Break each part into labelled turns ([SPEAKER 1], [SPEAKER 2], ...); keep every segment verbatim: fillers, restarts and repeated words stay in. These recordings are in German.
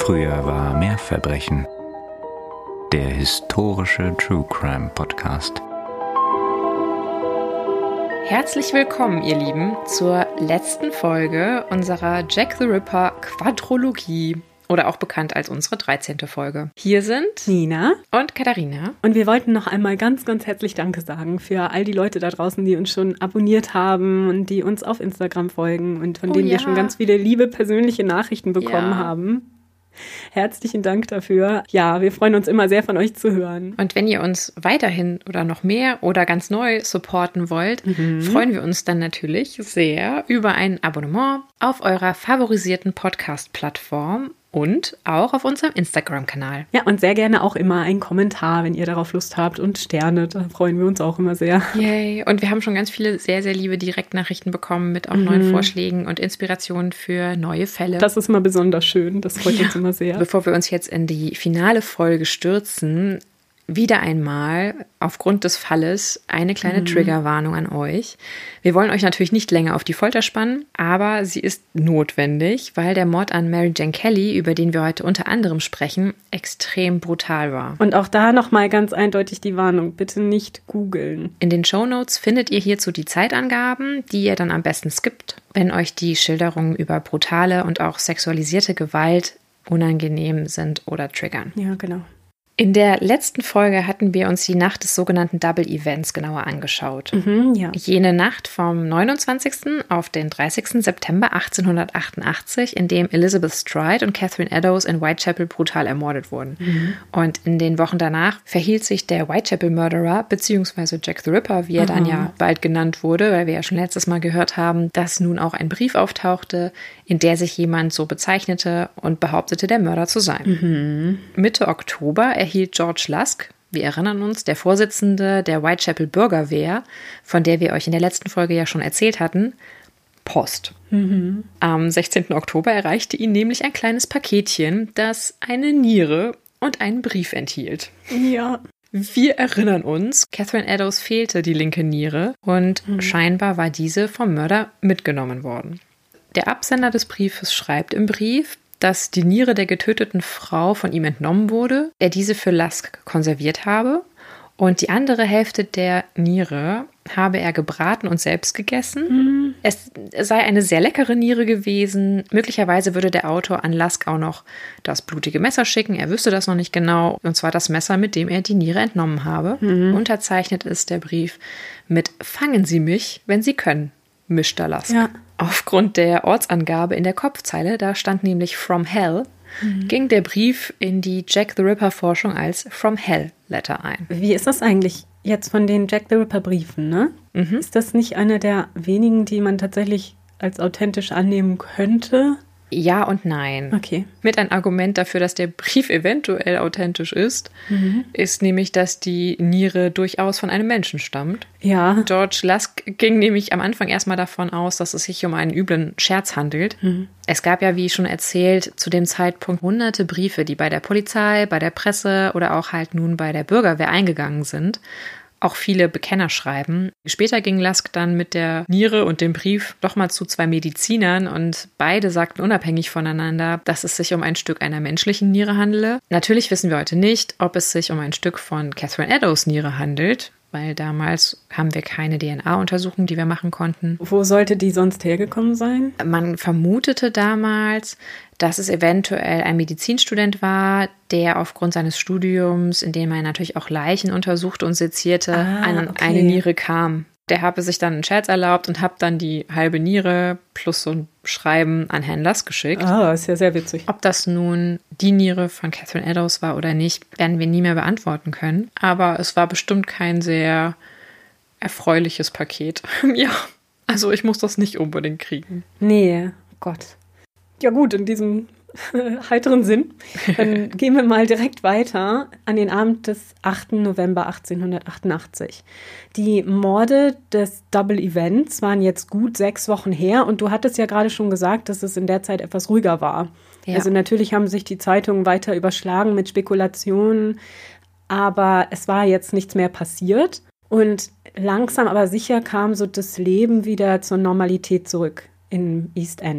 [SPEAKER 1] Früher war mehr Verbrechen. Der historische True Crime Podcast.
[SPEAKER 2] Herzlich willkommen, ihr Lieben, zur letzten Folge unserer Jack the Ripper Quadrologie oder auch bekannt als unsere dreizehnte Folge. Hier sind
[SPEAKER 3] Nina
[SPEAKER 2] und Katharina.
[SPEAKER 3] Und wir wollten noch einmal ganz, ganz herzlich Danke sagen für all die Leute da draußen, die uns schon abonniert haben und die uns auf Instagram folgen und von
[SPEAKER 2] Oh
[SPEAKER 3] denen
[SPEAKER 2] ja.
[SPEAKER 3] wir schon ganz viele liebe persönliche Nachrichten bekommen
[SPEAKER 2] Ja.
[SPEAKER 3] haben. Herzlichen Dank dafür. Ja, wir freuen uns immer sehr, von euch zu hören.
[SPEAKER 2] Und wenn ihr uns weiterhin oder noch mehr oder ganz neu supporten wollt,
[SPEAKER 3] Mhm.
[SPEAKER 2] freuen wir uns dann natürlich sehr über ein Abonnement auf eurer favorisierten Podcast-Plattform und auch auf unserem Instagram-Kanal.
[SPEAKER 3] Ja, und sehr gerne auch immer einen Kommentar, wenn ihr darauf Lust habt und Sterne, da freuen wir uns auch immer sehr.
[SPEAKER 2] Yay. Und wir haben schon ganz viele sehr, sehr liebe Direktnachrichten bekommen mit auch neuen Vorschlägen und Inspirationen für neue Fälle.
[SPEAKER 3] Das ist immer besonders schön, das freut
[SPEAKER 2] Ja.
[SPEAKER 3] uns immer sehr.
[SPEAKER 2] Bevor wir uns jetzt in die finale Folge stürzen, wieder einmal aufgrund des Falles eine kleine Triggerwarnung an euch. Wir wollen euch natürlich nicht länger auf die Folter spannen, aber sie ist notwendig, weil der Mord an Mary Jane Kelly, über den wir heute unter anderem sprechen, extrem brutal war.
[SPEAKER 3] Und auch da nochmal ganz eindeutig die Warnung, bitte nicht googeln.
[SPEAKER 2] In den Shownotes findet ihr hierzu die Zeitangaben, die ihr dann am besten skippt, wenn euch die Schilderungen über brutale und auch sexualisierte Gewalt unangenehm sind oder triggern.
[SPEAKER 3] Ja, genau.
[SPEAKER 2] In der letzten Folge hatten wir uns die Nacht des sogenannten Double Events genauer angeschaut.
[SPEAKER 3] Mhm, ja.
[SPEAKER 2] Jene Nacht vom neunundzwanzigsten auf den dreißigsten September achtzehnhundertachtundachtzig, in dem Elizabeth Stride und Catherine Eddowes in Whitechapel brutal ermordet wurden.
[SPEAKER 3] Mhm.
[SPEAKER 2] Und in den Wochen danach verhielt sich der Whitechapel-Murderer, beziehungsweise Jack the Ripper, wie er dann ja bald genannt wurde, weil wir ja schon letztes Mal gehört haben, dass nun auch ein Brief auftauchte, in der sich jemand so bezeichnete und behauptete, der Mörder zu sein.
[SPEAKER 3] Mhm.
[SPEAKER 2] Mitte Oktober erhielt George Lusk, wir erinnern uns, der Vorsitzende der Whitechapel Bürgerwehr, von der wir euch in der letzten Folge ja schon erzählt hatten, Post.
[SPEAKER 3] Mhm.
[SPEAKER 2] Am sechzehnten Oktober erreichte ihn nämlich ein kleines Paketchen, das eine Niere und einen Brief enthielt.
[SPEAKER 3] Ja.
[SPEAKER 2] Wir erinnern uns, Catherine Eddowes fehlte die linke Niere und scheinbar war diese vom Mörder mitgenommen worden. Der Absender des Briefes schreibt im Brief, dass die Niere der getöteten Frau von ihm entnommen wurde, er diese für Lusk konserviert habe und die andere Hälfte der Niere habe er gebraten und selbst gegessen.
[SPEAKER 3] Mhm.
[SPEAKER 2] Es sei eine sehr leckere Niere gewesen. Möglicherweise würde der Autor an Lusk auch noch das blutige Messer schicken. Er wüsste das noch nicht genau. Und zwar das Messer, mit dem er die Niere entnommen habe.
[SPEAKER 3] Mhm.
[SPEAKER 2] Unterzeichnet ist der Brief mit „Fangen Sie mich, wenn Sie können", mischte Lusk.
[SPEAKER 3] Ja.
[SPEAKER 2] Aufgrund der Ortsangabe in der Kopfzeile, da stand nämlich From Hell, ging der Brief in die Jack the Ripper-Forschung als From Hell Letter ein.
[SPEAKER 3] Wie ist das eigentlich jetzt von den Jack the Ripper Briefen, ne?
[SPEAKER 2] Mhm.
[SPEAKER 3] Ist das nicht einer der wenigen, die man tatsächlich als authentisch annehmen könnte?
[SPEAKER 2] Ja und nein.
[SPEAKER 3] Okay.
[SPEAKER 2] Mit ein Argument dafür, dass der Brief eventuell authentisch ist, ist nämlich, dass die Niere durchaus von einem Menschen stammt.
[SPEAKER 3] Ja.
[SPEAKER 2] George Lusk ging nämlich am Anfang erstmal davon aus, dass es sich um einen üblen Scherz handelt. Es gab ja, wie schon erzählt, zu dem Zeitpunkt hunderte Briefe, die bei der Polizei, bei der Presse oder auch halt nun bei der Bürgerwehr eingegangen sind. Auch viele Bekenner schreiben. Später ging Lusk dann mit der Niere und dem Brief doch mal zu zwei Medizinern und beide sagten unabhängig voneinander, dass es sich um ein Stück einer menschlichen Niere handele. Natürlich wissen wir heute nicht, ob es sich um ein Stück von Catherine Eddowes Niere handelt, weil damals haben wir keine D N A-Untersuchung, die wir machen konnten.
[SPEAKER 3] Wo sollte die sonst hergekommen sein?
[SPEAKER 2] Man vermutete damals, dass es eventuell ein Medizinstudent war, der aufgrund seines Studiums, in dem er natürlich auch Leichen untersuchte und sezierte,
[SPEAKER 3] Ah,
[SPEAKER 2] an
[SPEAKER 3] okay.
[SPEAKER 2] eine Niere kam. Der habe sich dann einen Scherz erlaubt und habe dann die halbe Niere plus so ein Schreiben an Herrn Lusk geschickt.
[SPEAKER 3] Ah, ist ja sehr witzig.
[SPEAKER 2] Ob das nun die Niere von Catherine Eddowes war oder nicht, werden wir nie mehr beantworten können. Aber es war bestimmt kein sehr erfreuliches Paket. Ja, also ich muss das nicht unbedingt kriegen.
[SPEAKER 3] Nee, Gott. Ja gut, in diesem heiteren Sinn. Dann gehen wir mal direkt weiter an den Abend des achten November achtzehnhundertachtundachtzig. Die Morde des Double Events waren jetzt gut sechs Wochen her und du hattest ja gerade schon gesagt, dass es in der Zeit etwas ruhiger war.
[SPEAKER 2] Ja.
[SPEAKER 3] Also natürlich haben sich die Zeitungen weiter überschlagen mit Spekulationen, aber es war jetzt nichts mehr passiert und langsam aber sicher kam so das Leben wieder zur Normalität zurück im East End.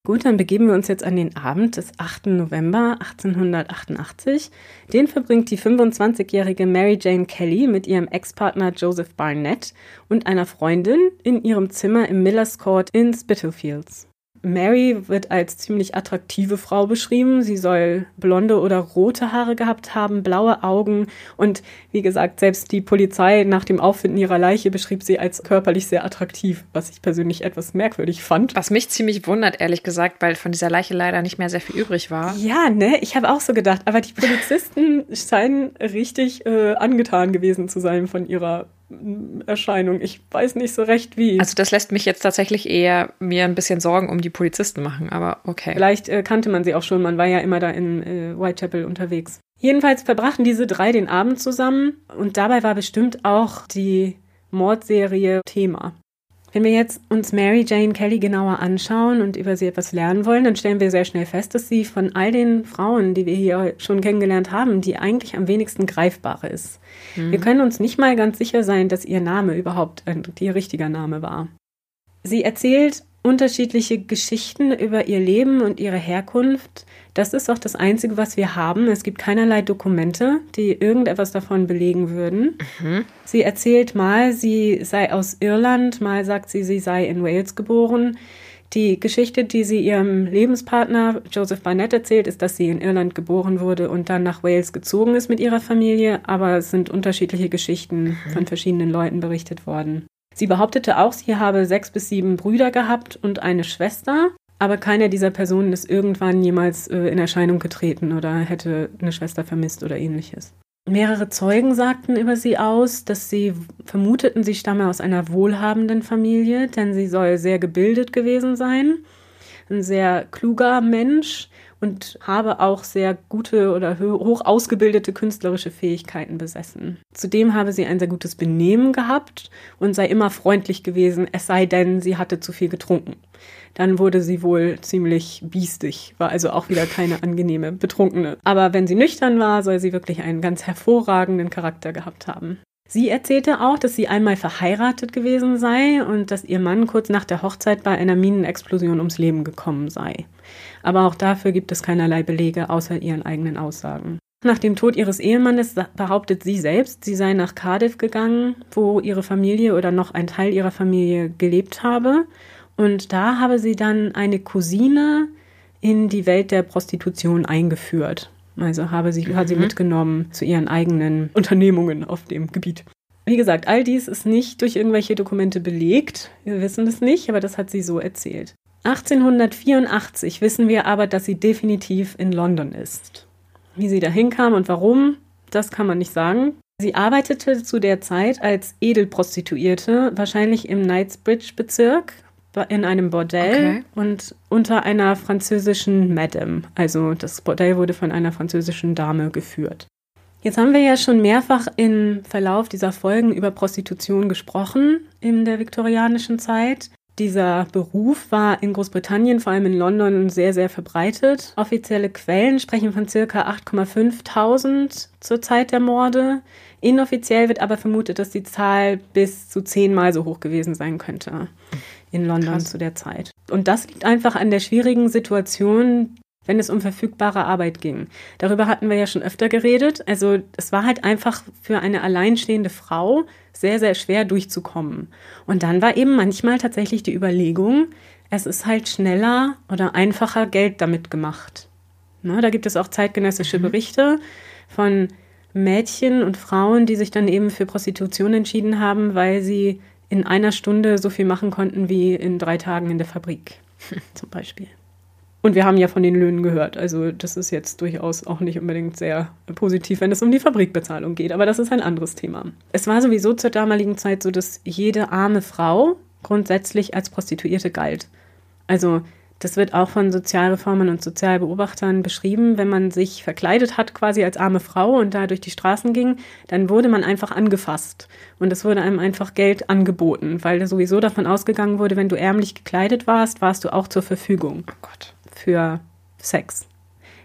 [SPEAKER 3] Gut, dann begeben wir uns jetzt an den Abend des achten November achtzehnhundertachtundachtzig. Den verbringt die fünfundzwanzigjährige Mary Jane Kelly mit ihrem Ex-Partner Joseph Barnett und einer Freundin in ihrem Zimmer im Millers Court in Spitalfields. Mary wird als ziemlich attraktive Frau beschrieben. Sie soll blonde oder rote Haare gehabt haben, blaue Augen und wie gesagt, selbst die Polizei nach dem Auffinden ihrer Leiche beschrieb sie als körperlich sehr attraktiv, was ich persönlich etwas merkwürdig fand.
[SPEAKER 2] Was mich ziemlich wundert, ehrlich gesagt, weil von dieser Leiche leider nicht mehr sehr viel übrig war.
[SPEAKER 3] Ja, ne, ich habe auch so gedacht, aber die Polizisten scheinen richtig äh, angetan gewesen zu sein von ihrer Erscheinung. Ich weiß nicht so recht, wie.
[SPEAKER 2] Also das lässt mich jetzt tatsächlich eher mir ein bisschen Sorgen um die Polizisten machen, aber okay.
[SPEAKER 3] Vielleicht äh, kannte man sie auch schon, man war ja immer da in äh, Whitechapel unterwegs. Jedenfalls verbrachten diese drei den Abend zusammen und dabei war bestimmt auch die Mordserie Thema. Wenn wir jetzt uns Mary Jane Kelly genauer anschauen und über sie etwas lernen wollen, dann stellen wir sehr schnell fest, dass sie von all den Frauen, die wir hier schon kennengelernt haben, die eigentlich am wenigsten greifbare ist. Mhm. Wir können uns nicht mal ganz sicher sein, dass ihr Name überhaupt ein, ihr richtiger Name war. Sie erzählt unterschiedliche Geschichten über ihr Leben und ihre Herkunft. Das ist auch das Einzige, was wir haben. Es gibt keinerlei Dokumente, die irgendetwas davon belegen würden. Mhm. Sie erzählt mal, sie sei aus Irland, mal sagt sie, sie sei in Wales geboren. Die Geschichte, die sie ihrem Lebenspartner Joseph Barnett erzählt, ist, dass sie in Irland geboren wurde und dann nach Wales gezogen ist mit ihrer Familie. Aber es sind unterschiedliche Geschichten mhm. von verschiedenen Leuten berichtet worden. Sie behauptete auch, sie habe sechs bis sieben Brüder gehabt und eine Schwester, aber keiner dieser Personen ist irgendwann jemals äh, in Erscheinung getreten oder hätte eine Schwester vermisst oder ähnliches. Mehrere Zeugen sagten über sie aus, dass sie vermuteten, sie stamme aus einer wohlhabenden Familie, denn sie soll sehr gebildet gewesen sein, ein sehr kluger Mensch und habe auch sehr gute oder hoch ausgebildete künstlerische Fähigkeiten besessen. Zudem habe sie ein sehr gutes Benehmen gehabt und sei immer freundlich gewesen, es sei denn, sie hatte zu viel getrunken. Dann wurde sie wohl ziemlich biestig, war also auch wieder keine angenehme Betrunkene. Aber wenn sie nüchtern war, soll sie wirklich einen ganz hervorragenden Charakter gehabt haben. Sie erzählte auch, dass sie einmal verheiratet gewesen sei und dass ihr Mann kurz nach der Hochzeit bei einer Minenexplosion ums Leben gekommen sei. Aber auch dafür gibt es keinerlei Belege außer ihren eigenen Aussagen. Nach dem Tod ihres Ehemannes behauptet sie selbst, sie sei nach Cardiff gegangen, wo ihre Familie oder noch ein Teil ihrer Familie gelebt habe. Und da habe sie dann eine Cousine in die Welt der Prostitution eingeführt. Also habe sie, mhm. hat sie mitgenommen zu ihren eigenen Unternehmungen auf dem Gebiet. Wie gesagt, all dies ist nicht durch irgendwelche Dokumente belegt. Wir wissen es nicht, aber das hat sie so erzählt. achtzehnhundertvierundachtzig wissen wir aber, dass sie definitiv in London ist. Wie sie dahin kam und warum, das kann man nicht sagen. Sie arbeitete zu der Zeit als Edelprostituierte, wahrscheinlich im Knightsbridge-Bezirk, in einem Bordell okay. und unter einer französischen Madame. Also das Bordell wurde von einer französischen Dame geführt. Jetzt haben wir ja schon mehrfach im Verlauf dieser Folgen über Prostitution gesprochen in der viktorianischen Zeit. Dieser Beruf war in Großbritannien, vor allem in London, sehr, sehr verbreitet. Offizielle Quellen sprechen von ca. acht Komma fünftausend zur Zeit der Morde. Inoffiziell wird aber vermutet, dass die Zahl bis zu zehnmal so hoch gewesen sein könnte in London Krass. Zu der Zeit. Und das liegt einfach an der schwierigen Situation, wenn es um verfügbare Arbeit ging. Darüber hatten wir ja schon öfter geredet. Also es war halt einfach für eine alleinstehende Frau sehr, sehr schwer durchzukommen. Und dann war eben manchmal tatsächlich die Überlegung, es ist halt schneller oder einfacher Geld damit gemacht. Ne, da gibt es auch zeitgenössische mhm. Berichte von Mädchen und Frauen, die sich dann eben für Prostitution entschieden haben, weil sie in einer Stunde so viel machen konnten wie in drei Tagen in der Fabrik, zum Beispiel. Und wir haben ja von den Löhnen gehört, also das ist jetzt durchaus auch nicht unbedingt sehr positiv, wenn es um die Fabrikbezahlung geht, aber das ist ein anderes Thema. Es war sowieso zur damaligen Zeit so, dass jede arme Frau grundsätzlich als Prostituierte galt. Also das wird auch von Sozialreformern und Sozialbeobachtern beschrieben. Wenn man sich verkleidet hat quasi als arme Frau und da durch die Straßen ging, dann wurde man einfach angefasst. Und es wurde einem einfach Geld angeboten, weil sowieso davon ausgegangen wurde, wenn du ärmlich gekleidet warst, warst du auch zur Verfügung.
[SPEAKER 2] Oh Gott.
[SPEAKER 3] Für Sex.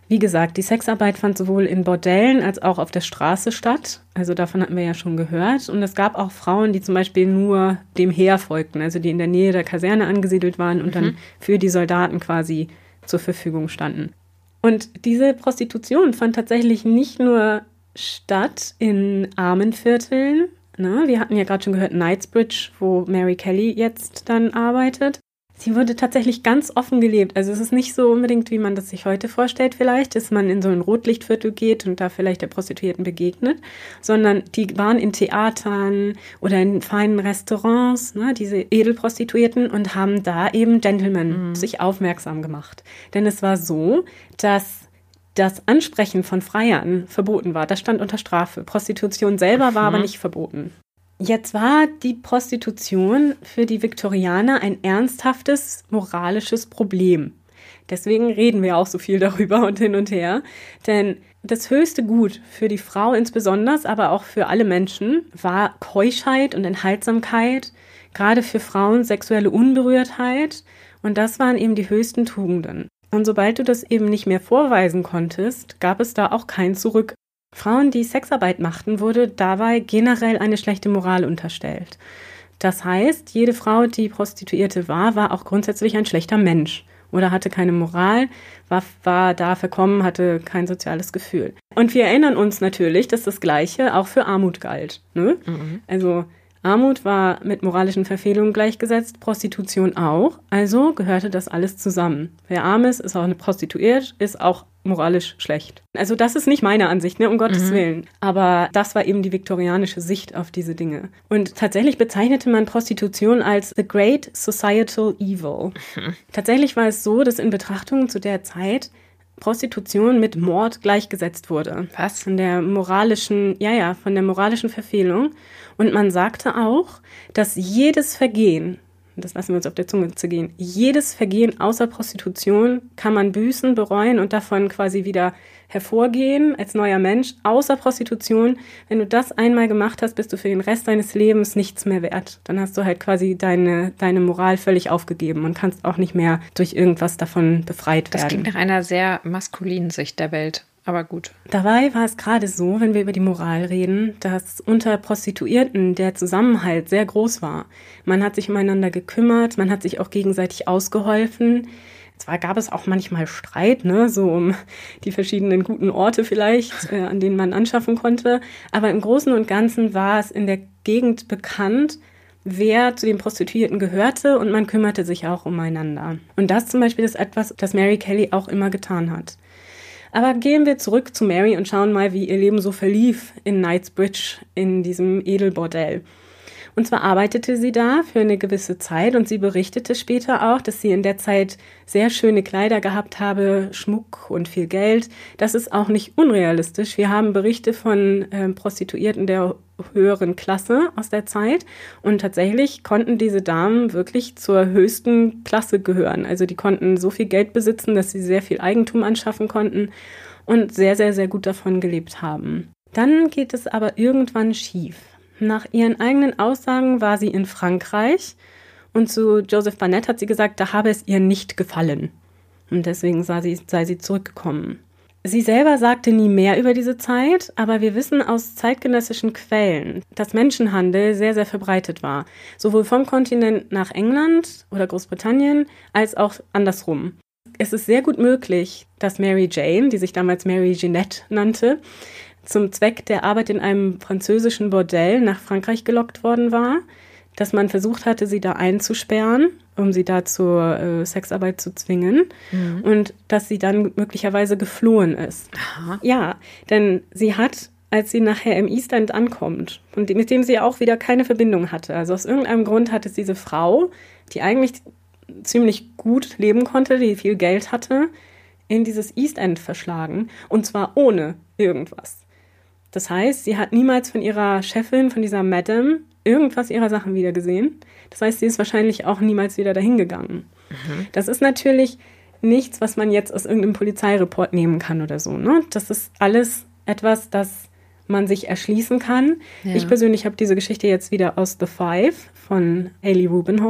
[SPEAKER 3] Wie gesagt, die Sexarbeit fand sowohl in Bordellen als auch auf der Straße statt. Also davon hatten wir ja schon gehört. Und es gab auch Frauen, die zum Beispiel nur dem Heer folgten, also die in der Nähe der Kaserne angesiedelt waren und mhm. dann für die Soldaten quasi zur Verfügung standen. Und diese Prostitution fand tatsächlich nicht nur statt in armen Vierteln. Ne? Wir hatten ja gerade schon gehört, Knightsbridge, wo Mary Kelly jetzt dann arbeitet. Sie wurde tatsächlich ganz offen gelebt. Also es ist nicht so unbedingt, wie man das sich heute vorstellt vielleicht, dass man in so ein Rotlichtviertel geht und da vielleicht der Prostituierten begegnet, sondern die waren in Theatern oder in feinen Restaurants, ne, diese Edelprostituierten, und haben da eben Gentlemen mhm. sich aufmerksam gemacht. Denn es war so, dass das Ansprechen von Freiern verboten war. Das stand unter Strafe. Prostitution selber war mhm. aber nicht verboten. Jetzt war die Prostitution für die Viktorianer ein ernsthaftes moralisches Problem. Deswegen reden wir auch so viel darüber und hin und her. Denn das höchste Gut für die Frau insbesondere, aber auch für alle Menschen, war Keuschheit und Enthaltsamkeit, gerade für Frauen sexuelle Unberührtheit. Und das waren eben die höchsten Tugenden. Und sobald du das eben nicht mehr vorweisen konntest, gab es da auch kein Zurück. Frauen, die Sexarbeit machten, wurde dabei generell eine schlechte Moral unterstellt. Das heißt, jede Frau, die Prostituierte war, war auch grundsätzlich ein schlechter Mensch oder hatte keine Moral, war, war da verkommen, hatte kein soziales Gefühl. Und wir erinnern uns natürlich, dass das Gleiche auch für Armut galt. Ne? Mhm. Also Armut war mit moralischen Verfehlungen gleichgesetzt, Prostitution auch, also gehörte das alles zusammen. Wer arm ist, ist auch eine Prostituiert, ist auch moralisch schlecht. Also das ist nicht meine Ansicht, ne, um Gottes mhm. Willen. Aber das war eben die viktorianische Sicht auf diese Dinge. Und tatsächlich bezeichnete man Prostitution als the great societal evil. Mhm. Tatsächlich war es so, dass in Betrachtungen zu der Zeit Prostitution mit Mord gleichgesetzt wurde.
[SPEAKER 2] Was?
[SPEAKER 3] Von der moralischen, ja, ja, von der moralischen Verfehlung. Und man sagte auch, dass jedes Vergehen, das lassen wir uns auf der Zunge zergehen, jedes Vergehen außer Prostitution kann man büßen, bereuen und davon quasi wieder hervorgehen als neuer Mensch. Außer Prostitution, wenn du das einmal gemacht hast, bist du für den Rest deines Lebens nichts mehr wert. Dann hast du halt quasi deine, deine Moral völlig aufgegeben und kannst auch nicht mehr durch irgendwas davon befreit werden.
[SPEAKER 2] Das klingt nach einer sehr maskulinen Sicht der Welt. Aber gut.
[SPEAKER 3] Dabei war es gerade so, wenn wir über die Moral reden, dass unter Prostituierten der Zusammenhalt sehr groß war. Man hat sich umeinander gekümmert, man hat sich auch gegenseitig ausgeholfen. Zwar gab es auch manchmal Streit, ne, so um die verschiedenen guten Orte vielleicht, äh, an denen man anschaffen konnte. Aber im Großen und Ganzen war es in der Gegend bekannt, wer zu den Prostituierten gehörte, und man kümmerte sich auch umeinander. Und das zum Beispiel ist etwas, das Mary Kelly auch immer getan hat. Aber gehen wir zurück zu Mary und schauen mal, wie ihr Leben so verlief in Knightsbridge, in diesem Edelbordell. Und zwar arbeitete sie da für eine gewisse Zeit und sie berichtete später auch, dass sie in der Zeit sehr schöne Kleider gehabt habe, Schmuck und viel Geld. Das ist auch nicht unrealistisch. Wir haben Berichte von äh, Prostituierten der höheren Klasse aus der Zeit und tatsächlich konnten diese Damen wirklich zur höchsten Klasse gehören. Also die konnten so viel Geld besitzen, dass sie sehr viel Eigentum anschaffen konnten und sehr, sehr, sehr gut davon gelebt haben. Dann geht es aber irgendwann schief. Nach ihren eigenen Aussagen war sie in Frankreich und zu Joseph Barnett hat sie gesagt, da habe es ihr nicht gefallen. Und deswegen sei sie, sei sie zurückgekommen. Sie selber sagte nie mehr über diese Zeit, aber wir wissen aus zeitgenössischen Quellen, dass Menschenhandel sehr, sehr verbreitet war. Sowohl vom Kontinent nach England oder Großbritannien als auch andersrum. Es ist sehr gut möglich, dass Mary Jane, die sich damals Mary Jeanette nannte, zum Zweck der Arbeit in einem französischen Bordell nach Frankreich gelockt worden war, dass man versucht hatte, sie da einzusperren, um sie da zur äh, Sexarbeit zu zwingen, mhm. und dass sie dann möglicherweise geflohen ist.
[SPEAKER 2] Aha.
[SPEAKER 3] Ja, denn sie hat, als sie nachher im East End ankommt, und mit dem sie auch wieder keine Verbindung hatte, also aus irgendeinem Grund hat es diese Frau, die eigentlich ziemlich gut leben konnte, die viel Geld hatte, in dieses East End verschlagen, und zwar ohne irgendwas. Das heißt, sie hat niemals von ihrer Chefin, von dieser Madame, irgendwas ihrer Sachen wieder gesehen. Das heißt, sie ist wahrscheinlich auch niemals wieder dahin gegangen. Mhm. Das ist natürlich nichts, was man jetzt aus irgendeinem Polizeireport nehmen kann oder so, ne? Das ist alles etwas, das man sich erschließen kann. Ja. Ich persönlich habe diese Geschichte jetzt wieder aus The Five von Ailey Rubenhold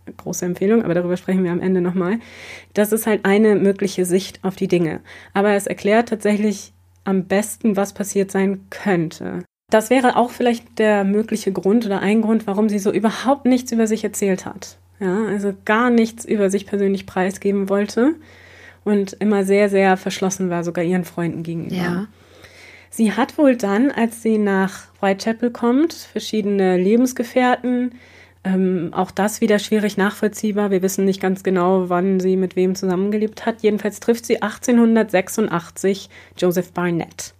[SPEAKER 3] große Empfehlung, aber darüber sprechen wir am Ende nochmal. Das ist halt eine mögliche Sicht auf die Dinge. Aber es erklärt tatsächlich am besten, was passiert sein könnte. Das wäre auch vielleicht der mögliche Grund oder ein Grund, warum sie so überhaupt nichts über sich erzählt hat. Ja, also gar nichts über sich persönlich preisgeben wollte und immer sehr, sehr verschlossen war, sogar ihren Freunden gegenüber.
[SPEAKER 2] Ja.
[SPEAKER 3] Sie hat wohl dann, als sie nach Whitechapel kommt, verschiedene Lebensgefährten, ähm, auch das wieder schwierig nachvollziehbar. Wir wissen nicht ganz genau, wann sie mit wem zusammengelebt hat. Jedenfalls trifft sie achtzehnhundertsechsundachtzig Joseph Barnett.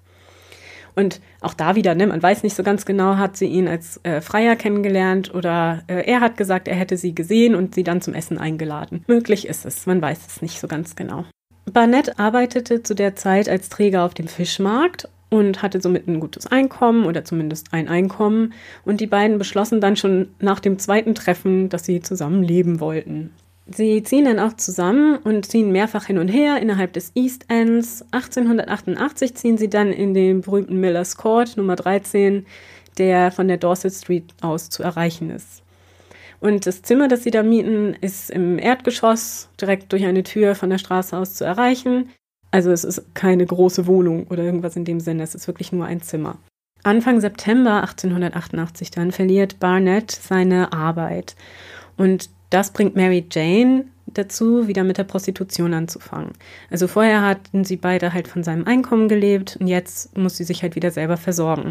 [SPEAKER 3] Und auch da wieder, ne, man weiß nicht so ganz genau, hat sie ihn als äh, Freier kennengelernt oder äh, er hat gesagt, er hätte sie gesehen und sie dann zum Essen eingeladen. Möglich ist es, man weiß es nicht so ganz genau. Barnett arbeitete zu der Zeit als Träger auf dem Fischmarkt und hatte somit ein gutes Einkommen oder zumindest ein Einkommen. Und die beiden beschlossen dann schon nach dem zweiten Treffen, dass sie zusammen leben wollten. Sie ziehen dann auch zusammen und ziehen mehrfach hin und her innerhalb des East Ends. achtzehnhundertachtundachtzig ziehen sie dann in den berühmten Miller's Court Nummer dreizehn, der von der Dorset Street aus zu erreichen ist. Und das Zimmer, das sie da mieten, ist im Erdgeschoss direkt durch eine Tür von der Straße aus zu erreichen. Also es ist keine große Wohnung oder irgendwas in dem Sinne, es ist wirklich nur ein Zimmer. Anfang September achtzehnhundertachtundachtzig dann verliert Barnett seine Arbeit. Und das bringt Mary Jane dazu, wieder mit der Prostitution anzufangen. Also vorher hatten sie beide halt von seinem Einkommen gelebt und jetzt muss sie sich halt wieder selber versorgen.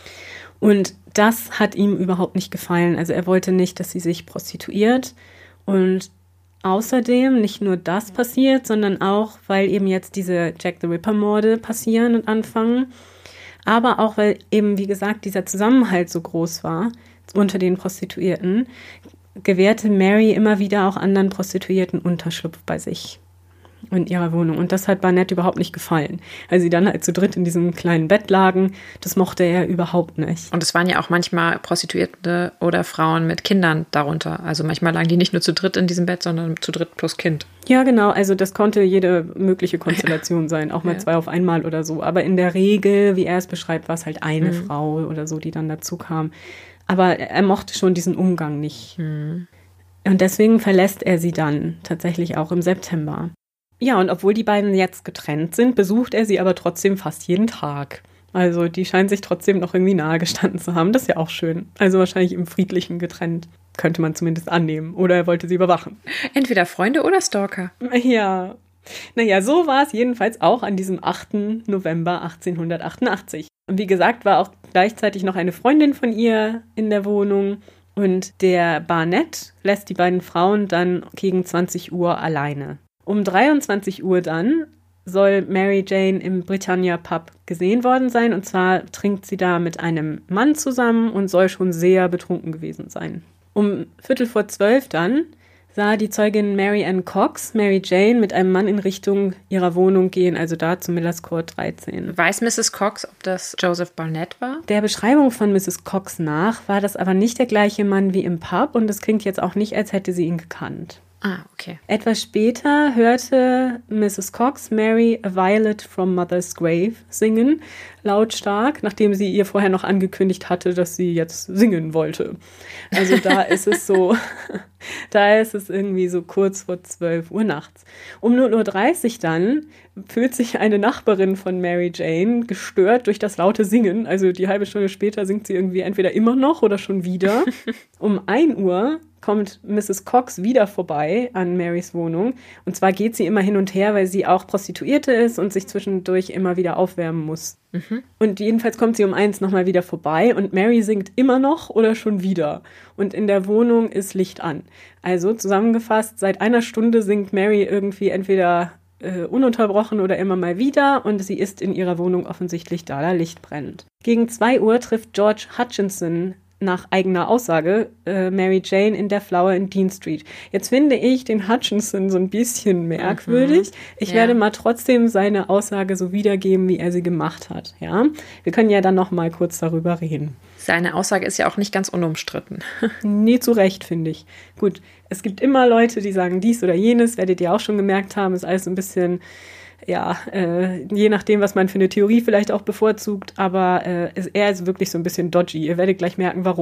[SPEAKER 3] Und das hat ihm überhaupt nicht gefallen. Also er wollte nicht, dass sie sich prostituiert. Und außerdem nicht nur das passiert, sondern auch, weil eben jetzt diese Jack the Ripper-Morde passieren und anfangen. Aber auch, weil eben, wie gesagt, dieser Zusammenhalt so groß war unter den Prostituierten, gewährte Mary immer wieder auch anderen Prostituierten Unterschlupf bei sich in ihrer Wohnung. Und das hat Barnett überhaupt nicht gefallen. Als sie dann halt zu dritt in diesem kleinen Bett lagen, das mochte er überhaupt nicht.
[SPEAKER 2] Und es waren ja auch manchmal Prostituierte oder Frauen mit Kindern darunter. Also manchmal lagen die nicht nur zu dritt in diesem Bett, sondern zu dritt plus Kind.
[SPEAKER 3] Ja, genau. Also das konnte jede mögliche Konstellation ja. sein. Auch mal ja. zwei auf einmal oder so. Aber in der Regel, wie er es beschreibt, war es halt eine mhm. Frau oder so, die dann dazu kam. Aber er mochte schon diesen Umgang nicht. Mhm. Und deswegen verlässt er sie dann tatsächlich auch im September. Ja, und obwohl die beiden jetzt getrennt sind, besucht er sie aber trotzdem fast jeden Tag. Also die scheinen sich trotzdem noch irgendwie nahe gestanden zu haben. Das ist ja auch schön. Also wahrscheinlich im Friedlichen getrennt, könnte man zumindest annehmen. Oder er wollte sie überwachen.
[SPEAKER 2] Entweder Freunde oder Stalker.
[SPEAKER 3] Ja. Naja, so war es jedenfalls auch an diesem achten November achtzehnhundertachtundachtzig. Und wie gesagt, war auch gleichzeitig noch eine Freundin von ihr in der Wohnung. Und der Barnett lässt die beiden Frauen dann gegen zwanzig Uhr alleine. Um dreiundzwanzig Uhr dann soll Mary Jane im Britannia Pub gesehen worden sein. Und zwar trinkt sie da mit einem Mann zusammen und soll schon sehr betrunken gewesen sein. Um Viertel vor zwölf dann sah die Zeugin Mary Ann Cox Mary Jane mit einem Mann in Richtung ihrer Wohnung gehen, also da zum Miller's Court dreizehn.
[SPEAKER 2] Weiß Misses Cox, ob das Joseph Barnett war?
[SPEAKER 3] Der Beschreibung von Misses Cox nach war das aber nicht der gleiche Mann wie im Pub und es klingt jetzt auch nicht, als hätte sie ihn gekannt.
[SPEAKER 2] Ah, okay.
[SPEAKER 3] Etwas später hörte Misses Cox Mary A Violet from Mother's Grave singen, lautstark, nachdem sie ihr vorher noch angekündigt hatte, dass sie jetzt singen wollte. Also da ist es so, da ist es irgendwie so kurz vor zwölf Uhr nachts. Um null Uhr dreißig dann fühlt sich eine Nachbarin von Mary Jane gestört durch das laute Singen. Also die halbe Stunde später singt sie irgendwie entweder immer noch oder schon wieder. Um ein Uhr kommt Misses Cox wieder vorbei an Marys Wohnung. Und zwar geht sie immer hin und her, weil sie auch Prostituierte ist und sich zwischendurch immer wieder aufwärmen muss. Mhm. Und jedenfalls kommt sie um eins nochmal wieder vorbei und Mary singt immer noch oder schon wieder. Und in der Wohnung ist Licht an. Also zusammengefasst, seit einer Stunde singt Mary irgendwie entweder äh, ununterbrochen oder immer mal wieder und sie ist in ihrer Wohnung offensichtlich da, da Licht brennt. Gegen zwei Uhr trifft George Hutchinson nach eigener Aussage äh, Mary Jane in der Flower in Dean Street. Jetzt finde ich den Hutchinson so ein bisschen merkwürdig. Mhm. Ich ja. werde mal trotzdem seine Aussage so wiedergeben, wie er sie gemacht hat. Ja, wir können ja dann noch mal kurz darüber reden.
[SPEAKER 2] Seine Aussage ist ja auch nicht ganz unumstritten.
[SPEAKER 3] Nee, zu Recht, finde ich. Gut, es gibt immer Leute, die sagen dies oder jenes, werdet ihr auch schon gemerkt haben, ist alles so ein bisschen... Ja, äh, je nachdem, was man für eine Theorie vielleicht auch bevorzugt, aber äh, er ist wirklich so ein bisschen dodgy. Ihr werdet gleich merken, warum.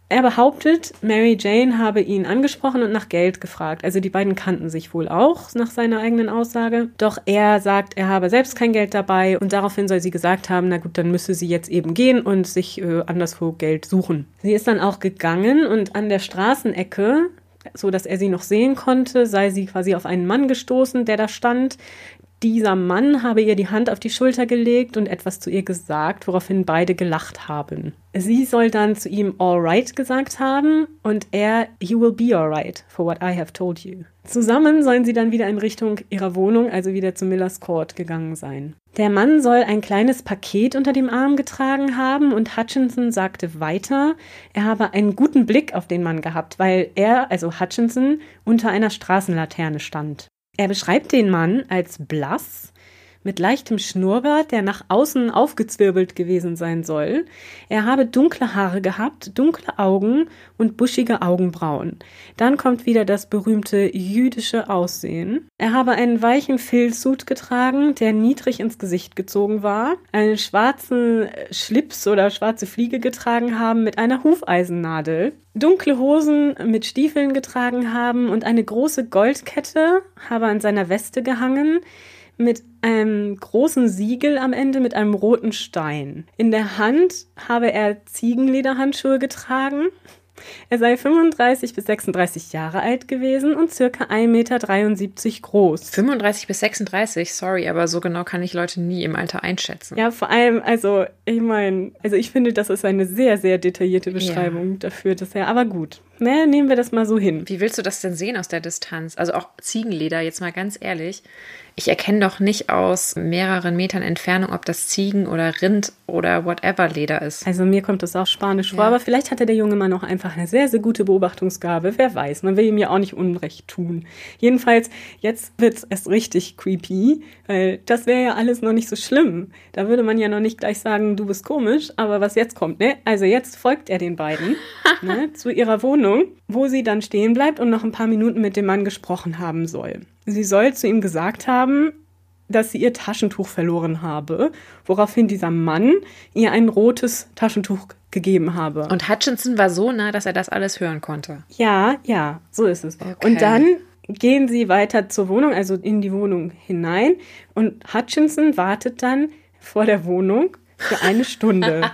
[SPEAKER 3] Er behauptet, Mary Jane habe ihn angesprochen und nach Geld gefragt. Also die beiden kannten sich wohl auch, nach seiner eigenen Aussage. Doch er sagt, er habe selbst kein Geld dabei und daraufhin soll sie gesagt haben, na gut, dann müsse sie jetzt eben gehen und sich äh, anderswo Geld suchen. Sie ist dann auch gegangen und an der Straßenecke, so dass er sie noch sehen konnte, sei sie quasi auf einen Mann gestoßen, der da stand. Dieser Mann habe ihr die Hand auf die Schulter gelegt und etwas zu ihr gesagt, woraufhin beide gelacht haben. Sie soll dann zu ihm all right gesagt haben und er, you will be all right for what I have told you. Zusammen sollen sie dann wieder in Richtung ihrer Wohnung, also wieder zu Millers Court gegangen sein. Der Mann soll ein kleines Paket unter dem Arm getragen haben und Hutchinson sagte weiter, er habe einen guten Blick auf den Mann gehabt, weil er, also Hutchinson, unter einer Straßenlaterne stand. Er beschreibt den Mann als blass, mit leichtem Schnurrbart, der nach außen aufgezwirbelt gewesen sein soll. Er habe dunkle Haare gehabt, dunkle Augen und buschige Augenbrauen. Dann kommt wieder das berühmte jüdische Aussehen. Er habe einen weichen Filzhut getragen, der niedrig ins Gesicht gezogen war, einen schwarzen Schlips oder schwarze Fliege getragen haben mit einer Hufeisennadel, dunkle Hosen mit Stiefeln getragen haben und eine große Goldkette habe an seiner Weste gehangen, mit einem großen Siegel am Ende mit einem roten Stein. In der Hand habe er Ziegenlederhandschuhe getragen. Er sei fünfunddreißig bis sechsunddreißig Jahre alt gewesen und circa ein Meter dreiundsiebzig groß.
[SPEAKER 2] fünfunddreißig bis sechsunddreißig, sorry, aber so genau kann ich Leute nie im Alter einschätzen.
[SPEAKER 3] Ja, vor allem, also ich meine, also ich finde, das ist eine sehr, sehr detaillierte Beschreibung ja. dafür, dass er, aber gut, ne, nehmen wir das mal so hin.
[SPEAKER 2] Wie willst du das denn sehen aus der Distanz? Also auch Ziegenleder, jetzt mal ganz ehrlich, ich erkenne doch nicht aus mehreren Metern Entfernung, ob das Ziegen- oder Rind- oder whatever Leder ist.
[SPEAKER 3] Also mir kommt das auch spanisch
[SPEAKER 2] ja.
[SPEAKER 3] vor, aber vielleicht hatte der junge Mann auch einfach eine sehr, sehr gute Beobachtungsgabe. Wer weiß, man will ihm ja auch nicht Unrecht tun. Jedenfalls, jetzt wird es erst richtig creepy, weil das wäre ja alles noch nicht so schlimm. Da würde man ja noch nicht gleich sagen, du bist komisch, aber was jetzt kommt, ne? Also jetzt folgt er den beiden ne, zu ihrer Wohnung, wo sie dann stehen bleibt und noch ein paar Minuten mit dem Mann gesprochen haben soll. Sie soll zu ihm gesagt haben, dass sie ihr Taschentuch verloren habe, woraufhin dieser Mann ihr ein rotes Taschentuch gegeben habe.
[SPEAKER 2] Und Hutchinson war so nah, dass er das alles hören konnte.
[SPEAKER 3] Ja, ja, so ist es.
[SPEAKER 2] Okay.
[SPEAKER 3] Und dann gehen sie weiter zur Wohnung, also in die Wohnung hinein. Und Hutchinson wartet dann vor der Wohnung für eine Stunde.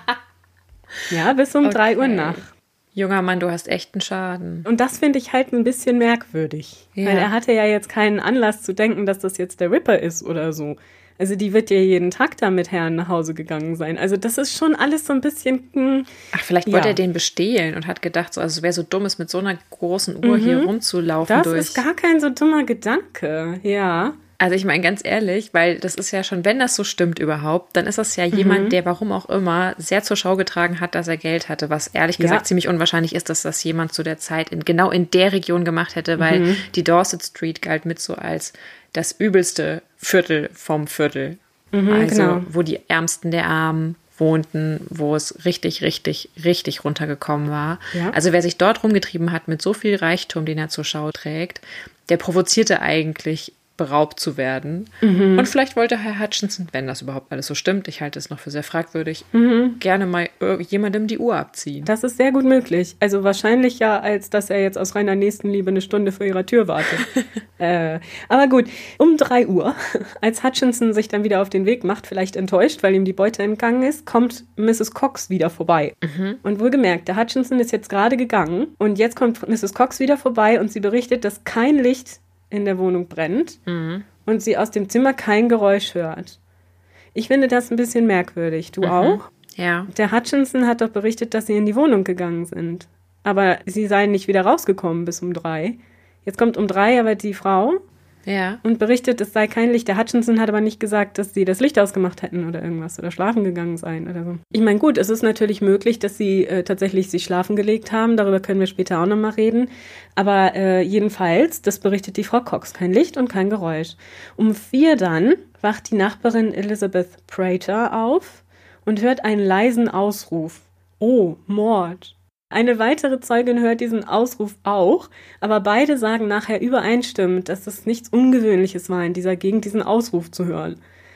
[SPEAKER 3] Ja, bis um drei
[SPEAKER 2] okay.
[SPEAKER 3] Uhr nachts.
[SPEAKER 2] Junger Mann, du hast echt einen Schaden.
[SPEAKER 3] Und das finde ich halt ein bisschen merkwürdig. Ja. Weil er hatte ja jetzt keinen Anlass zu denken, dass das jetzt der Ripper ist oder so. Also die wird ja jeden Tag da mit Herrn nach Hause gegangen sein. Also das ist schon alles so ein bisschen... Mh,
[SPEAKER 2] Ach, vielleicht
[SPEAKER 3] ja.
[SPEAKER 2] wollte er den bestehlen und hat gedacht, so, also wer so dumm ist, mit so einer großen Uhr mhm. hier rumzulaufen.
[SPEAKER 3] Das
[SPEAKER 2] durch.
[SPEAKER 3] ist gar kein so dummer Gedanke, ja.
[SPEAKER 2] Also ich meine ganz ehrlich, weil das ist ja schon, wenn das so stimmt überhaupt, dann ist das ja
[SPEAKER 3] Mhm.
[SPEAKER 2] jemand, der warum auch immer sehr zur Schau getragen hat, dass er Geld hatte, was ehrlich gesagt
[SPEAKER 3] Ja.
[SPEAKER 2] ziemlich unwahrscheinlich ist, dass das jemand zu der Zeit in, genau in der Region gemacht hätte, weil
[SPEAKER 3] Mhm.
[SPEAKER 2] die Dorset Street galt mit so als das übelste Viertel vom Viertel.
[SPEAKER 3] Mhm,
[SPEAKER 2] also
[SPEAKER 3] genau.
[SPEAKER 2] wo die Ärmsten der Armen wohnten, wo es richtig, richtig, richtig runtergekommen war.
[SPEAKER 3] Ja.
[SPEAKER 2] Also wer sich dort rumgetrieben hat mit so viel Reichtum, den er zur Schau trägt, der provozierte eigentlich beraubt zu werden. Mhm. Und vielleicht wollte Herr Hutchinson, wenn das überhaupt alles so stimmt, ich halte es noch für sehr fragwürdig, mhm. gerne mal jemandem die Uhr abziehen.
[SPEAKER 3] Das ist sehr gut möglich. Also wahrscheinlicher, als dass er jetzt aus reiner Nächstenliebe eine Stunde vor ihrer Tür wartet. äh, aber gut, um drei Uhr, als Hutchinson sich dann wieder auf den Weg macht, vielleicht enttäuscht, weil ihm die Beute entgangen ist, kommt Misses Cox wieder vorbei. Mhm. Und wohlgemerkt, der Hutchinson ist jetzt gerade gegangen und jetzt kommt Misses Cox wieder vorbei und sie berichtet, dass kein Licht in der Wohnung brennt mhm. und sie aus dem Zimmer kein Geräusch hört. Ich finde das ein bisschen merkwürdig. Du mhm. auch?
[SPEAKER 2] Ja.
[SPEAKER 3] Der Hutchinson hat doch berichtet, dass sie in die Wohnung gegangen sind. Aber sie seien nicht wieder rausgekommen bis um drei. Jetzt kommt um drei aber die Frau
[SPEAKER 2] ja.
[SPEAKER 3] und berichtet, es sei kein Licht. Der Hutchinson hat aber nicht gesagt, dass sie das Licht ausgemacht hätten oder irgendwas oder schlafen gegangen seien oder so. Ich meine, gut, es ist natürlich möglich, dass sie äh, tatsächlich sich schlafen gelegt haben. Darüber können wir später auch nochmal reden. Aber äh, jedenfalls, das berichtet die Frau Cox, kein Licht und kein Geräusch. Um vier dann wacht die Nachbarin Elizabeth Prater auf und hört einen leisen Ausruf. Oh, Mord. Eine weitere Zeugin hört diesen Ausruf auch, aber beide sagen nachher übereinstimmend, dass es nichts Ungewöhnliches war, in dieser Gegend diesen Ausruf zu hören.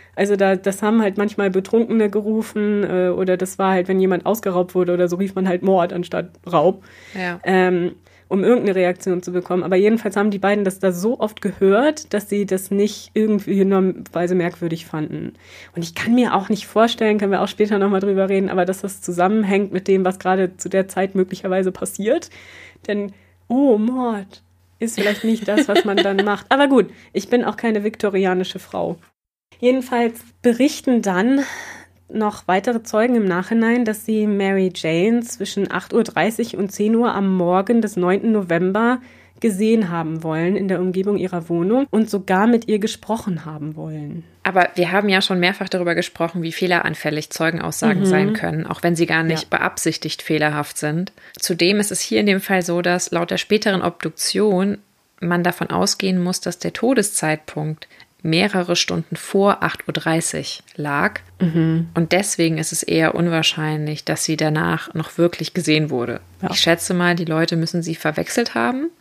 [SPEAKER 3] Also da, das haben halt manchmal Betrunkene gerufen äh, oder das war halt, wenn jemand ausgeraubt wurde oder so, rief man halt Mord anstatt Raub,
[SPEAKER 2] ja.
[SPEAKER 3] ähm, um irgendeine Reaktion zu bekommen. Aber jedenfalls haben die beiden das da so oft gehört, dass sie das nicht irgendwie in einer Weise merkwürdig fanden. Und ich kann mir auch nicht vorstellen, können wir auch später nochmal drüber reden, aber dass das zusammenhängt mit dem, was gerade zu der Zeit möglicherweise passiert. Denn, oh, Mord ist vielleicht nicht das, was man dann macht. Aber gut, ich bin auch keine viktorianische Frau. Jedenfalls berichten dann noch weitere Zeugen im Nachhinein, dass sie Mary Jane zwischen acht Uhr dreißig und zehn Uhr am Morgen des neunten November gesehen haben wollen in der Umgebung ihrer Wohnung und sogar mit ihr gesprochen haben wollen.
[SPEAKER 2] Aber wir haben ja schon mehrfach darüber gesprochen, wie fehleranfällig Zeugenaussagen mhm. sein können, auch wenn sie gar nicht ja. beabsichtigt fehlerhaft sind. Zudem ist es hier in dem Fall so, dass laut der späteren Obduktion man davon ausgehen muss, dass der Todeszeitpunkt mehrere Stunden vor acht Uhr dreißig lag. Mhm. Und deswegen ist es eher unwahrscheinlich, dass sie danach noch wirklich gesehen wurde. Ja. Ich schätze mal, die Leute müssen sie verwechselt haben.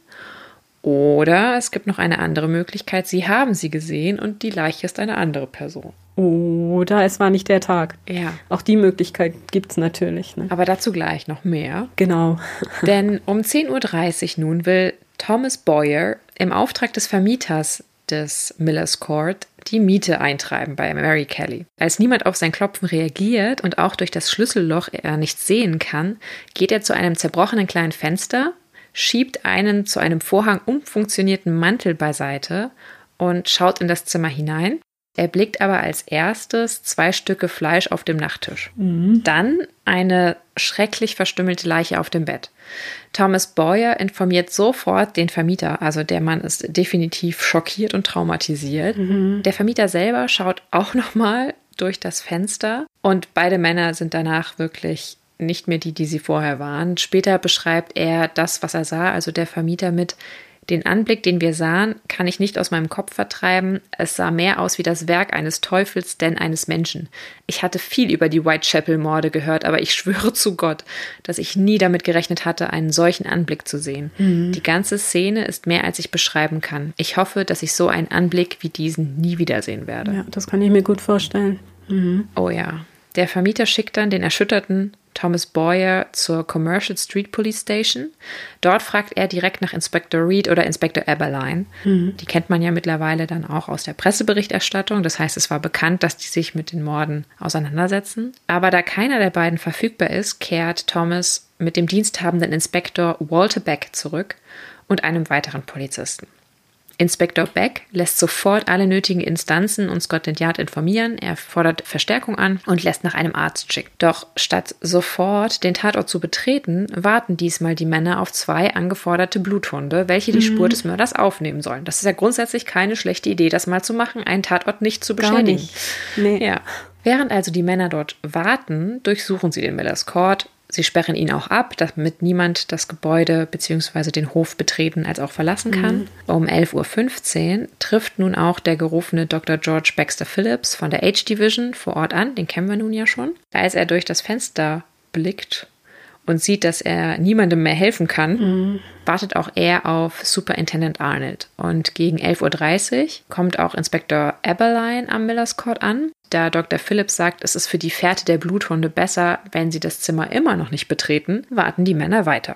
[SPEAKER 2] Oder es gibt noch eine andere Möglichkeit, sie haben sie gesehen und die Leiche ist eine andere Person.
[SPEAKER 3] Oder es war nicht der Tag.
[SPEAKER 2] Ja.
[SPEAKER 3] Auch die Möglichkeit gibt es natürlich. Ne?
[SPEAKER 2] Aber dazu gleich noch mehr.
[SPEAKER 3] Genau.
[SPEAKER 2] Denn um zehn Uhr dreißig nun will Thomas Boyer im Auftrag des Vermieters des Millers Court die Miete eintreiben bei Mary Kelly. Als niemand auf sein Klopfen reagiert und auch durch das Schlüsselloch er nichts sehen kann, geht er zu einem zerbrochenen kleinen Fenster, schiebt einen zu einem Vorhang umfunktionierten Mantel beiseite und schaut in das Zimmer hinein. Er blickt aber als erstes zwei Stücke Fleisch auf dem Nachttisch. Mhm. Dann eine schrecklich verstümmelte Leiche auf dem Bett. Thomas Boyer informiert sofort den Vermieter, also der Mann ist definitiv schockiert und traumatisiert. Mhm. Der Vermieter selber schaut auch nochmal durch das Fenster und beide Männer sind danach wirklich nicht mehr die, die sie vorher waren. Später beschreibt er das, was er sah, also der Vermieter mit: Den Anblick, den wir sahen, kann ich nicht aus meinem Kopf vertreiben. Es sah mehr aus wie das Werk eines Teufels, denn eines Menschen. Ich hatte viel über die Whitechapel-Morde gehört, aber ich schwöre zu Gott, dass ich nie damit gerechnet hatte, einen solchen Anblick zu sehen. Mhm. Die ganze Szene ist mehr, als ich beschreiben kann. Ich hoffe, dass ich so einen Anblick wie diesen nie wiedersehen werde.
[SPEAKER 3] Ja, das kann ich mir gut vorstellen. Mhm.
[SPEAKER 2] Oh ja. Der Vermieter schickt dann den erschütterten Thomas Boyer zur Commercial Street Police Station. Dort fragt er direkt nach Inspector Reed oder Inspector Eberline. Mhm. Die kennt man ja mittlerweile dann auch aus der Presseberichterstattung. Das heißt, es war bekannt, dass die sich mit den Morden auseinandersetzen. Aber da keiner der beiden verfügbar ist, kehrt Thomas mit dem diensthabenden Inspektor Walter Beck zurück und einem weiteren Polizisten. Inspektor Beck lässt sofort alle nötigen Instanzen und Scotland Yard informieren. Er fordert Verstärkung an und lässt nach einem Arzt schicken. Doch statt sofort den Tatort zu betreten, warten diesmal die Männer auf zwei angeforderte Bluthunde, welche die mhm. Spur des Mörders aufnehmen sollen. Das ist ja grundsätzlich keine schlechte Idee, das mal zu machen, einen Tatort nicht zu beschädigen.
[SPEAKER 3] Gar nicht. Nee.
[SPEAKER 2] Ja. Während also die Männer dort warten, durchsuchen sie den Millers Court. Sie sperren ihn auch ab, damit niemand das Gebäude bzw. den Hof betreten als auch verlassen kann. Mhm. Um elf Uhr fünfzehn trifft nun auch der gerufene Doktor George Baxter Phillips von der H-Division vor Ort an. Den kennen wir nun ja schon. Als er durch das Fenster blickt und sieht, dass er niemandem mehr helfen kann, mhm. wartet auch er auf Superintendent Arnold. Und gegen elf Uhr dreißig kommt auch Inspektor Eberline am Millers Court an. Da Doktor Phillips sagt, es ist für die Fährte der Bluthunde besser, wenn sie das Zimmer immer noch nicht betreten, warten die Männer weiter.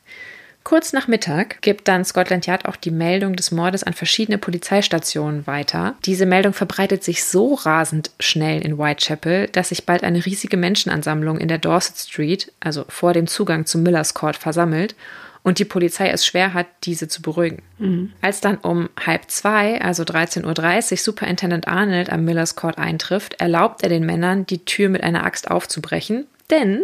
[SPEAKER 2] Kurz nach Mittag gibt dann Scotland Yard auch die Meldung des Mordes an verschiedene Polizeistationen weiter. Diese Meldung verbreitet sich so rasend schnell in Whitechapel, dass sich bald eine riesige Menschenansammlung in der Dorset Street, also vor dem Zugang zum Millers Court, versammelt und die Polizei es schwer hat, diese zu beruhigen. Mhm. Als dann um halb zwei, also dreizehn Uhr dreißig, Superintendent Arnold am Millers Court eintrifft, erlaubt er den Männern, die Tür mit einer Axt aufzubrechen, denn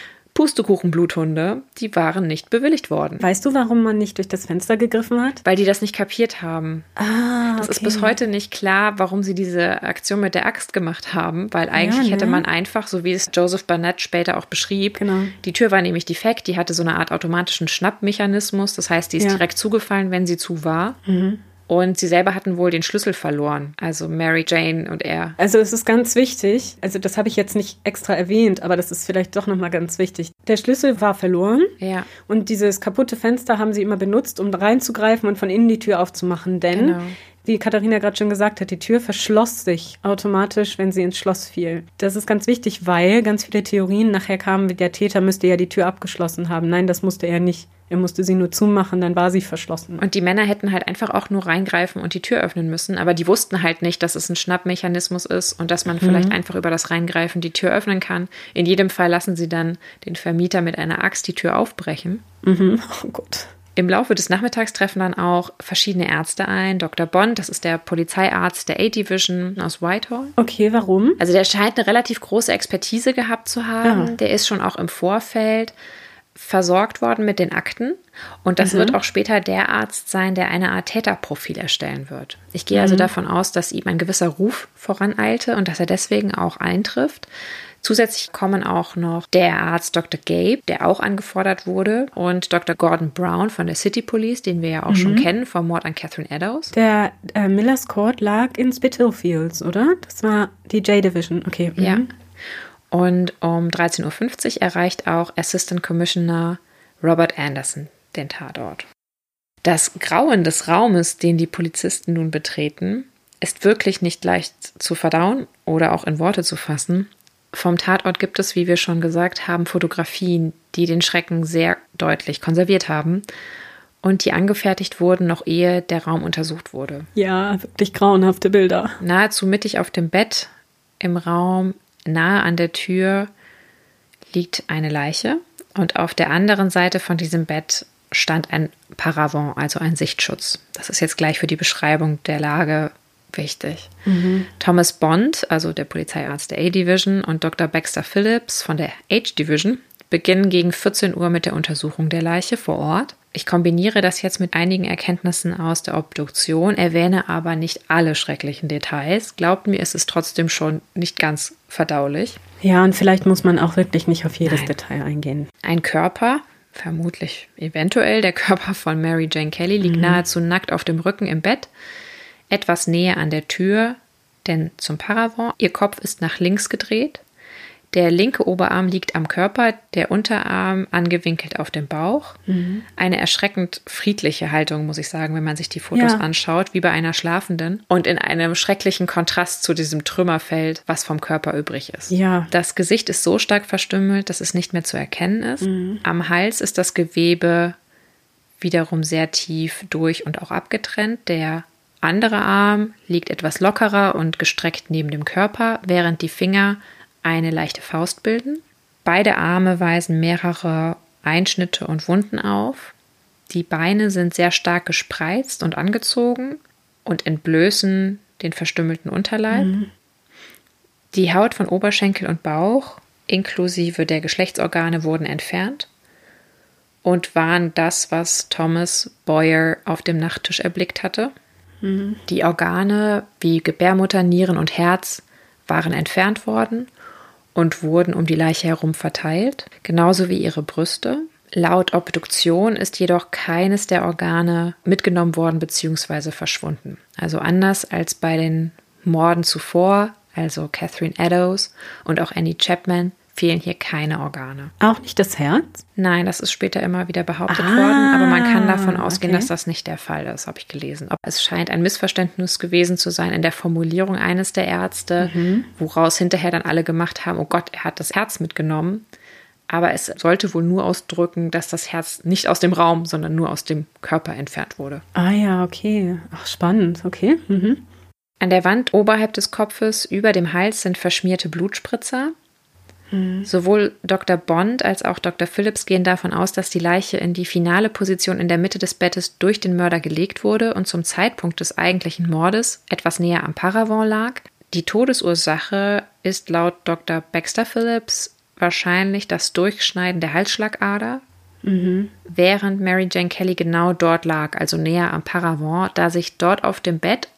[SPEAKER 2] Pustekuchen-Bluthunde, die waren nicht bewilligt worden.
[SPEAKER 3] Weißt du, warum man nicht durch das Fenster gegriffen hat?
[SPEAKER 2] Weil die das nicht kapiert haben.
[SPEAKER 3] Ah, okay.
[SPEAKER 2] Das ist bis heute nicht klar, warum sie diese Aktion mit der Axt gemacht haben, weil eigentlich ja, ne? hätte man einfach, so wie es Joseph Barnett später auch beschrieb,
[SPEAKER 3] genau.
[SPEAKER 2] die Tür war nämlich defekt, die hatte so eine Art automatischen Schnappmechanismus, das heißt, die ist ja. direkt zugefallen, wenn sie zu war.
[SPEAKER 3] Mhm.
[SPEAKER 2] Und sie selber hatten wohl den Schlüssel verloren, also Mary Jane und er.
[SPEAKER 3] Also es ist ganz wichtig, also das habe ich jetzt nicht extra erwähnt, aber das ist vielleicht doch nochmal ganz wichtig. Der Schlüssel war verloren
[SPEAKER 2] ja.
[SPEAKER 3] und dieses kaputte Fenster haben sie immer benutzt, um reinzugreifen und von innen die Tür aufzumachen, denn, genau. wie Katharina gerade schon gesagt hat, die Tür verschloss sich automatisch, wenn sie ins Schloss fiel. Das ist ganz wichtig, weil ganz viele Theorien nachher kamen, der Täter müsste ja die Tür abgeschlossen haben. Nein, das musste er nicht. Er musste sie nur zumachen, dann war sie verschlossen.
[SPEAKER 2] Und die Männer hätten halt einfach auch nur reingreifen und die Tür öffnen müssen. Aber die wussten halt nicht, dass es ein Schnappmechanismus ist und dass man mhm. vielleicht einfach über das Reingreifen die Tür öffnen kann. In jedem Fall lassen sie dann den Vermieter mit einer Axt die Tür aufbrechen.
[SPEAKER 3] Mhm. Oh Gott.
[SPEAKER 2] Im Laufe des Nachmittags treffen dann auch verschiedene Ärzte ein. Doktor Bond, das ist der Polizeiarzt der A-Division aus Whitehall.
[SPEAKER 3] Okay, warum?
[SPEAKER 2] Also der scheint eine relativ große Expertise gehabt zu haben. Ja. Der ist schon auch im Vorfeld versorgt worden mit den Akten und das mhm. wird auch später der Arzt sein, der eine Art Täterprofil erstellen wird. Ich gehe mhm. also davon aus, dass ihm ein gewisser Ruf voraneilte und dass er deswegen auch eintrifft. Zusätzlich kommen auch noch der Arzt Doktor Gabe, der auch angefordert wurde, und Doktor Gordon Brown von der City Police, den wir ja auch mhm. schon kennen vom Mord an Catherine Eddowes.
[SPEAKER 3] Der äh, Millers Court lag in Spitalfields, oder? Das war die J-Division, okay. Mhm.
[SPEAKER 2] Ja. Und um dreizehn Uhr fünfzig erreicht auch Assistant Commissioner Robert Anderson den Tatort. Das Grauen des Raumes, den die Polizisten nun betreten, ist wirklich nicht leicht zu verdauen oder auch in Worte zu fassen. Vom Tatort gibt es, wie wir schon gesagt haben, Fotografien, die den Schrecken sehr deutlich konserviert haben und die angefertigt wurden, noch ehe der Raum untersucht wurde.
[SPEAKER 3] Ja, wirklich grauenhafte Bilder.
[SPEAKER 2] Nahezu mittig auf dem Bett im Raum, nahe an der Tür, liegt eine Leiche und auf der anderen Seite von diesem Bett stand ein Paravent, also ein Sichtschutz. Das ist jetzt gleich für die Beschreibung der Lage wichtig. Mhm. Thomas Bond, also der Polizeiarzt der A-Division, und Doktor Baxter Phillips von der H-Division beginnen gegen vierzehn Uhr mit der Untersuchung der Leiche vor Ort. Ich kombiniere das jetzt mit einigen Erkenntnissen aus der Obduktion, erwähne aber nicht alle schrecklichen Details. Glaubt mir, es ist trotzdem schon nicht ganz verdaulich.
[SPEAKER 3] Ja, und vielleicht muss man auch wirklich nicht auf jedes Nein. Detail eingehen.
[SPEAKER 2] Ein Körper, vermutlich eventuell der Körper von Mary Jane Kelly, liegt mhm. nahezu nackt auf dem Rücken im Bett, etwas näher an der Tür, denn zum Paravent. Ihr Kopf ist nach links gedreht. Der linke Oberarm liegt am Körper, der Unterarm angewinkelt auf dem Bauch. Mhm. Eine erschreckend friedliche Haltung, muss ich sagen, wenn man sich die Fotos ja. anschaut, wie bei einer Schlafenden. Und in einem schrecklichen Kontrast zu diesem Trümmerfeld, was vom Körper übrig ist.
[SPEAKER 3] Ja.
[SPEAKER 2] Das Gesicht ist so stark verstümmelt, dass es nicht mehr zu erkennen ist. Mhm. Am Hals ist das Gewebe wiederum sehr tief durch und auch abgetrennt. Der andere Arm liegt etwas lockerer und gestreckt neben dem Körper, während die Finger eine leichte Faust bilden. Beide Arme weisen mehrere Einschnitte und Wunden auf. Die Beine sind sehr stark gespreizt und angezogen und entblößen den verstümmelten Unterleib. Mhm. Die Haut von Oberschenkel und Bauch inklusive der Geschlechtsorgane wurden entfernt und waren das, was Thomas Boyer auf dem Nachttisch erblickt hatte. Mhm. Die Organe wie Gebärmutter, Nieren und Herz waren entfernt worden und wurden um die Leiche herum verteilt, genauso wie ihre Brüste. Laut Obduktion ist jedoch keines der Organe mitgenommen worden bzw. verschwunden. Also anders als bei den Morden zuvor, also Catherine Eddowes und auch Annie Chapman, fehlen hier keine Organe.
[SPEAKER 3] Auch nicht das Herz?
[SPEAKER 2] Nein, das ist später immer wieder behauptet
[SPEAKER 3] ah,
[SPEAKER 2] worden, aber man kann davon ausgehen,
[SPEAKER 3] okay.
[SPEAKER 2] dass das nicht der Fall ist, habe ich gelesen. Es scheint ein Missverständnis gewesen zu sein in der Formulierung eines der Ärzte, mhm. woraus hinterher dann alle gemacht haben, oh Gott, er hat das Herz mitgenommen. Aber es sollte wohl nur ausdrücken, dass das Herz nicht aus dem Raum, sondern nur aus dem Körper entfernt wurde.
[SPEAKER 3] Ah ja, okay. Ach, spannend, okay. Mhm.
[SPEAKER 2] An der Wand oberhalb des Kopfes über dem Hals sind verschmierte Blutspritzer. Mhm. Sowohl Doktor Bond als auch Doktor Phillips gehen davon aus, dass die Leiche in die finale Position in der Mitte des Bettes durch den Mörder gelegt wurde und zum Zeitpunkt des eigentlichen Mordes etwas näher am Paravent lag. Die Todesursache ist laut Doktor Baxter Phillips wahrscheinlich das Durchschneiden der Halsschlagader, mhm. während Mary Jane Kelly genau dort lag, also näher am Paravent, da sich dort auf dem Bett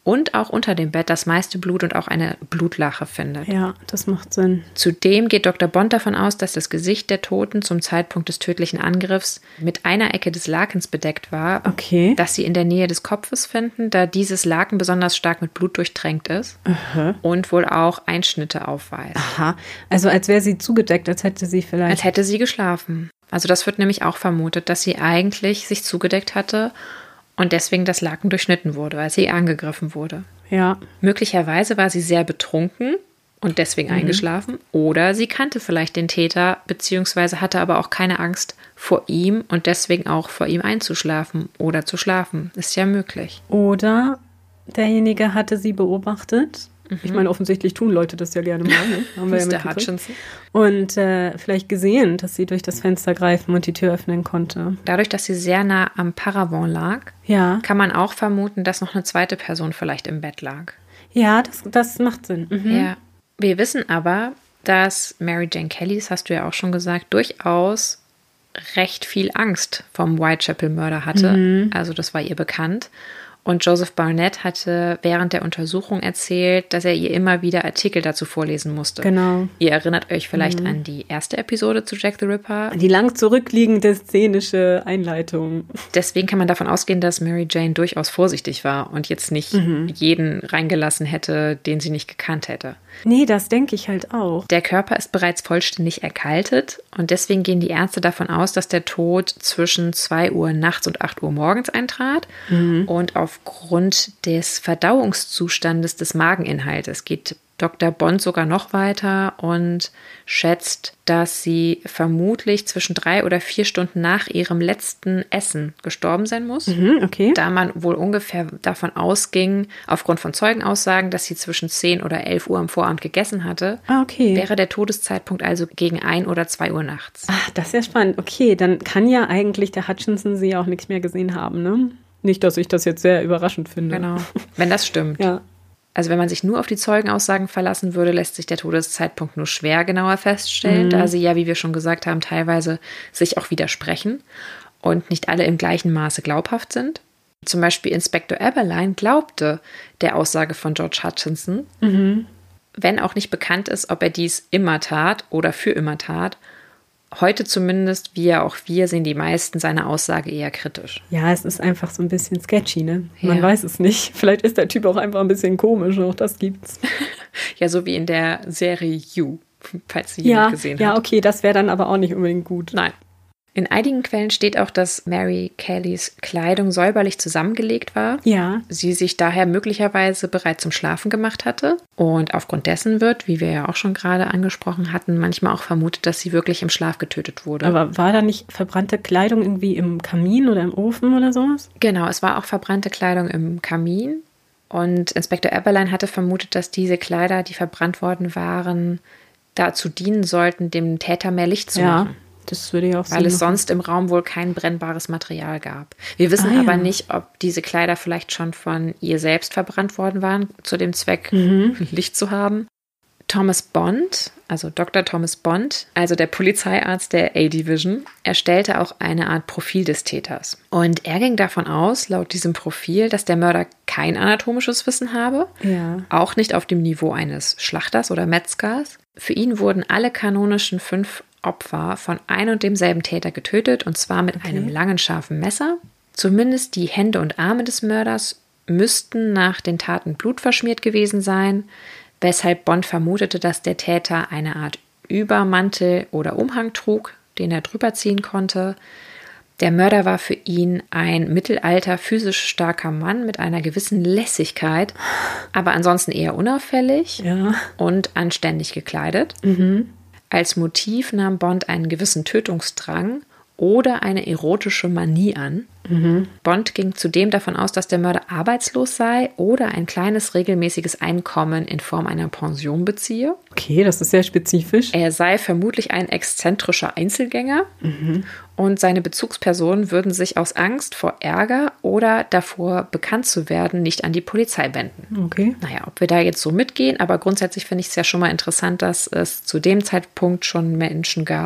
[SPEAKER 2] und auch unter dem Bett das meiste Blut und auch eine Blutlache findet.
[SPEAKER 3] Ja, das macht Sinn.
[SPEAKER 2] Zudem geht Doktor Bond davon aus, dass das Gesicht der Toten zum Zeitpunkt des tödlichen Angriffs mit einer Ecke des Lakens bedeckt war,
[SPEAKER 3] okay.
[SPEAKER 2] das sie in der Nähe des Kopfes finden, da dieses Laken besonders stark mit Blut durchtränkt ist
[SPEAKER 3] Aha.
[SPEAKER 2] und wohl auch Einschnitte aufweist.
[SPEAKER 3] Aha, also als wäre sie zugedeckt, als hätte sie vielleicht...
[SPEAKER 2] Als hätte sie geschlafen. Also das wird nämlich auch vermutet, dass sie eigentlich sich zugedeckt hatte und deswegen das Laken durchschnitten wurde, als sie angegriffen wurde.
[SPEAKER 3] Ja.
[SPEAKER 2] Möglicherweise war sie sehr betrunken und deswegen mhm. eingeschlafen. Oder sie kannte vielleicht den Täter, beziehungsweise hatte aber auch keine Angst vor ihm und deswegen auch vor ihm einzuschlafen oder zu schlafen. Ist ja möglich.
[SPEAKER 3] Oder derjenige hatte sie beobachtet. Mhm. Ich meine, offensichtlich tun Leute das ja gerne mal. Ne? Haben wir ja
[SPEAKER 2] Mister Hutchinson.
[SPEAKER 3] Und äh, vielleicht gesehen, dass sie durch das Fenster greifen und die Tür öffnen konnte.
[SPEAKER 2] Dadurch, dass sie sehr nah am Paravent lag,
[SPEAKER 3] ja.
[SPEAKER 2] kann man auch vermuten, dass noch eine zweite Person vielleicht im Bett lag.
[SPEAKER 3] Ja, das, das macht Sinn. Mhm.
[SPEAKER 2] Ja. Wir wissen aber, dass Mary Jane Kelly, das hast du ja auch schon gesagt, durchaus recht viel Angst vom Whitechapel-Mörder hatte. Mhm. Also das war ihr bekannt. Und Joseph Barnett hatte während der Untersuchung erzählt, dass er ihr immer wieder Artikel dazu vorlesen musste.
[SPEAKER 3] Genau.
[SPEAKER 2] Ihr erinnert euch vielleicht
[SPEAKER 3] mhm.
[SPEAKER 2] an die erste Episode zu Jack the Ripper.
[SPEAKER 3] Die lang zurückliegende szenische Einleitung.
[SPEAKER 2] Deswegen kann man davon ausgehen, dass Mary Jane durchaus vorsichtig war und jetzt nicht mhm. jeden reingelassen hätte, den sie nicht gekannt hätte.
[SPEAKER 3] Nee, das denke ich halt auch.
[SPEAKER 2] Der Körper ist bereits vollständig erkaltet und deswegen gehen die Ärzte davon aus, dass der Tod zwischen zwei Uhr nachts und acht Uhr morgens eintrat. Mhm. Und aufgrund des Verdauungszustandes des Mageninhaltes geht Doktor Bond sogar noch weiter und schätzt, dass sie vermutlich zwischen drei oder vier Stunden nach ihrem letzten Essen gestorben sein muss.
[SPEAKER 3] Mhm, okay.
[SPEAKER 2] Da man wohl ungefähr davon ausging, aufgrund von Zeugenaussagen, dass sie zwischen zehn oder elf Uhr am Vorabend gegessen hatte,
[SPEAKER 3] ah, okay.
[SPEAKER 2] wäre der Todeszeitpunkt also gegen ein oder zwei Uhr nachts.
[SPEAKER 3] Ach, das ist ja spannend. Okay, dann kann ja eigentlich der Hutchinson sie auch nichts mehr gesehen haben, ne? Nicht, dass ich das jetzt sehr überraschend finde.
[SPEAKER 2] Genau, wenn das stimmt.
[SPEAKER 3] Ja.
[SPEAKER 2] Also wenn man sich nur auf die Zeugenaussagen verlassen würde, lässt sich der Todeszeitpunkt nur schwer genauer feststellen, mhm. da sie ja, wie wir schon gesagt haben, teilweise sich auch widersprechen und nicht alle im gleichen Maße glaubhaft sind. Zum Beispiel Inspektor Eberlein glaubte der Aussage von George Hutchinson, mhm. wenn auch nicht bekannt ist, ob er dies immer tat oder für immer tat. Heute zumindest, wie ja auch wir, sehen die meisten seine Aussage eher kritisch.
[SPEAKER 3] Ja, es ist einfach so ein bisschen sketchy, ne? Man
[SPEAKER 2] ja.
[SPEAKER 3] weiß es nicht. Vielleicht ist der Typ auch einfach ein bisschen komisch, auch das gibt's.
[SPEAKER 2] Ja, so wie in der Serie You, falls sie
[SPEAKER 3] ja,
[SPEAKER 2] jemand gesehen hat.
[SPEAKER 3] Ja, okay, das wäre dann aber auch nicht unbedingt gut.
[SPEAKER 2] Nein. In einigen Quellen steht auch, dass Mary Kellys Kleidung säuberlich zusammengelegt war.
[SPEAKER 3] Ja.
[SPEAKER 2] Sie sich daher möglicherweise bereits zum Schlafen gemacht hatte. Und aufgrund dessen wird, wie wir ja auch schon gerade angesprochen hatten, manchmal auch vermutet, dass sie wirklich im Schlaf getötet wurde.
[SPEAKER 3] Aber war da nicht verbrannte Kleidung irgendwie im Kamin oder im Ofen oder sowas?
[SPEAKER 2] Genau, es war auch verbrannte Kleidung im Kamin. Und Inspektor Eberlein hatte vermutet, dass diese Kleider, die verbrannt worden waren, dazu dienen sollten, dem Täter mehr Licht zu
[SPEAKER 3] ja.
[SPEAKER 2] machen.
[SPEAKER 3] Das würde ich auch
[SPEAKER 2] Weil es
[SPEAKER 3] machen.
[SPEAKER 2] sonst im Raum wohl kein brennbares Material gab. Wir wissen
[SPEAKER 3] ah,
[SPEAKER 2] aber
[SPEAKER 3] ja.
[SPEAKER 2] nicht, ob diese Kleider vielleicht schon von ihr selbst verbrannt worden waren, zu dem Zweck,
[SPEAKER 3] mhm.
[SPEAKER 2] Licht zu haben. Thomas Bond, also Doktor Thomas Bond, also der Polizeiarzt der A-Division, erstellte auch eine Art Profil des Täters. Und er ging davon aus, laut diesem Profil, dass der Mörder kein anatomisches Wissen habe,
[SPEAKER 3] ja.
[SPEAKER 2] auch nicht auf dem Niveau eines Schlachters oder Metzgers. Für ihn wurden alle kanonischen fünf Opfer von ein und demselben Täter getötet, und zwar mit okay. einem langen, scharfen Messer. Zumindest die Hände und Arme des Mörders müssten nach den Taten blutverschmiert gewesen sein, weshalb Bond vermutete, dass der Täter eine Art Übermantel oder Umhang trug, den er drüber ziehen konnte. Der Mörder war für ihn ein mittelalter, physisch starker Mann mit einer gewissen Lässigkeit, aber ansonsten eher unauffällig
[SPEAKER 3] ja.
[SPEAKER 2] und anständig gekleidet.
[SPEAKER 3] Mhm.
[SPEAKER 2] Als Motiv nahm Bond einen gewissen Tötungsdrang oder eine erotische Manie an. Mhm. Bond ging zudem davon aus, dass der Mörder arbeitslos sei oder ein kleines regelmäßiges Einkommen in Form einer Pension beziehe.
[SPEAKER 3] Okay, das ist sehr spezifisch.
[SPEAKER 2] Er sei vermutlich ein exzentrischer Einzelgänger
[SPEAKER 3] mhm.
[SPEAKER 2] und seine Bezugspersonen würden sich aus Angst vor Ärger oder davor, bekannt zu werden, nicht an die Polizei wenden.
[SPEAKER 3] Okay.
[SPEAKER 2] Naja, ob wir da jetzt so mitgehen, aber grundsätzlich finde ich es ja schon mal interessant, dass es zu dem Zeitpunkt schon Menschen gab,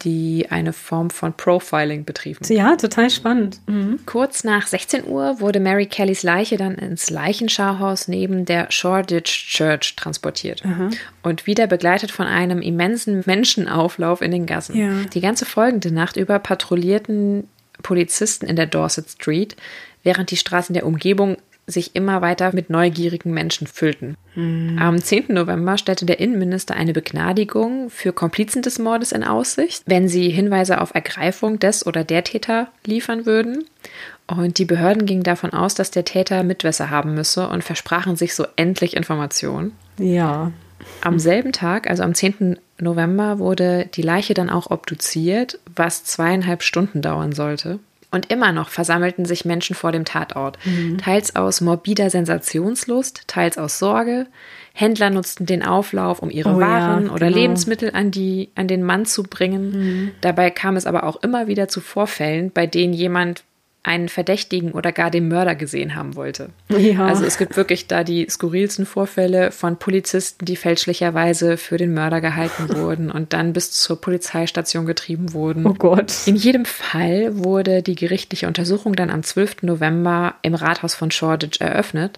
[SPEAKER 2] die eine Form von Profiling betrieben.
[SPEAKER 3] Ja, total spannend. Mhm.
[SPEAKER 2] Kurz nach sechzehn Uhr wurde Mary Kellys Leiche dann ins Leichenschauhaus neben der Shoreditch Church transportiert. Aha. Und wieder begleitet von einem immensen Menschenauflauf in den Gassen. Ja. Die ganze folgende Nacht über patrouillierten Polizisten in der Dorset Street, während die Straßen der Umgebung sich immer weiter mit neugierigen Menschen füllten. Mhm. Am zehnten November stellte der Innenminister eine Begnadigung für Komplizen des Mordes in Aussicht, wenn sie Hinweise auf Ergreifung des oder der Täter liefern würden. Und die Behörden gingen davon aus, dass der Täter Mitwisser haben müsse und versprachen sich so endlich Informationen.
[SPEAKER 3] Ja.
[SPEAKER 2] Am selben Tag, also am zehnten November, wurde die Leiche dann auch obduziert, was zweieinhalb Stunden dauern sollte. Und immer noch versammelten sich Menschen vor dem Tatort, mhm. teils aus morbider Sensationslust, teils aus Sorge. Händler nutzten den Auflauf, um ihre oh, Waren ja, oder genau. Lebensmittel an, die, an den Mann zu bringen. Mhm. Dabei kam es aber auch immer wieder zu Vorfällen, bei denen jemand einen Verdächtigen oder gar den Mörder gesehen haben wollte. Ja. Also es gibt wirklich da die skurrilsten Vorfälle von Polizisten, die fälschlicherweise für den Mörder gehalten wurden und dann bis zur Polizeistation getrieben wurden.
[SPEAKER 3] Oh Gott.
[SPEAKER 2] In jedem Fall wurde die gerichtliche Untersuchung dann am zwölften November im Rathaus von Shoreditch eröffnet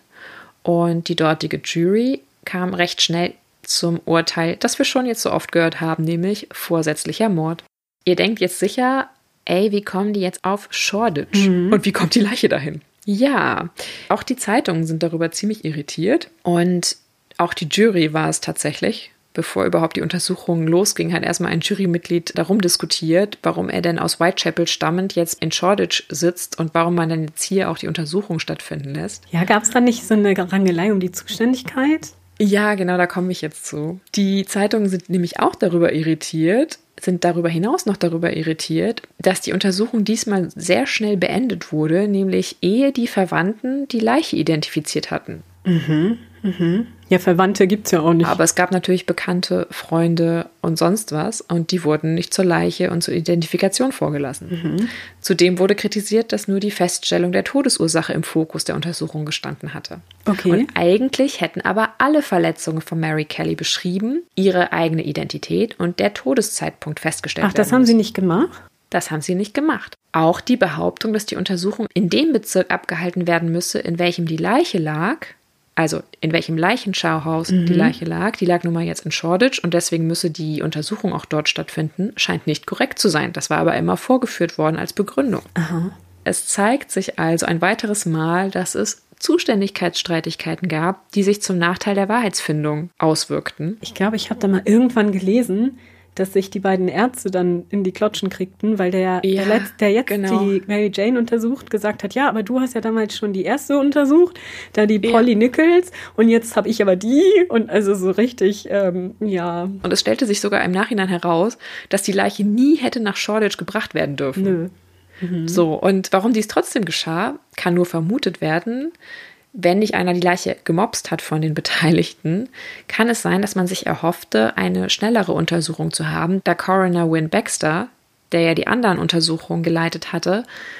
[SPEAKER 2] und die dortige Jury kam recht schnell zum Urteil, das wir schon jetzt so oft gehört haben, nämlich vorsätzlicher Mord. Ihr denkt jetzt sicher, ey, wie kommen die jetzt auf Shoreditch? Mhm. Und wie kommt die Leiche dahin? Ja, auch die Zeitungen sind darüber ziemlich irritiert. Und auch die Jury war es tatsächlich. Bevor überhaupt die Untersuchung losging, hat erstmal ein Jurymitglied darum diskutiert, warum er denn aus Whitechapel stammend jetzt in Shoreditch sitzt und warum man dann jetzt hier auch die Untersuchung stattfinden lässt.
[SPEAKER 3] Ja, gab es da nicht so eine Rangelei um die Zuständigkeit?
[SPEAKER 2] Ja, genau, da komme ich jetzt zu. Die Zeitungen sind nämlich auch darüber irritiert, sind darüber hinaus noch darüber irritiert, dass die Untersuchung diesmal sehr schnell beendet wurde, nämlich ehe die Verwandten die Leiche identifiziert hatten.
[SPEAKER 3] Mhm, mhm. Ja, Verwandte gibt es ja auch nicht.
[SPEAKER 2] Aber es gab natürlich Bekannte, Freunde und sonst was und die wurden nicht zur Leiche und zur Identifikation vorgelassen. Mhm. Zudem wurde kritisiert, dass nur die Feststellung der Todesursache im Fokus der Untersuchung gestanden hatte.
[SPEAKER 3] Okay.
[SPEAKER 2] Und eigentlich hätten aber alle Verletzungen von Mary Kelly beschrieben, ihre eigene Identität und der Todeszeitpunkt festgestellt werden.
[SPEAKER 3] Ach, das haben sie nicht gemacht?
[SPEAKER 2] Das haben sie nicht gemacht. Auch die Behauptung, dass die Untersuchung in dem Bezirk abgehalten werden müsse, in welchem die Leiche lag, also in welchem Leichenschauhaus mhm. die Leiche lag, die lag nun mal jetzt in Shoreditch und deswegen müsse die Untersuchung auch dort stattfinden, scheint nicht korrekt zu sein. Das war aber immer vorgeführt worden als Begründung.
[SPEAKER 3] Aha.
[SPEAKER 2] Es zeigt sich also ein weiteres Mal, dass es Zuständigkeitsstreitigkeiten gab, die sich zum Nachteil der Wahrheitsfindung auswirkten.
[SPEAKER 3] Ich glaube, ich habe da mal irgendwann gelesen, dass sich die beiden Ärzte dann in die Klotschen kriegten, weil der,
[SPEAKER 2] ja,
[SPEAKER 3] der, Letz-, der jetzt
[SPEAKER 2] genau.
[SPEAKER 3] die Mary Jane untersucht, gesagt hat, ja, aber du hast ja damals schon die erste untersucht, da die Polly ja. Nichols und jetzt habe ich aber die und also so richtig, ähm, ja.
[SPEAKER 2] Und es stellte sich sogar im Nachhinein heraus, dass die Leiche nie hätte nach Shoreditch gebracht werden dürfen.
[SPEAKER 3] Nö. Mhm.
[SPEAKER 2] So, und warum dies trotzdem geschah, kann nur vermutet werden. Wenn nicht einer die Leiche gemobst hat von den Beteiligten, kann es sein, dass man sich erhoffte, eine schnellere Untersuchung zu haben, da Coroner Wynne Baxter, der ja die anderen Untersuchungen geleitet hatte,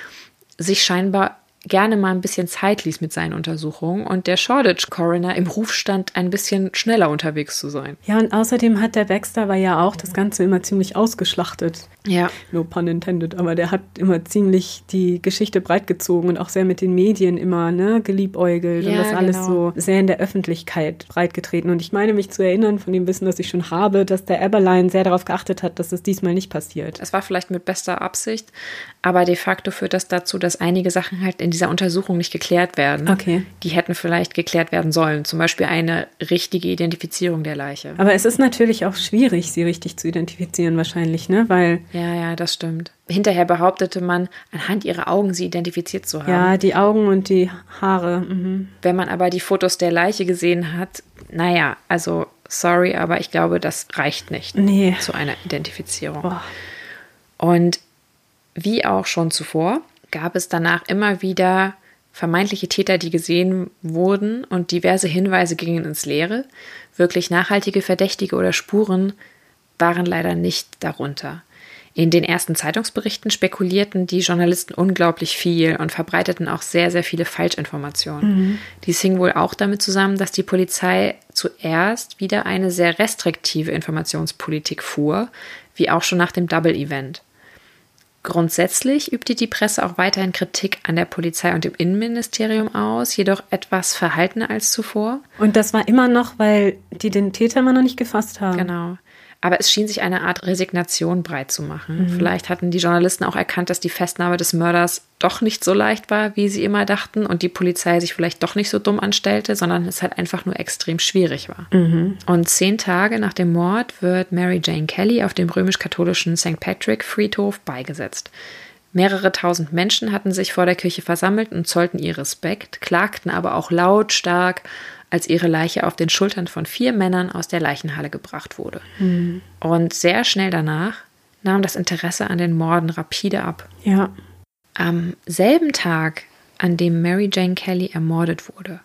[SPEAKER 2] sich scheinbar gerne mal ein bisschen Zeit ließ mit seinen Untersuchungen und der Shoreditch Coroner im Ruf stand, ein bisschen schneller unterwegs zu sein.
[SPEAKER 3] Ja, und außerdem hat der Baxter war ja auch das Ganze immer ziemlich ausgeschlachtet.
[SPEAKER 2] Ja.
[SPEAKER 3] No pun intended, aber der hat immer ziemlich die Geschichte breitgezogen und auch sehr mit den Medien immer ne, geliebäugelt
[SPEAKER 2] ja,
[SPEAKER 3] und das alles
[SPEAKER 2] genau.
[SPEAKER 3] so sehr in der Öffentlichkeit breitgetreten. Und ich meine mich zu erinnern von dem Wissen, das ich schon habe, dass der Eberlein sehr darauf geachtet hat, dass es diesmal nicht passiert.
[SPEAKER 2] Es war vielleicht mit bester Absicht, aber de facto führt das dazu, dass einige Sachen halt in dieser Untersuchung nicht geklärt werden.
[SPEAKER 3] Okay.
[SPEAKER 2] Die hätten vielleicht geklärt werden sollen. Zum Beispiel eine richtige Identifizierung der Leiche.
[SPEAKER 3] Aber es ist natürlich auch schwierig, sie richtig zu identifizieren wahrscheinlich, ne? Weil
[SPEAKER 2] ja, ja, das stimmt. Hinterher behauptete man, anhand ihrer Augen sie identifiziert zu haben.
[SPEAKER 3] Ja, die Augen und die Haare. Mhm.
[SPEAKER 2] Wenn man aber die Fotos der Leiche gesehen hat, naja, also sorry, aber ich glaube, das reicht nicht
[SPEAKER 3] nee.
[SPEAKER 2] zu einer Identifizierung.
[SPEAKER 3] Boah.
[SPEAKER 2] Und wie auch schon zuvor, gab es danach immer wieder vermeintliche Täter, die gesehen wurden und diverse Hinweise gingen ins Leere. Wirklich nachhaltige Verdächtige oder Spuren waren leider nicht darunter. In den ersten Zeitungsberichten spekulierten die Journalisten unglaublich viel und verbreiteten auch sehr, sehr viele Falschinformationen. Mhm. Dies hing wohl auch damit zusammen, dass die Polizei zuerst wieder eine sehr restriktive Informationspolitik fuhr, wie auch schon nach dem Double-Event. Grundsätzlich übte die Presse auch weiterhin Kritik an der Polizei und dem Innenministerium aus, jedoch etwas verhaltener als zuvor.
[SPEAKER 3] Und das war immer noch, weil die den Täter immer noch nicht gefasst haben.
[SPEAKER 2] Genau. Aber es schien sich eine Art Resignation breit zu machen. Mhm. Vielleicht hatten die Journalisten auch erkannt, dass die Festnahme des Mörders doch nicht so leicht war, wie sie immer dachten, und die Polizei sich vielleicht doch nicht so dumm anstellte, sondern es halt einfach nur extrem schwierig war. Mhm. Und zehn Tage nach dem Mord wird Mary Jane Kelly auf dem römisch-katholischen Sankt Patrick-Friedhof beigesetzt. Mehrere tausend Menschen hatten sich vor der Kirche versammelt und zollten ihr Respekt, klagten aber auch lautstark, als ihre Leiche auf den Schultern von vier Männern aus der Leichenhalle gebracht wurde. Mhm. Und sehr schnell danach nahm das Interesse an den Morden rapide ab.
[SPEAKER 3] Ja.
[SPEAKER 2] Am selben Tag, an dem Mary Jane Kelly ermordet wurde,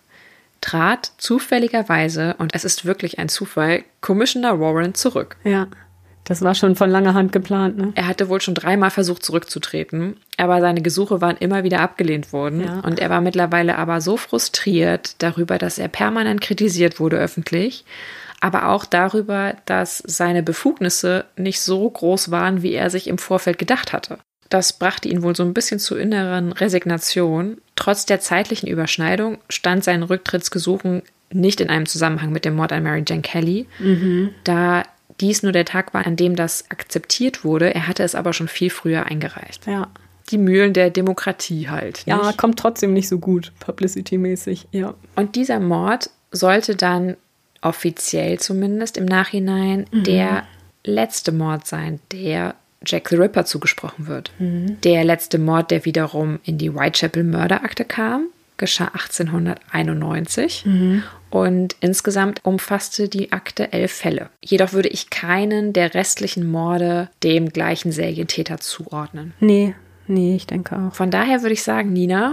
[SPEAKER 2] trat zufälligerweise, und es ist wirklich ein Zufall, Commissioner Warren zurück.
[SPEAKER 3] Ja. Das war schon von langer Hand geplant, ne?
[SPEAKER 2] Er hatte wohl schon dreimal versucht zurückzutreten, aber seine Gesuche waren immer wieder abgelehnt worden. Ja. Und er war mittlerweile aber so frustriert darüber, dass er permanent kritisiert wurde öffentlich, aber auch darüber, dass seine Befugnisse nicht so groß waren, wie er sich im Vorfeld gedacht hatte. Das brachte ihn wohl so ein bisschen zur inneren Resignation. Trotz der zeitlichen Überschneidung stand sein Rücktrittsgesuchen nicht in einem Zusammenhang mit dem Mord an Mary Jane Kelly, mhm. da dies nur der Tag war, an dem das akzeptiert wurde. Er hatte es aber schon viel früher eingereicht.
[SPEAKER 3] Ja.
[SPEAKER 2] Die Mühlen der Demokratie halt. Nicht?
[SPEAKER 3] Ja, kommt trotzdem nicht so gut, publicity-mäßig, ja.
[SPEAKER 2] Und dieser Mord sollte dann offiziell zumindest im Nachhinein mhm. der letzte Mord sein, der Jack the Ripper zugesprochen wird. Mhm. Der letzte Mord, der wiederum in die Whitechapel-Mörderakte kam, geschah achtzehnhunderteinundneunzig. Mhm. Und insgesamt umfasste die Akte elf Fälle. Jedoch würde ich keinen der restlichen Morde dem gleichen Serientäter zuordnen.
[SPEAKER 3] Nee, nee, ich denke auch.
[SPEAKER 2] Von daher würde ich sagen, Nina,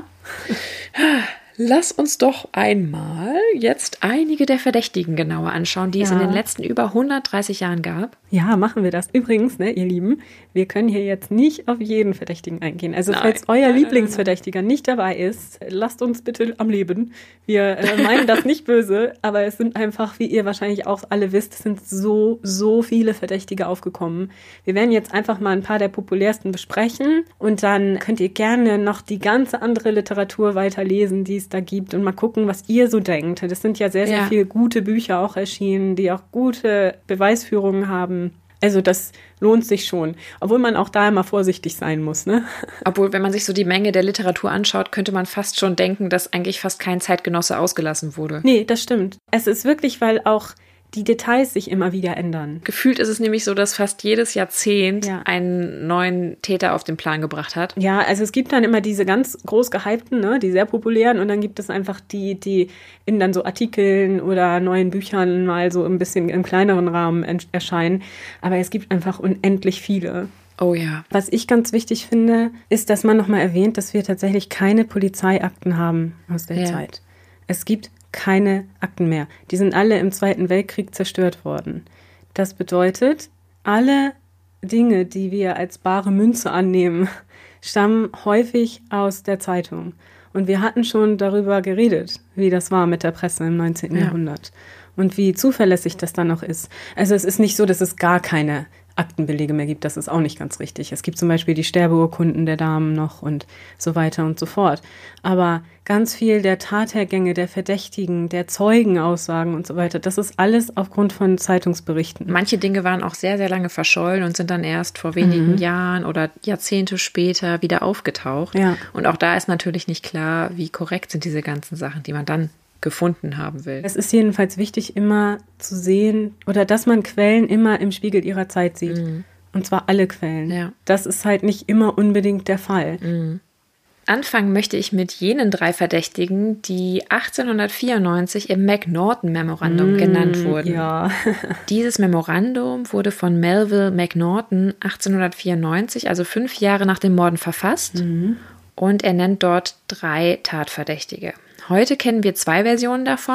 [SPEAKER 2] lass uns doch einmal jetzt einige der Verdächtigen genauer anschauen, die ja. es in den letzten über hundertdreißig Jahren gab.
[SPEAKER 3] Ja, machen wir das. Übrigens, ne, ihr Lieben, wir können hier jetzt nicht auf jeden Verdächtigen eingehen. Also
[SPEAKER 2] nein.
[SPEAKER 3] falls euer nein, Lieblingsverdächtiger nein, nein. nicht dabei ist, lasst uns bitte am Leben. Wir äh, meinen das nicht böse, aber es sind einfach, wie ihr wahrscheinlich auch alle wisst, es sind so, so viele Verdächtige aufgekommen. Wir werden jetzt einfach mal ein paar der populärsten besprechen und dann könnt ihr gerne noch die ganze andere Literatur weiterlesen, die es da gibt, und mal gucken, was ihr so denkt. Das sind ja sehr, sehr ja. viele gute Bücher auch erschienen, die auch gute Beweisführungen haben. Also das lohnt sich schon, obwohl man auch da immer vorsichtig sein muss, ne?
[SPEAKER 2] Obwohl, wenn man sich so die Menge der Literatur anschaut, könnte man fast schon denken, dass eigentlich fast kein Zeitgenosse ausgelassen wurde.
[SPEAKER 3] Nee, das stimmt. Es ist wirklich, weil auch die Details sich immer wieder ändern.
[SPEAKER 2] Gefühlt ist es nämlich so, dass fast jedes Jahrzehnt ja. einen neuen Täter auf den Plan gebracht hat.
[SPEAKER 3] Ja, also es gibt dann immer diese ganz groß gehypten, ne, die sehr populären, und dann gibt es einfach die, die in dann so Artikeln oder neuen Büchern mal so ein bisschen im kleineren Rahmen erscheinen. Aber es gibt einfach unendlich viele.
[SPEAKER 2] Oh ja.
[SPEAKER 3] Was ich ganz wichtig finde, ist, dass man nochmal erwähnt, dass wir tatsächlich keine Polizeiakten haben aus der ja. Zeit. Es gibt keine Akten mehr. Die sind alle im Zweiten Weltkrieg zerstört worden. Das bedeutet, alle Dinge, die wir als bare Münze annehmen, stammen häufig aus der Zeitung. Und wir hatten schon darüber geredet, wie das war mit der Presse im neunzehnten Ja. Jahrhundert. Und wie zuverlässig das dann noch ist. Also es ist nicht so, dass es gar keine Aktenbelege mehr gibt, das ist auch nicht ganz richtig. Es gibt zum Beispiel die Sterbeurkunden der Damen noch und so weiter und so fort. Aber ganz viel der Tathergänge, der Verdächtigen, der Zeugenaussagen und so weiter, das ist alles aufgrund von Zeitungsberichten.
[SPEAKER 2] Manche Dinge waren auch sehr, sehr lange verschollen und sind dann erst vor wenigen mhm. Jahren oder Jahrzehnte später wieder aufgetaucht.
[SPEAKER 3] Ja.
[SPEAKER 2] Und auch da ist natürlich nicht klar, wie korrekt sind diese ganzen Sachen, die man dann gefunden haben will.
[SPEAKER 3] Es ist jedenfalls wichtig, immer zu sehen, oder dass man Quellen immer im Spiegel ihrer Zeit sieht. Mhm. Und zwar alle Quellen.
[SPEAKER 2] Ja.
[SPEAKER 3] Das ist halt nicht immer unbedingt der Fall.
[SPEAKER 2] Mhm. Anfangen möchte ich mit jenen drei Verdächtigen, die achtzehnhundertvierundneunzig im McNaughton-Memorandum mm, genannt wurden.
[SPEAKER 3] Ja.
[SPEAKER 2] Dieses Memorandum wurde von Melville McNaughton achtzehnhundertvierundneunzig, also fünf Jahre nach dem Morden, verfasst. Mm. Und er nennt dort drei Tatverdächtige. Heute kennen wir zwei Versionen davon.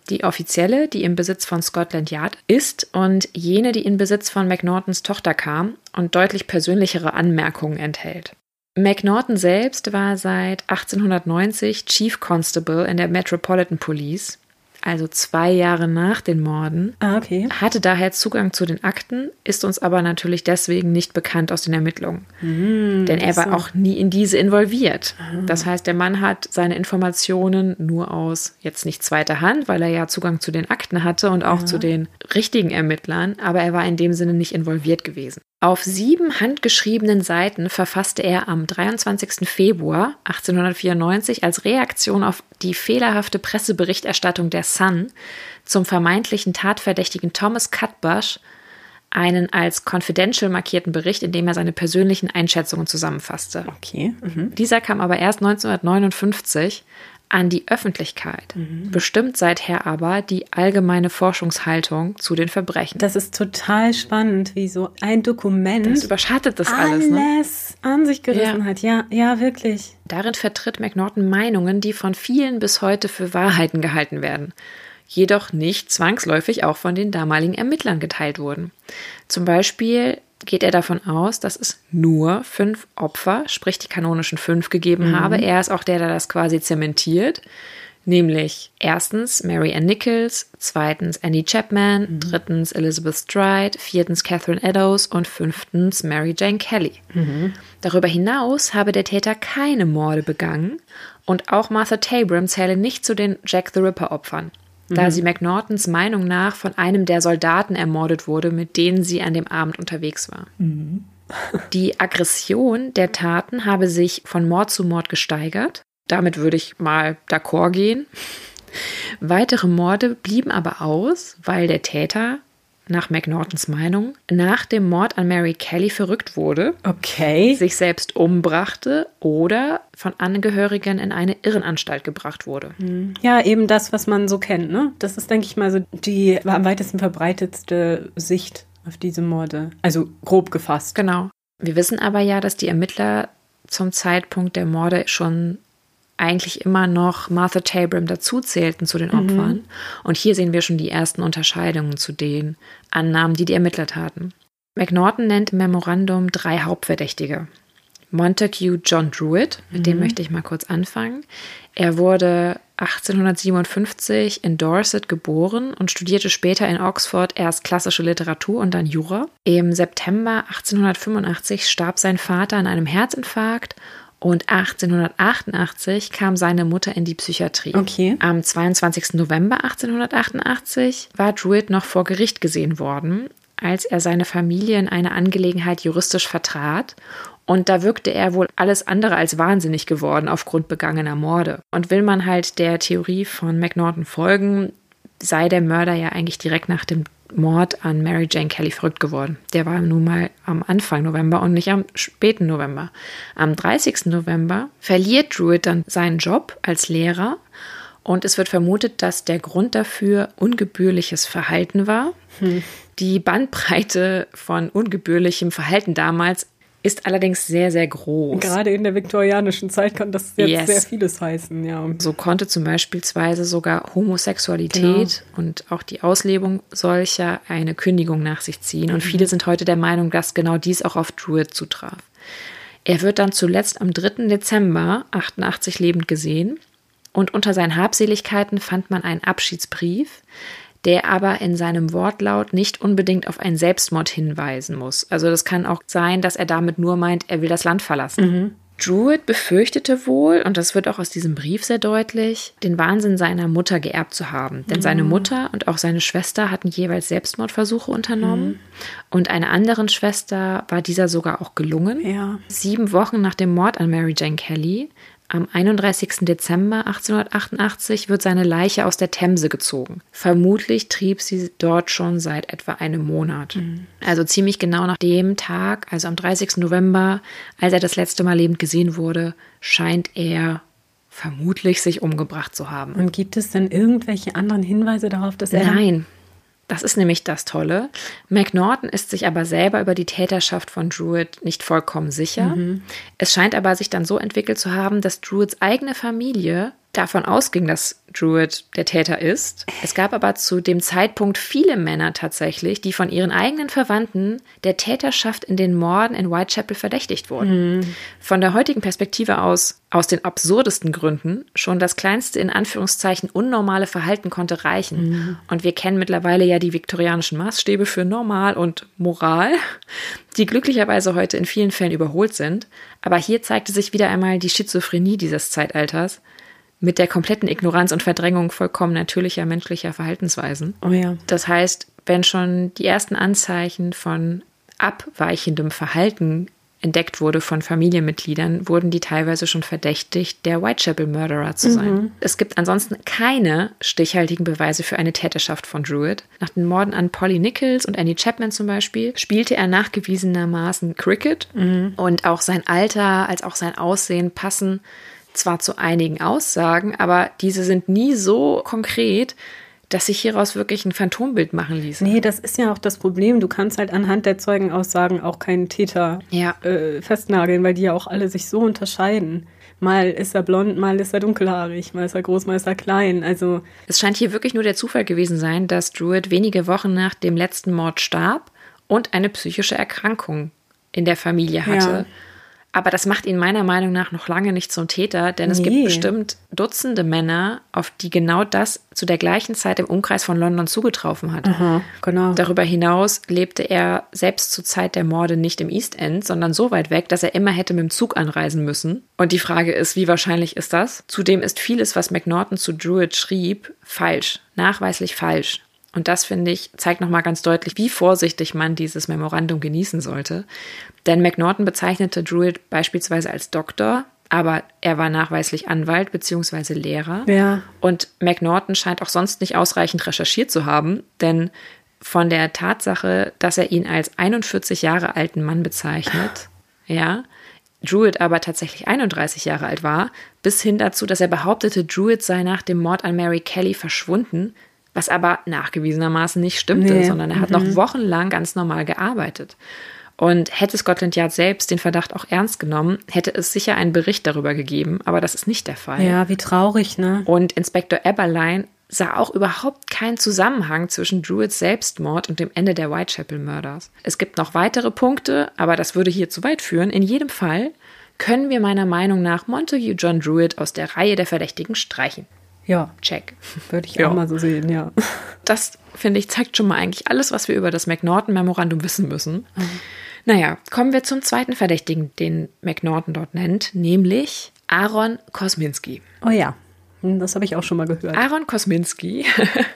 [SPEAKER 2] Die offizielle, die im Besitz von Scotland Yard ist, und jene, die in Besitz von Macnaghtons Tochter kam und deutlich persönlichere Anmerkungen enthält. Macnaghton selbst war seit achtzehnhundertneunzig Chief Constable in der Metropolitan Police, also zwei Jahre nach den Morden,
[SPEAKER 3] ah, okay.
[SPEAKER 2] hatte daher Zugang zu den Akten, ist uns aber natürlich deswegen nicht bekannt aus den Ermittlungen. Mhm, Denn er war so. auch nie in diese involviert. Mhm. Das heißt, der Mann hat seine Informationen nur aus, jetzt nicht zweiter Hand, weil er ja Zugang zu den Akten hatte und auch ja. zu den richtigen Ermittlern, aber er war in dem Sinne nicht involviert gewesen. Auf sieben handgeschriebenen Seiten verfasste er am dreiundzwanzigsten Februar achtzehnhundertvierundneunzig als Reaktion auf die fehlerhafte Presseberichterstattung der Sun zum vermeintlichen Tatverdächtigen Thomas Cutbush einen als confidential markierten Bericht, in dem er seine persönlichen Einschätzungen zusammenfasste.
[SPEAKER 3] Okay. Mhm.
[SPEAKER 2] Dieser kam aber erst neunzehnhundertneunundfünfzig an die Öffentlichkeit, mhm. bestimmt seither aber die allgemeine Forschungshaltung zu den Verbrechen.
[SPEAKER 3] Das ist total spannend, wie so ein Dokument
[SPEAKER 2] das überschattet das alles, ne?
[SPEAKER 3] alles an sich gerissen ja. hat. Ja, ja, wirklich.
[SPEAKER 2] Darin vertritt Macnaghton Meinungen, die von vielen bis heute für Wahrheiten gehalten werden, jedoch nicht zwangsläufig auch von den damaligen Ermittlern geteilt wurden. Zum Beispiel geht er davon aus, dass es nur fünf Opfer, sprich die kanonischen fünf, gegeben mhm. habe. Er ist auch der, der das quasi zementiert. Nämlich erstens Mary Ann Nichols, zweitens Annie Chapman, mhm. drittens Elizabeth Stride, viertens Catherine Eddowes und fünftens Mary Jane Kelly. Mhm. Darüber hinaus habe der Täter keine Morde begangen und auch Martha Tabram zähle nicht zu den Jack the Ripper-Opfern, da mhm. sie Macnaghtons Meinung nach von einem der Soldaten ermordet wurde, mit denen sie an dem Abend unterwegs war. Mhm. Die Aggression der Taten habe sich von Mord zu Mord gesteigert. Damit würde ich mal d'accord gehen. Weitere Morde blieben aber aus, weil der Täter, nach Macnaghtons Meinung, nach dem Mord an Mary Kelly verrückt wurde,
[SPEAKER 3] okay.
[SPEAKER 2] sich selbst umbrachte oder von Angehörigen in eine Irrenanstalt gebracht wurde.
[SPEAKER 3] Ja, eben das, was man so kennt, ne? Das ist, denke ich mal, so die am weitesten verbreitetste Sicht auf diese Morde. Also grob gefasst.
[SPEAKER 2] Genau. Wir wissen aber ja, dass die Ermittler zum Zeitpunkt der Morde schon eigentlich immer noch Martha Tabram dazu zählten zu den Opfern. Mhm. Und hier sehen wir schon die ersten Unterscheidungen zu den Annahmen, die die Ermittler taten. Macnaghton nennt im Memorandum drei Hauptverdächtige. Montague John Druitt, mit mhm. dem möchte ich mal kurz anfangen. Er wurde achtzehnhundertsiebenundfünfzig in Dorset geboren und studierte später in Oxford erst klassische Literatur und dann Jura. Im September achtzehnhundertfünfundachtzig starb sein Vater an einem Herzinfarkt. Und achtzehnhundertachtundachtzig kam seine Mutter in die Psychiatrie.
[SPEAKER 3] Okay.
[SPEAKER 2] Am zweiundzwanzigsten November achtzehnhundertachtundachtzig war Druitt noch vor Gericht gesehen worden, als er seine Familie in einer Angelegenheit juristisch vertrat. Und da wirkte er wohl alles andere als wahnsinnig geworden aufgrund begangener Morde. Und will man halt der Theorie von Macnaghton folgen, sei der Mörder ja eigentlich direkt nach dem Mord an Mary Jane Kelly verrückt geworden. Der war nun mal am Anfang November und nicht am späten November. Am dreißigsten November verliert Druitt dann seinen Job als Lehrer und es wird vermutet, dass der Grund dafür ungebührliches Verhalten war. Hm. Die Bandbreite von ungebührlichem Verhalten damals ist allerdings sehr, sehr groß.
[SPEAKER 3] Gerade in der viktorianischen Zeit kann das jetzt yes. sehr vieles heißen, ja.
[SPEAKER 2] So konnte zum Beispiel sogar Homosexualität genau. und auch die Auslebung solcher eine Kündigung nach sich ziehen. Und mhm. viele sind heute der Meinung, dass genau dies auch auf Druitt zutraf. Er wird dann zuletzt am dritten Dezember achtundachtzig lebend gesehen. Und unter seinen Habseligkeiten fand man einen Abschiedsbrief, der aber in seinem Wortlaut nicht unbedingt auf einen Selbstmord hinweisen muss. Also das kann auch sein, dass er damit nur meint, er will das Land verlassen. Mhm. Druitt befürchtete wohl, und das wird auch aus diesem Brief sehr deutlich, den Wahnsinn seiner Mutter geerbt zu haben. Denn mhm. seine Mutter und auch seine Schwester hatten jeweils Selbstmordversuche unternommen. Mhm. Und einer anderen Schwester war dieser sogar auch gelungen.
[SPEAKER 3] Ja.
[SPEAKER 2] Sieben Wochen nach dem Mord an Mary Jane Kelly, am einunddreißigsten Dezember achtzehnhundertachtundachtzig, wird seine Leiche aus der Themse gezogen. Vermutlich trieb sie dort schon seit etwa einem Monat. Mhm. Also ziemlich genau nach dem Tag, also am dreißigsten November, als er das letzte Mal lebend gesehen wurde, scheint er vermutlich sich umgebracht zu haben.
[SPEAKER 3] Und gibt es denn irgendwelche anderen Hinweise darauf, dass er...
[SPEAKER 2] Nein. Das ist nämlich das Tolle. Macnaghton ist sich aber selber über die Täterschaft von Druitt nicht vollkommen sicher. Mhm. Es scheint aber sich dann so entwickelt zu haben, dass Druitts eigene Familie davon ausging, dass Druitt der Täter ist. Es gab aber zu dem Zeitpunkt viele Männer tatsächlich, die von ihren eigenen Verwandten der Täterschaft in den Morden in Whitechapel verdächtigt wurden. Mhm. Von der heutigen Perspektive aus, aus den absurdesten Gründen, schon das kleinste in Anführungszeichen unnormale Verhalten konnte reichen. Mhm. Und wir kennen mittlerweile ja die viktorianischen Maßstäbe für normal und Moral, die glücklicherweise heute in vielen Fällen überholt sind. Aber hier zeigte sich wieder einmal die Schizophrenie dieses Zeitalters, mit der kompletten Ignoranz und Verdrängung vollkommen natürlicher menschlicher Verhaltensweisen.
[SPEAKER 3] Oh ja.
[SPEAKER 2] Das heißt, wenn schon die ersten Anzeichen von abweichendem Verhalten entdeckt wurde von Familienmitgliedern, wurden die teilweise schon verdächtigt, der Whitechapel-Murderer zu sein. Mhm. Es gibt ansonsten keine stichhaltigen Beweise für eine Täterschaft von Druitt. Nach den Morden an Polly Nichols und Annie Chapman zum Beispiel spielte er nachgewiesenermaßen Cricket. Mhm. Und auch sein Alter als auch sein Aussehen passen zwar zu einigen Aussagen, aber diese sind nie so konkret, dass sich hieraus wirklich ein Phantombild machen ließ.
[SPEAKER 3] Nee, das ist ja auch das Problem. Du kannst halt anhand der Zeugenaussagen auch keinen Täter
[SPEAKER 2] ja.
[SPEAKER 3] äh, festnageln, weil die ja auch alle sich so unterscheiden. Mal ist er blond, mal ist er dunkelhaarig, mal ist er groß, mal ist er klein. Also
[SPEAKER 2] es scheint hier wirklich nur der Zufall gewesen sein, dass Druitt wenige Wochen nach dem letzten Mord starb und eine psychische Erkrankung in der Familie hatte. Ja. Aber das macht ihn meiner Meinung nach noch lange nicht zum Täter, denn es nee. gibt bestimmt Dutzende Männer, auf die genau das zu der gleichen Zeit im Umkreis von London zugetroffen hat.
[SPEAKER 3] Aha, genau.
[SPEAKER 2] Darüber hinaus lebte er selbst zur Zeit der Morde nicht im East End, sondern so weit weg, dass er immer hätte mit dem Zug anreisen müssen. Und die Frage ist, wie wahrscheinlich ist das? Zudem ist vieles, was Macnaghten zu Druitt schrieb, falsch, nachweislich falsch. Und das, finde ich, zeigt nochmal ganz deutlich, wie vorsichtig man dieses Memorandum genießen sollte. Denn Macnaghten bezeichnete Druitt beispielsweise als Doktor, aber er war nachweislich Anwalt bzw. Lehrer.
[SPEAKER 3] Ja.
[SPEAKER 2] Und Macnaghten scheint auch sonst nicht ausreichend recherchiert zu haben, denn von der Tatsache, dass er ihn als einundvierzig Jahre alten Mann bezeichnet, ja, Druitt aber tatsächlich einunddreißig Jahre alt war, bis hin dazu, dass er behauptete, Druitt sei nach dem Mord an Mary Kelly verschwunden, was aber nachgewiesenermaßen nicht stimmte, nee. sondern er hat mhm. noch wochenlang ganz normal gearbeitet. Und hätte Scotland Yard selbst den Verdacht auch ernst genommen, hätte es sicher einen Bericht darüber gegeben, aber das ist nicht der Fall.
[SPEAKER 3] Ja, wie traurig, ne?
[SPEAKER 2] Und Inspektor Eberlein sah auch überhaupt keinen Zusammenhang zwischen Druitts Selbstmord und dem Ende der Whitechapel-Mörders. Es gibt noch weitere Punkte, aber das würde hier zu weit führen. In jedem Fall können wir meiner Meinung nach Montague John Druitt aus der Reihe der Verdächtigen streichen.
[SPEAKER 3] Ja,
[SPEAKER 2] check.
[SPEAKER 3] Würde ich
[SPEAKER 2] ja.
[SPEAKER 3] auch mal so sehen, ja.
[SPEAKER 2] Das, finde ich, zeigt schon mal eigentlich alles, was wir über das Macnaghten-Memorandum wissen müssen. Mhm. Naja, kommen wir zum zweiten Verdächtigen, den Macnaghten dort nennt, nämlich Aaron Kosminski.
[SPEAKER 3] Oh ja, das habe ich auch schon mal gehört.
[SPEAKER 2] Aaron Kosminski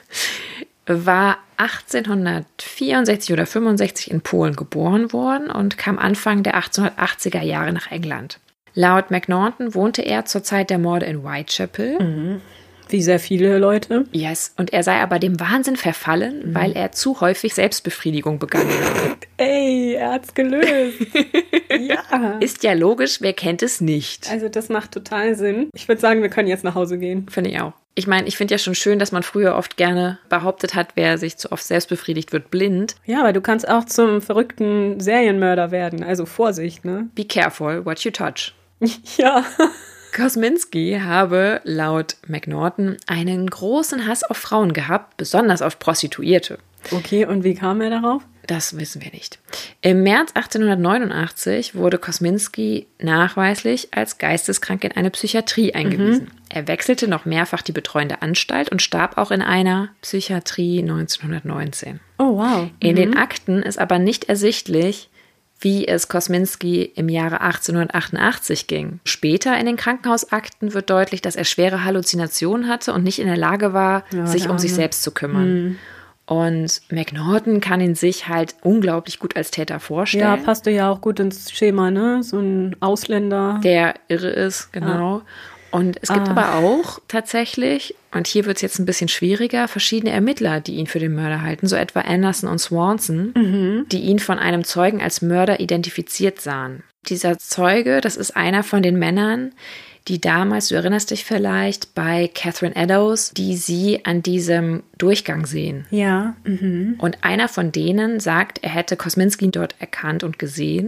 [SPEAKER 2] war achtzehnhundertvierundsechzig oder fünfundsechzig in Polen geboren worden und kam Anfang der achtzehnhundertachtziger Jahre nach England. Laut Macnaghten wohnte er zur Zeit der Morde in Whitechapel.
[SPEAKER 3] Mhm. Wie sehr viele Leute.
[SPEAKER 2] Yes, und er sei aber dem Wahnsinn verfallen, mhm. weil er zu häufig Selbstbefriedigung begangen hat.
[SPEAKER 3] Ey, er hat's gelöst. Ja.
[SPEAKER 2] Ist ja logisch, wer kennt es nicht?
[SPEAKER 3] Also das macht total Sinn. Ich würde sagen, wir können jetzt nach Hause gehen.
[SPEAKER 2] Finde ich auch. Ich meine, ich finde ja schon schön, dass man früher oft gerne behauptet hat, wer sich zu oft selbst befriedigt, wird blind.
[SPEAKER 3] Ja, aber du kannst auch zum verrückten Serienmörder werden. Also Vorsicht, ne?
[SPEAKER 2] Be careful what you touch.
[SPEAKER 3] Ja.
[SPEAKER 2] Kosminski habe laut Macnaghten einen großen Hass auf Frauen gehabt, besonders auf Prostituierte.
[SPEAKER 3] Okay, und wie kam er darauf?
[SPEAKER 2] Das wissen wir nicht. Im März achtzehnhundertneunundachtzig wurde Kosminski nachweislich als geisteskrank in eine Psychiatrie eingewiesen. Mhm. Er wechselte noch mehrfach die betreuende Anstalt und starb auch in einer Psychiatrie neunzehnhundertneunzehn.
[SPEAKER 3] Oh, wow. Mhm.
[SPEAKER 2] In den Akten ist aber nicht ersichtlich, wie es Kosminski im Jahre achtzehnhundertachtundachtzig ging. Später in den Krankenhausakten wird deutlich, dass er schwere Halluzinationen hatte und nicht in der Lage war, ja, sich um sich selbst zu kümmern. Mhm. Und Macnaghten kann ihn sich halt unglaublich gut als Täter vorstellen.
[SPEAKER 3] Ja, passt ja auch gut ins Schema, ne? So ein Ausländer.
[SPEAKER 2] Der irre ist, genau. Ah. Und es gibt ah. aber auch tatsächlich, und hier wird es jetzt ein bisschen schwieriger, verschiedene Ermittler, die ihn für den Mörder halten, so etwa Anderson und Swanson, mhm. die ihn von einem Zeugen als Mörder identifiziert sahen. Dieser Zeuge, das ist einer von den Männern, die damals, du erinnerst dich vielleicht, bei Catherine Eddowes, die sie an diesem Durchgang sehen.
[SPEAKER 3] Ja. Mhm.
[SPEAKER 2] Und einer von denen sagt, er hätte Kosminski dort erkannt und gesehen.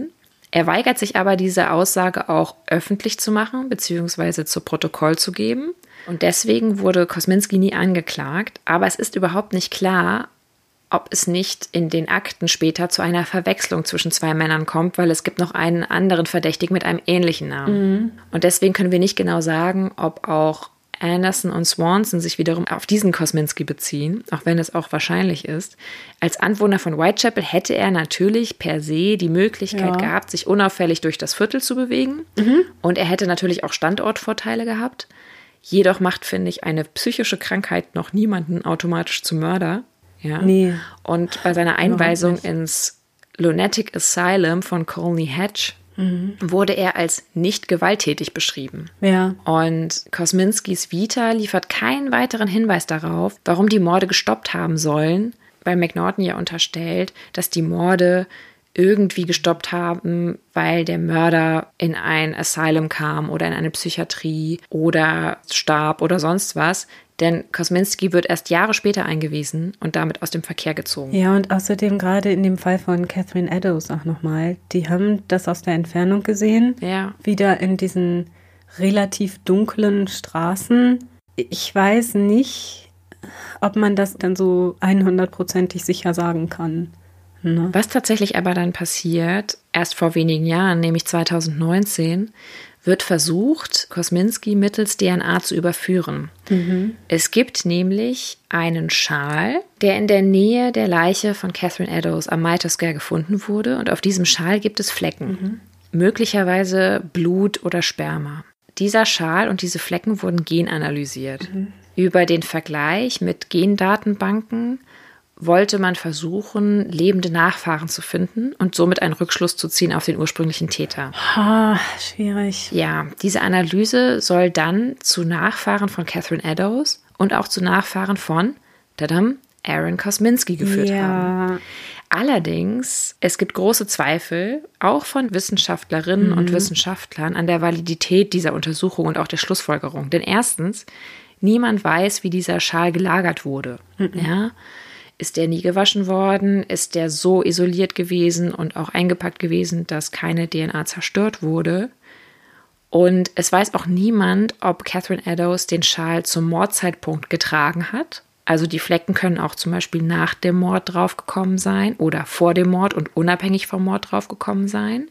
[SPEAKER 2] Er weigert sich aber, diese Aussage auch öffentlich zu machen, beziehungsweise zu Protokoll zu geben. Und deswegen wurde Kosminski nie angeklagt. Aber es ist überhaupt nicht klar, ob es nicht in den Akten später zu einer Verwechslung zwischen zwei Männern kommt, weil es gibt noch einen anderen Verdächtigen mit einem ähnlichen Namen. Mhm. Und deswegen können wir nicht genau sagen, ob auch Anderson und Swanson sich wiederum auf diesen Kosminski beziehen, auch wenn es auch wahrscheinlich ist. Als Anwohner von Whitechapel hätte er natürlich per se die Möglichkeit ja. gehabt, sich unauffällig durch das Viertel zu bewegen. Mhm. Und er hätte natürlich auch Standortvorteile gehabt. Jedoch macht, finde ich, eine psychische Krankheit noch niemanden automatisch zum Mörder. Ja.
[SPEAKER 3] Nee.
[SPEAKER 2] Und bei seiner Einweisung ins Lunatic Asylum von Colney Hatch mhm. wurde er als nicht gewalttätig beschrieben.
[SPEAKER 3] Ja.
[SPEAKER 2] Und Kosminskis Vita liefert keinen weiteren Hinweis darauf, warum die Morde gestoppt haben sollen, weil McNaughton ja unterstellt, dass die Morde irgendwie gestoppt haben, weil der Mörder in ein Asylum kam oder in eine Psychiatrie oder starb oder sonst was. Denn Kosminski wird erst Jahre später eingewiesen und damit aus dem Verkehr gezogen.
[SPEAKER 3] Ja, und außerdem gerade in dem Fall von Catherine Eddowes auch nochmal, die haben das aus der Entfernung gesehen.
[SPEAKER 2] Ja.
[SPEAKER 3] Wieder in diesen relativ dunklen Straßen. Ich weiß nicht, ob man das dann so hundertprozentig sicher sagen kann. Ne?
[SPEAKER 2] Was tatsächlich aber dann passiert, erst vor wenigen Jahren, nämlich zweitausendneunzehn, wird versucht, Kosminski mittels D N A zu überführen. Mhm. Es gibt nämlich einen Schal, der in der Nähe der Leiche von Catherine Eddowes am Mitre Square gefunden wurde. Und auf diesem Schal gibt es Flecken, mhm. möglicherweise Blut oder Sperma. Dieser Schal und diese Flecken wurden genanalysiert. Mhm. Über den Vergleich mit Gendatenbanken wollte man versuchen, lebende Nachfahren zu finden und somit einen Rückschluss zu ziehen auf den ursprünglichen Täter.
[SPEAKER 3] Ah, schwierig.
[SPEAKER 2] Ja, diese Analyse soll dann zu Nachfahren von Catherine Eddowes und auch zu Nachfahren von, tadam, Aaron Kosminski geführt
[SPEAKER 3] ja.
[SPEAKER 2] haben. Allerdings, es gibt große Zweifel, auch von Wissenschaftlerinnen mhm. und Wissenschaftlern, an der Validität dieser Untersuchung und auch der Schlussfolgerung. Denn erstens, niemand weiß, wie dieser Schal gelagert wurde. Mhm. Ja. Ist der nie gewaschen worden? Ist der so isoliert gewesen und auch eingepackt gewesen, dass keine D N A zerstört wurde? Und es weiß auch niemand, ob Catherine Eddowes den Schal zum Mordzeitpunkt getragen hat. Also die Flecken können auch zum Beispiel nach dem Mord draufgekommen sein oder vor dem Mord und unabhängig vom Mord draufgekommen sein.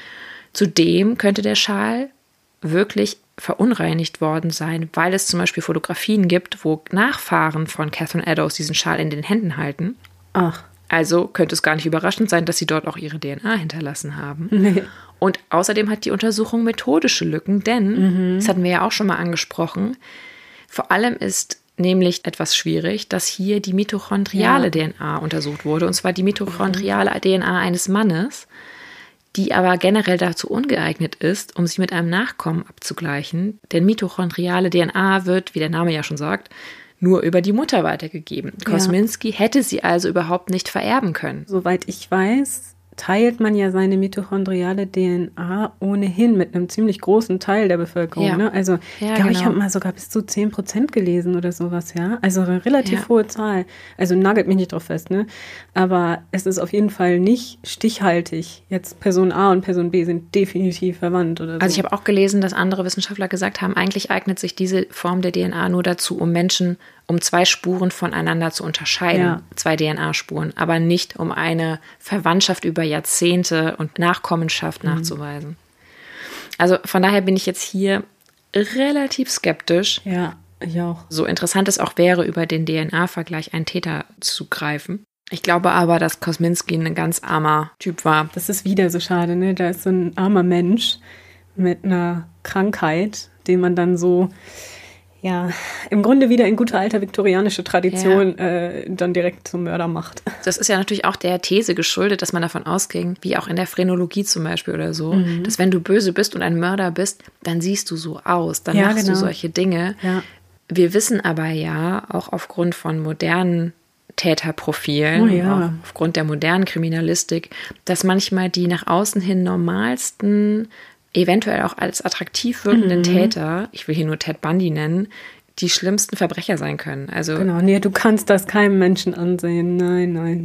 [SPEAKER 2] Zudem könnte der Schal wirklich verunreinigt worden sein, weil es zum Beispiel Fotografien gibt, wo Nachfahren von Catherine Eddowes diesen Schal in den Händen halten.
[SPEAKER 3] Ach.
[SPEAKER 2] Also könnte es gar nicht überraschend sein, dass sie dort auch ihre D N A hinterlassen haben.
[SPEAKER 3] Nee.
[SPEAKER 2] Und außerdem hat die Untersuchung methodische Lücken, denn, mhm. das hatten wir ja auch schon mal angesprochen, vor allem ist nämlich etwas schwierig, dass hier die mitochondriale ja. D N A untersucht wurde, und zwar die mitochondriale mhm. D N A eines Mannes, die aber generell dazu ungeeignet ist, um sie mit einem Nachkommen abzugleichen. Denn mitochondriale D N A wird, wie der Name ja schon sagt, nur über die Mutter weitergegeben. Ja. Kosminski hätte sie also überhaupt nicht vererben können.
[SPEAKER 3] Soweit ich weiß, teilt man ja seine mitochondriale D N A ohnehin mit einem ziemlich großen Teil der Bevölkerung.
[SPEAKER 2] Ja.
[SPEAKER 3] Ne? Also
[SPEAKER 2] ja,
[SPEAKER 3] ich glaube,
[SPEAKER 2] genau.
[SPEAKER 3] ich habe mal sogar bis zu zehn Prozent gelesen oder sowas, ja. Also eine relativ
[SPEAKER 2] ja.
[SPEAKER 3] hohe Zahl. Also nagelt mich nicht drauf fest, ne? Aber es ist auf jeden Fall nicht stichhaltig. Jetzt Person A und Person B sind definitiv verwandt oder so.
[SPEAKER 2] Also ich habe auch gelesen, dass andere Wissenschaftler gesagt haben, eigentlich eignet sich diese Form der D N A nur dazu, um Menschen, um zwei Spuren voneinander zu unterscheiden, ja. zwei D N A-Spuren, aber nicht um eine Verwandtschaft über Jahrzehnte und Nachkommenschaft mhm. nachzuweisen. Also von daher bin ich jetzt hier relativ skeptisch.
[SPEAKER 3] Ja, ich auch.
[SPEAKER 2] So interessant es auch wäre, über den D N A-Vergleich einen Täter zu greifen. Ich glaube aber, dass Kosminski ein ganz armer Typ war.
[SPEAKER 3] Das ist wieder so schade, ne? Da ist so ein armer Mensch mit einer Krankheit, den man dann so, ja, im Grunde wieder in guter alter viktorianische Tradition ja. äh, dann direkt zum Mörder macht.
[SPEAKER 2] Das ist ja natürlich auch der These geschuldet, dass man davon ausging, wie auch in der Phrenologie zum Beispiel oder so, mhm. dass wenn du böse bist und ein Mörder bist, dann siehst du so aus, dann
[SPEAKER 3] ja,
[SPEAKER 2] machst
[SPEAKER 3] genau.
[SPEAKER 2] du solche Dinge.
[SPEAKER 3] Ja.
[SPEAKER 2] Wir wissen aber ja, auch aufgrund von modernen Täterprofilen,
[SPEAKER 3] oh ja.
[SPEAKER 2] auch aufgrund der modernen Kriminalistik, dass manchmal die nach außen hin normalsten, eventuell auch als attraktiv wirkenden mhm. Täter, ich will hier nur Ted Bundy nennen, die schlimmsten Verbrecher sein können. Also
[SPEAKER 3] genau, nee, du kannst das keinem Menschen ansehen. Nein, nein.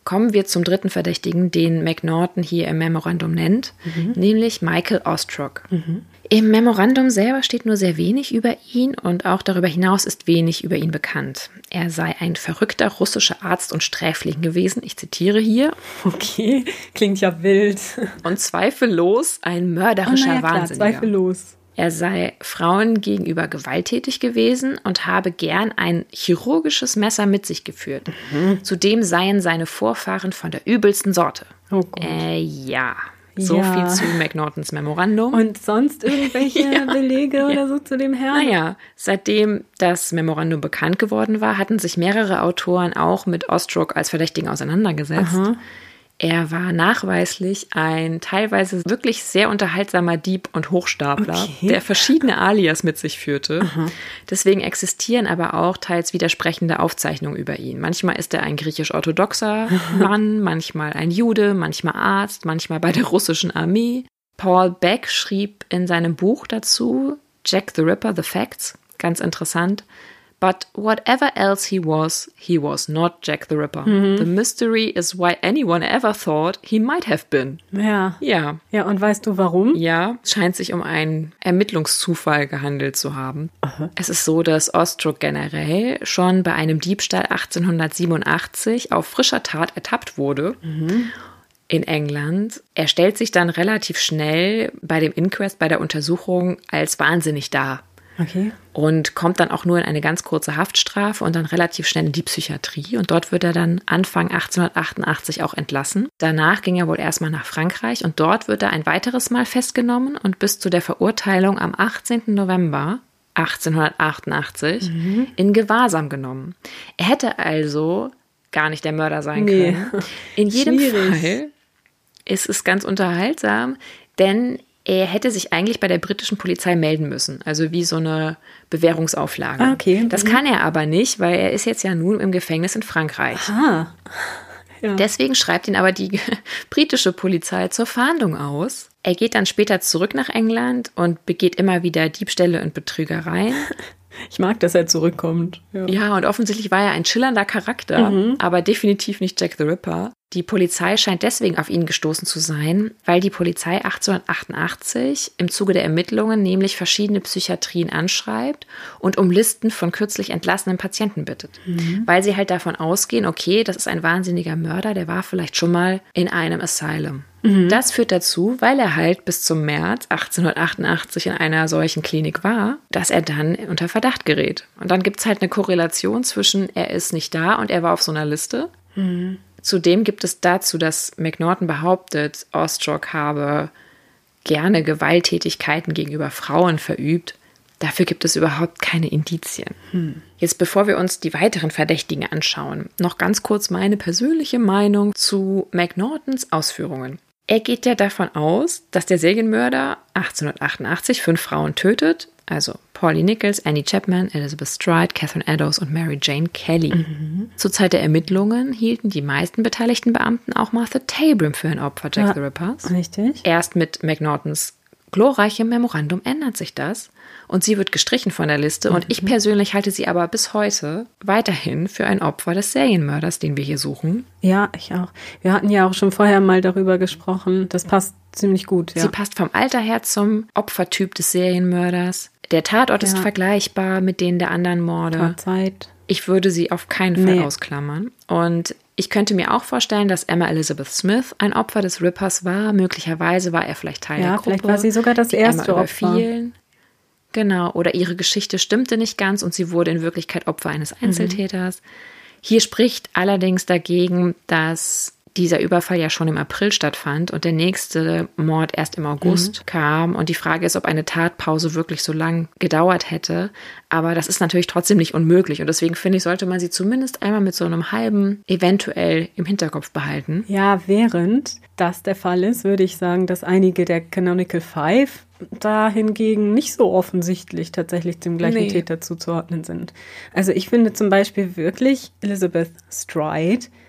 [SPEAKER 2] Kommen wir zum dritten Verdächtigen, den McNaughton hier im Memorandum nennt, mhm. nämlich Michael Ostrock. Mhm. Im Memorandum selber steht nur sehr wenig über ihn und auch darüber hinaus ist wenig über ihn bekannt. Er sei ein verrückter russischer Arzt und Sträfling gewesen, ich zitiere hier.
[SPEAKER 3] Okay, klingt ja wild.
[SPEAKER 2] Und zweifellos ein mörderischer oh, ja, Wahnsinniger. Klar,
[SPEAKER 3] zweifellos.
[SPEAKER 2] Er sei Frauen gegenüber gewalttätig gewesen und habe gern ein chirurgisches Messer mit sich geführt. Mhm. Zudem seien seine Vorfahren von der übelsten Sorte. Oh Gott. Äh, ja. So ja. viel zu McNaughtons Memorandum.
[SPEAKER 3] Und sonst irgendwelche ja. Belege ja. oder so zu dem Herrn?
[SPEAKER 2] Naja, seitdem das Memorandum bekannt geworden war, hatten sich mehrere Autoren auch mit Ostrock als Verdächtigen auseinandergesetzt. Aha. Er war nachweislich ein teilweise wirklich sehr unterhaltsamer Dieb und Hochstapler, okay. der verschiedene Alias mit sich führte. Aha. Deswegen existieren aber auch teils widersprechende Aufzeichnungen über ihn. Manchmal ist er ein griechisch-orthodoxer Mann, manchmal ein Jude, manchmal Arzt, manchmal bei der russischen Armee. Paul Beck schrieb in seinem Buch dazu, Jack the Ripper, The Facts, ganz interessant, But whatever else he was, he was not Jack the Ripper. Mhm. The mystery is why anyone ever thought he might have been.
[SPEAKER 3] Ja.
[SPEAKER 2] Ja.
[SPEAKER 3] Ja, und weißt du warum?
[SPEAKER 2] Ja, es scheint sich um einen Ermittlungszufall gehandelt zu haben. Aha. Es ist so, dass Ostrock generell schon bei einem Diebstahl achtzehnhundertsiebenundachtzig auf frischer Tat ertappt wurde. Mhm. In England. Er stellt sich dann relativ schnell bei dem Inquest, bei der Untersuchung als wahnsinnig dar.
[SPEAKER 3] Okay.
[SPEAKER 2] Und kommt dann auch nur in eine ganz kurze Haftstrafe und dann relativ schnell in die Psychiatrie. Und dort wird er dann Anfang achtzehnhundertachtundachtzig auch entlassen. Danach ging er wohl erstmal nach Frankreich und dort wird er ein weiteres Mal festgenommen und bis zu der Verurteilung am achtzehnten November achtzehnhundertachtundachtzig mhm. in Gewahrsam genommen. Er hätte also gar nicht der Mörder sein
[SPEAKER 3] nee.
[SPEAKER 2] können. In jedem
[SPEAKER 3] Schwierig.
[SPEAKER 2] Fall ist es ganz unterhaltsam, denn er hätte sich eigentlich bei der britischen Polizei melden müssen, also wie so eine Bewährungsauflage.
[SPEAKER 3] Ah, okay.
[SPEAKER 2] Das
[SPEAKER 3] mhm.
[SPEAKER 2] kann er aber nicht, weil er ist jetzt ja nun im Gefängnis in Frankreich.
[SPEAKER 3] Aha. Ja.
[SPEAKER 2] Deswegen schreibt ihn aber die britische Polizei zur Fahndung aus. Er geht dann später zurück nach England und begeht immer wieder Diebstähle und Betrügereien.
[SPEAKER 3] Ich mag, dass er zurückkommt. Ja,
[SPEAKER 2] ja und offensichtlich war er ein schillernder Charakter,
[SPEAKER 3] mhm.
[SPEAKER 2] aber definitiv nicht Jack the Ripper. Die Polizei scheint deswegen auf ihn gestoßen zu sein, weil die Polizei achtzehnhundertachtundachtzig im Zuge der Ermittlungen nämlich verschiedene Psychiatrien anschreibt und um Listen von kürzlich entlassenen Patienten bittet. Mhm. Weil sie halt davon ausgehen, okay, das ist ein wahnsinniger Mörder, der war vielleicht schon mal in einem Asylum. Mhm. Das führt dazu, weil er halt bis zum März achtzehnhundertachtundachtzig in einer solchen Klinik war, dass er dann unter Verdacht gerät. Und dann gibt es halt eine Korrelation zwischen, er ist nicht da und er war auf so einer Liste.
[SPEAKER 3] Mhm.
[SPEAKER 2] Zudem gibt es dazu, dass McNaughton behauptet, Ostrock habe gerne Gewalttätigkeiten gegenüber Frauen verübt. Dafür gibt es überhaupt keine Indizien. Hm. Jetzt, bevor wir uns die weiteren Verdächtigen anschauen, noch ganz kurz meine persönliche Meinung zu McNaughtons Ausführungen. Er geht ja davon aus, dass der Serienmörder achtzehnhundertachtundachtzig fünf Frauen tötet, also Pauline Nichols, Annie Chapman, Elizabeth Stride, Catherine Eddowes und Mary Jane Kelly. Mhm. Zur Zeit der Ermittlungen hielten die meisten beteiligten Beamten auch Martha Tabram für ein Opfer Jack ja, the Rippers.
[SPEAKER 3] Richtig.
[SPEAKER 2] Erst mit McNaughtons glorreichem Memorandum ändert sich das und sie wird gestrichen von der Liste. Mhm. Und ich persönlich halte sie aber bis heute weiterhin für ein Opfer des Serienmörders, den wir hier suchen.
[SPEAKER 3] Ja, ich auch. Wir hatten ja auch schon vorher mal darüber gesprochen. Das passt ziemlich gut. Ja.
[SPEAKER 2] Sie passt vom Alter her zum Opfertyp des Serienmörders. Der Tatort ja. ist vergleichbar mit denen der anderen Morde.
[SPEAKER 3] Tatzeit.
[SPEAKER 2] Ich würde sie auf keinen Fall
[SPEAKER 3] nee.
[SPEAKER 2] ausklammern. Und ich könnte mir auch vorstellen, dass Emma Elizabeth Smith ein Opfer des Rippers war. Möglicherweise war er vielleicht Teil
[SPEAKER 3] ja,
[SPEAKER 2] der Gruppe.
[SPEAKER 3] Vielleicht war sie sogar das erste
[SPEAKER 2] Emma
[SPEAKER 3] Opfer.
[SPEAKER 2] Überfielen. Genau. Oder ihre Geschichte stimmte nicht ganz und sie wurde in Wirklichkeit Opfer eines Einzeltäters. Mhm. Hier spricht allerdings dagegen, dass dieser Überfall ja schon im April stattfand und der nächste Mord erst im August mhm. kam. Und die Frage ist, ob eine Tatpause wirklich so lang gedauert hätte. Aber das ist natürlich trotzdem nicht unmöglich. Und deswegen finde ich, sollte man sie zumindest einmal mit so einem halben eventuell im Hinterkopf behalten.
[SPEAKER 3] Ja, während das der Fall ist, würde ich sagen, dass einige der Canonical Five da hingegen nicht so offensichtlich tatsächlich dem gleichen nee. Täter zuzuordnen sind. Also ich finde zum Beispiel wirklich Elizabeth Stride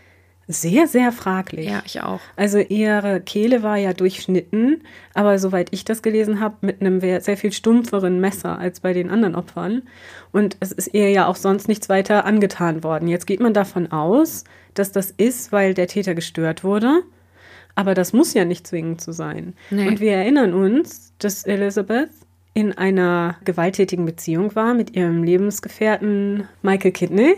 [SPEAKER 3] sehr, sehr fraglich.
[SPEAKER 2] Ja, ich auch.
[SPEAKER 3] Also ihre Kehle war ja durchschnitten, aber soweit ich das gelesen habe, mit einem sehr viel stumpferen Messer als bei den anderen Opfern. Und es ist ihr ja auch sonst nichts weiter angetan worden. Jetzt geht man davon aus, dass das ist, weil der Täter gestört wurde. Aber das muss ja nicht zwingend so sein. Nee. Und wir erinnern uns, dass Elizabeth in einer gewalttätigen Beziehung war mit ihrem Lebensgefährten Michael Kidney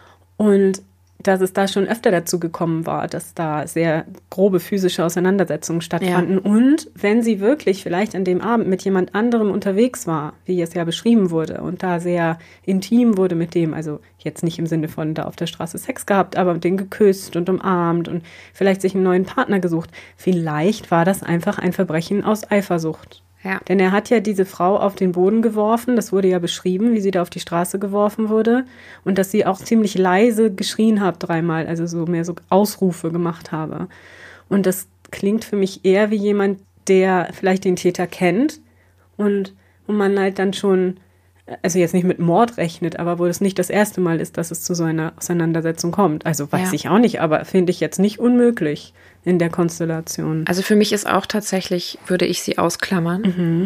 [SPEAKER 3] und dass es da schon öfter dazu gekommen war, dass da sehr grobe physische Auseinandersetzungen stattfanden. Ja. Und wenn sie wirklich vielleicht an dem Abend mit jemand anderem unterwegs war, wie es ja beschrieben wurde, und da sehr intim wurde mit dem, also jetzt nicht im Sinne von da auf der Straße Sex gehabt, aber mit dem geküsst und umarmt und vielleicht sich einen neuen Partner gesucht, vielleicht war das einfach ein Verbrechen aus Eifersucht. Ja. Denn er hat ja diese Frau auf den Boden geworfen, das wurde ja beschrieben, wie sie da auf die Straße geworfen wurde und dass sie auch ziemlich leise geschrien hat dreimal, also so mehr so Ausrufe gemacht habe. Und das klingt für mich eher wie jemand, der vielleicht den Täter kennt und wo man halt dann schon, also jetzt nicht mit Mord rechnet, aber wo es nicht das erste Mal ist, dass es zu so einer Auseinandersetzung kommt. Also weiß ja. ich auch nicht, aber finde ich jetzt nicht unmöglich in der Konstellation.
[SPEAKER 2] Also für mich ist auch tatsächlich, würde ich sie ausklammern. Mhm.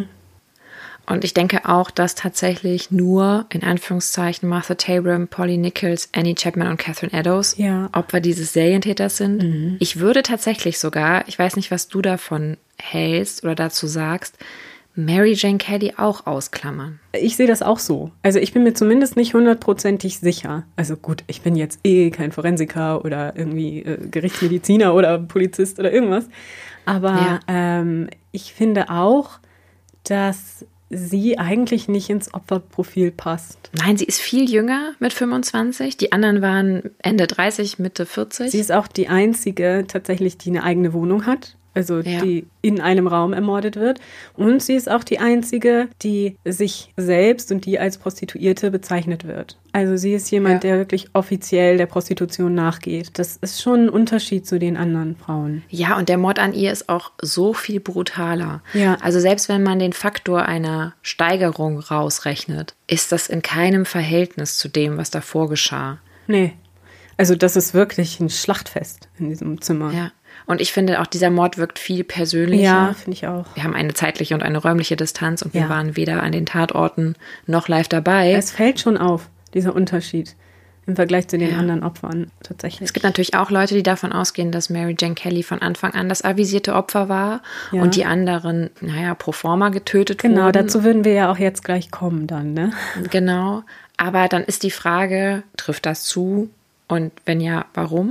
[SPEAKER 2] Und ich denke auch, dass tatsächlich nur, in Anführungszeichen, Martha Tabram, Polly Nichols, Annie Chapman und Catherine Eddowes
[SPEAKER 3] ja.
[SPEAKER 2] Opfer dieses Serientäters sind. Mhm. Ich würde tatsächlich sogar, ich weiß nicht, was du davon hältst oder dazu sagst, Mary Jane Kelly auch ausklammern.
[SPEAKER 3] Ich sehe das auch so. Also ich bin mir zumindest nicht hundertprozentig sicher. Also gut, ich bin jetzt eh kein Forensiker oder irgendwie äh, Gerichtsmediziner oder Polizist oder irgendwas. Aber ja. ähm, ich finde auch, dass sie eigentlich nicht ins Opferprofil passt.
[SPEAKER 2] Nein, sie ist viel jünger mit fünfundzwanzig. Die anderen waren Ende dreißig, Mitte vierzig.
[SPEAKER 3] Sie ist auch die einzige tatsächlich, die eine eigene Wohnung hat. Also ja. die in einem Raum ermordet wird. Und sie ist auch die einzige, die sich selbst und die als Prostituierte bezeichnet wird. Also sie ist jemand, ja. der wirklich offiziell der Prostitution nachgeht. Das ist schon ein Unterschied zu den anderen Frauen.
[SPEAKER 2] Ja, und der Mord an ihr ist auch so viel brutaler.
[SPEAKER 3] Ja.
[SPEAKER 2] Also selbst wenn man den Faktor einer Steigerung rausrechnet, ist das in keinem Verhältnis zu dem, was davor geschah.
[SPEAKER 3] Nee. Also das ist wirklich ein Schlachtfest in diesem Zimmer.
[SPEAKER 2] Ja. Und ich finde auch, dieser Mord wirkt viel persönlicher.
[SPEAKER 3] Ja, finde ich auch.
[SPEAKER 2] Wir haben eine zeitliche und eine räumliche Distanz und wir ja. waren weder an den Tatorten noch live dabei.
[SPEAKER 3] Es fällt schon auf, dieser Unterschied im Vergleich zu den ja. anderen Opfern tatsächlich.
[SPEAKER 2] Es gibt natürlich auch Leute, die davon ausgehen, dass Mary Jane Kelly von Anfang an das avisierte Opfer war ja. und die anderen, naja, pro forma getötet
[SPEAKER 3] genau,
[SPEAKER 2] wurden.
[SPEAKER 3] Genau, dazu würden wir ja auch jetzt gleich kommen dann, ne?
[SPEAKER 2] Genau, aber dann ist die Frage, trifft das zu? Und wenn ja, warum?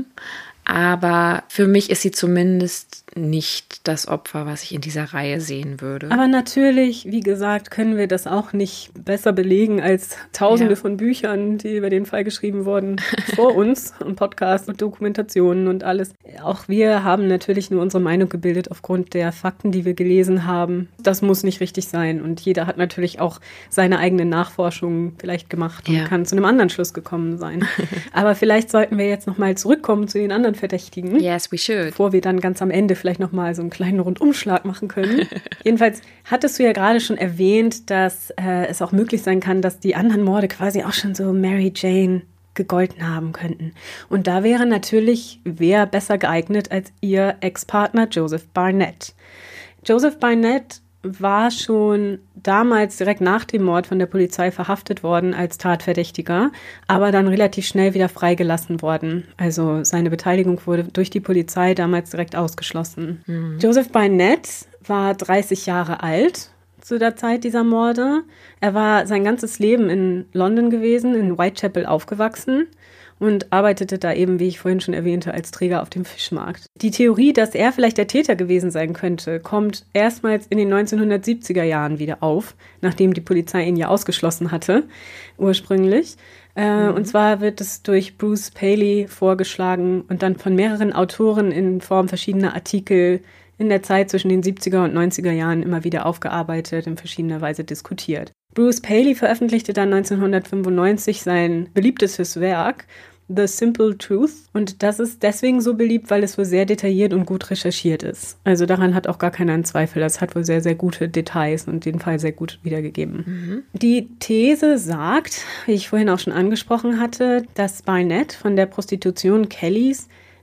[SPEAKER 2] Aber für mich ist sie zumindest nicht das Opfer, was ich in dieser Reihe sehen würde.
[SPEAKER 3] Aber natürlich, wie gesagt, können wir das auch nicht besser belegen als Tausende ja. von Büchern, die über den Fall geschrieben wurden vor uns und Podcasts und Dokumentationen und alles. Auch wir haben natürlich nur unsere Meinung gebildet aufgrund der Fakten, die wir gelesen haben. Das muss nicht richtig sein und jeder hat natürlich auch seine eigenen Nachforschungen vielleicht gemacht und ja. kann zu einem anderen Schluss gekommen sein. Aber vielleicht sollten wir jetzt nochmal zurückkommen zu den anderen Verdächtigen.
[SPEAKER 2] Yes, we should.
[SPEAKER 3] Bevor wir dann ganz am Ende vielleicht nochmal so einen kleinen Rundumschlag machen können. Jedenfalls hattest du ja gerade schon erwähnt, dass äh, es auch möglich sein kann, dass die anderen Morde quasi auch schon so Mary Jane gegolten haben könnten. Und da wäre natürlich, wer besser geeignet als ihr Ex-Partner Joseph Barnett. Joseph Barnett war schon damals direkt nach dem Mord von der Polizei verhaftet worden als Tatverdächtiger, aber dann relativ schnell wieder freigelassen worden. Also seine Beteiligung wurde durch die Polizei damals direkt ausgeschlossen. Mhm. Joseph Barnett war dreißig Jahre alt zu der Zeit dieser Morde. Er war sein ganzes Leben in London gewesen, in Whitechapel aufgewachsen und arbeitete da eben, wie ich vorhin schon erwähnte, als Träger auf dem Fischmarkt. Die Theorie, dass er vielleicht der Täter gewesen sein könnte, kommt erstmals in den neunzehnhundertsiebziger Jahren wieder auf, nachdem die Polizei ihn ja ausgeschlossen hatte, ursprünglich. Äh, mhm. Und zwar wird es durch Bruce Paley vorgeschlagen und dann von mehreren Autoren in Form verschiedener Artikel in der Zeit zwischen den siebziger und neunziger Jahren immer wieder aufgearbeitet, in verschiedener Weise diskutiert. Bruce Paley veröffentlichte dann neunzehnhundertfünfundneunzig sein beliebtestes Werk The Simple Truth und das ist deswegen so beliebt, weil es wohl sehr detailliert und gut recherchiert ist. Also daran hat auch gar keiner einen Zweifel. Das hat wohl sehr, sehr gute Details und den Fall sehr gut wiedergegeben. Mhm. Die These sagt, wie ich vorhin auch schon angesprochen hatte, dass Barnett von der Prostitution Kellys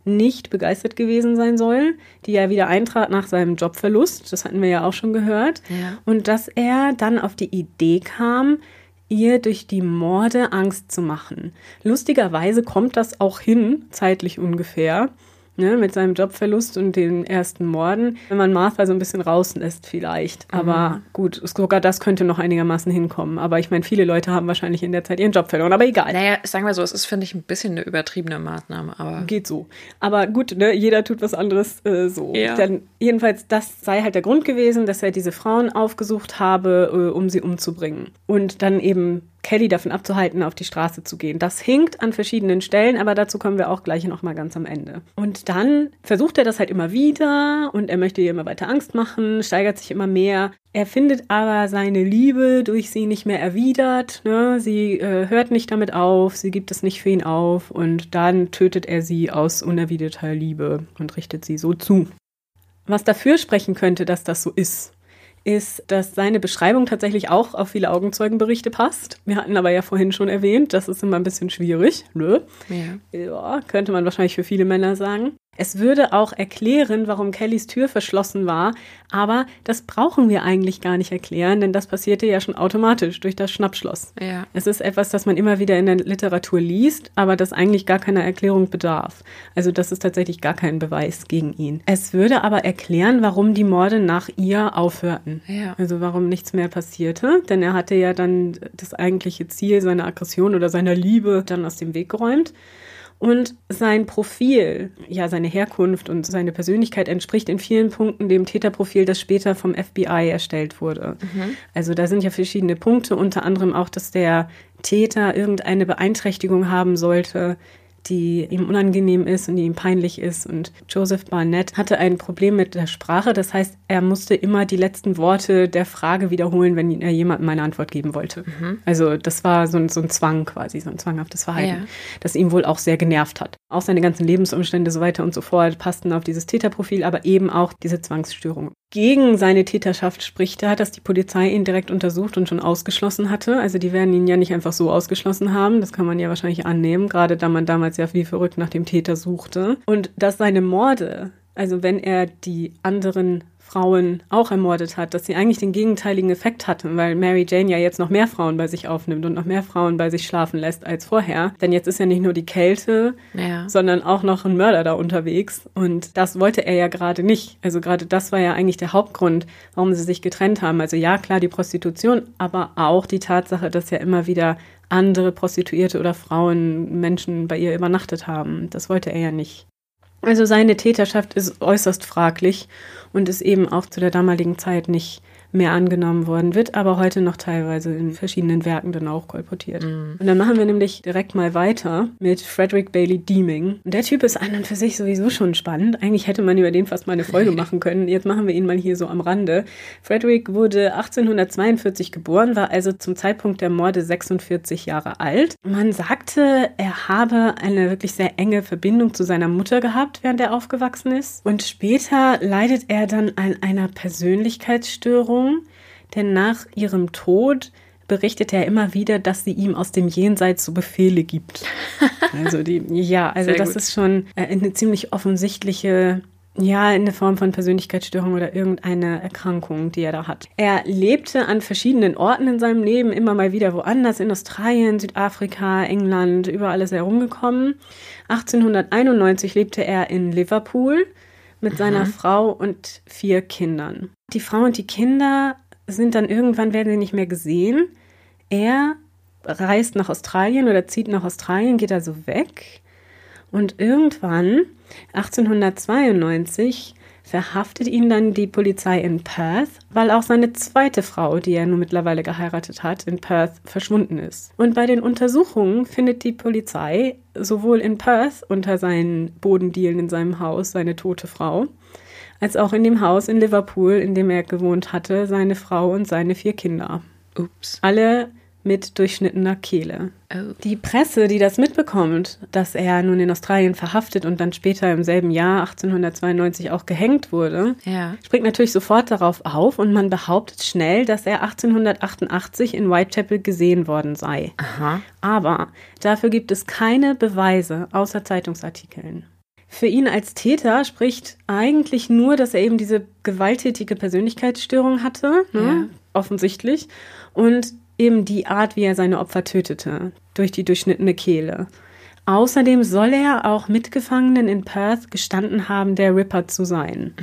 [SPEAKER 3] nicht begeistert gewesen sein soll, die ja wieder eintrat nach seinem Jobverlust, das hatten wir ja auch schon gehört,
[SPEAKER 2] Ja.
[SPEAKER 3] und dass er dann auf die Idee kam, ihr durch die Morde Angst zu machen. Lustigerweise kommt das auch hin, zeitlich ungefähr, ne, mit seinem Jobverlust und den ersten Morden, wenn man Martha so ein bisschen rauslässt vielleicht. Aber
[SPEAKER 2] Mhm.
[SPEAKER 3] gut, sogar das könnte noch einigermaßen hinkommen. Aber ich meine, viele Leute haben wahrscheinlich in der Zeit ihren Job verloren, aber egal.
[SPEAKER 2] Naja, sagen wir so, es ist, finde ich, ein bisschen eine übertriebene Maßnahme, aber
[SPEAKER 3] Geht so. Aber gut, ne, jeder tut was anderes äh, so.
[SPEAKER 2] Ja.
[SPEAKER 3] Dann, jedenfalls, das sei halt der Grund gewesen, dass er diese Frauen aufgesucht habe, äh, um sie umzubringen. Und dann eben Kelly davon abzuhalten, auf die Straße zu gehen. Das hinkt an verschiedenen Stellen, aber dazu kommen wir auch gleich noch mal ganz am Ende. Und dann versucht er das halt immer wieder und er möchte ihr immer weiter Angst machen, steigert sich immer mehr. Er findet aber seine Liebe durch sie nicht mehr erwidert. Ne? Sie äh, hört nicht damit auf, sie gibt es nicht für ihn auf und dann tötet er sie aus unerwiderter Liebe und richtet sie so zu. Was dafür sprechen könnte, dass das so ist, ist, dass seine Beschreibung tatsächlich auch auf viele Augenzeugenberichte passt. Wir hatten aber ja vorhin schon erwähnt, das ist immer ein bisschen schwierig. Ne?
[SPEAKER 2] ja.
[SPEAKER 3] Ja, könnte man wahrscheinlich für viele Männer sagen. Es würde auch erklären, warum Kellys Tür verschlossen war, aber das brauchen wir eigentlich gar nicht erklären, denn das passierte ja schon automatisch durch das Schnappschloss.
[SPEAKER 2] Ja.
[SPEAKER 3] Es ist etwas, das man immer wieder in der Literatur liest, aber das eigentlich gar keiner Erklärung bedarf. Also das ist tatsächlich gar kein Beweis gegen ihn. Es würde aber erklären, warum die Morde nach ihr aufhörten.
[SPEAKER 2] Ja.
[SPEAKER 3] Also warum nichts mehr passierte, denn er hatte ja dann das eigentliche Ziel seiner Aggression oder seiner Liebe dann aus dem Weg geräumt. Und sein Profil, ja seine Herkunft und seine Persönlichkeit entspricht in vielen Punkten dem Täterprofil, das später vom F B I erstellt wurde.
[SPEAKER 2] Mhm.
[SPEAKER 3] Also da sind ja verschiedene Punkte, unter anderem auch, dass der Täter irgendeine Beeinträchtigung haben sollte, die ihm unangenehm ist und die ihm peinlich ist. Und Joseph Barnett hatte ein Problem mit der Sprache. Das heißt, er musste immer die letzten Worte der Frage wiederholen, wenn er jemandem eine Antwort geben wollte.
[SPEAKER 2] Mhm.
[SPEAKER 3] Also das war so ein, so ein Zwang quasi, so ein zwanghaftes Verhalten,
[SPEAKER 2] Ja.
[SPEAKER 3] das ihn wohl auch sehr genervt hat. Auch seine ganzen Lebensumstände so weiter und so fort passten auf dieses Täterprofil, aber eben auch diese Zwangsstörung. Gegen seine Täterschaft spricht er, dass die Polizei ihn direkt untersucht und schon ausgeschlossen hatte. Also die werden ihn ja nicht einfach so ausgeschlossen haben. Das kann man ja wahrscheinlich annehmen, gerade da man damals ja wie verrückt nach dem Täter suchte. Und dass seine Morde, also wenn er die anderen Frauen auch ermordet hat, dass sie eigentlich den gegenteiligen Effekt hatten, weil Mary Jane ja jetzt noch mehr Frauen bei sich aufnimmt und noch mehr Frauen bei sich schlafen lässt als vorher. Denn jetzt ist ja nicht nur die Kälte,
[SPEAKER 2] Ja.
[SPEAKER 3] sondern auch noch ein Mörder da unterwegs. Und das wollte er ja gerade nicht. Also gerade das war ja eigentlich der Hauptgrund, warum sie sich getrennt haben. Also ja, klar, die Prostitution, aber auch die Tatsache, dass ja immer wieder andere Prostituierte oder Frauen, Menschen bei ihr übernachtet haben. Das wollte er ja nicht. Also seine Täterschaft ist äußerst fraglich und ist eben auch zu der damaligen Zeit nicht mehr angenommen worden, wird aber heute noch teilweise in verschiedenen Werken dann auch kolportiert.
[SPEAKER 2] Mhm.
[SPEAKER 3] Und dann machen wir nämlich direkt mal weiter mit Frederick Bailey Deeming. Und der Typ ist an und für sich sowieso schon spannend. Eigentlich hätte man über den fast mal eine Folge machen können. Jetzt machen wir ihn mal hier so am Rande. Frederick wurde achtzehnhundertzweiundvierzig geboren, war also zum Zeitpunkt der Morde sechsundvierzig Jahre alt. Man sagte, er habe eine wirklich sehr enge Verbindung zu seiner Mutter gehabt, während er aufgewachsen ist. Und später leidet er dann an einer Persönlichkeitsstörung, denn nach ihrem Tod berichtet er immer wieder, dass sie ihm aus dem Jenseits so Befehle gibt. Also die, ja, also
[SPEAKER 2] Sehr
[SPEAKER 3] das
[SPEAKER 2] gut.
[SPEAKER 3] ist schon eine ziemlich offensichtliche, ja, eine Form von Persönlichkeitsstörung oder irgendeine Erkrankung, die er da hat. Er lebte an verschiedenen Orten in seinem Leben, immer mal wieder woanders, in Australien, Südafrika, England, überall ist er herumgekommen. achtzehnhunderteinundneunzig lebte er in Liverpool mit seiner Frau und vier Kindern. Die Frau und die Kinder sind dann irgendwann, werden sie nicht mehr gesehen. Er reist nach Australien oder zieht nach Australien, geht also weg. Und irgendwann, achtzehnhundertzweiundneunzig, verhaftet ihn dann die Polizei in Perth, weil auch seine zweite Frau, die er nun mittlerweile geheiratet hat, in Perth verschwunden ist. Und bei den Untersuchungen findet die Polizei sowohl in Perth unter seinen Bodendielen in seinem Haus seine tote Frau, als auch in dem Haus in Liverpool, in dem er gewohnt hatte, seine Frau und seine vier Kinder.
[SPEAKER 2] Ups.
[SPEAKER 3] Alle mit durchschnittener Kehle.
[SPEAKER 2] Oh.
[SPEAKER 3] Die Presse, die das mitbekommt, dass er nun in Australien verhaftet und dann später im selben Jahr, achtzehnhundertzweiundneunzig, auch gehängt wurde,
[SPEAKER 2] Ja.
[SPEAKER 3] springt natürlich sofort darauf auf und man behauptet schnell, dass er achtzehnhundertachtundachtzig in Whitechapel gesehen worden sei.
[SPEAKER 2] Aha.
[SPEAKER 3] Aber dafür gibt es keine Beweise außer Zeitungsartikeln. Für ihn als Täter spricht eigentlich nur, dass er eben diese gewalttätige Persönlichkeitsstörung hatte, ne? Ja. Offensichtlich, und eben die Art, wie er seine Opfer tötete, durch die durchschnittene Kehle. Außerdem soll er auch Mitgefangenen in Perth gestanden haben, der Ripper zu sein.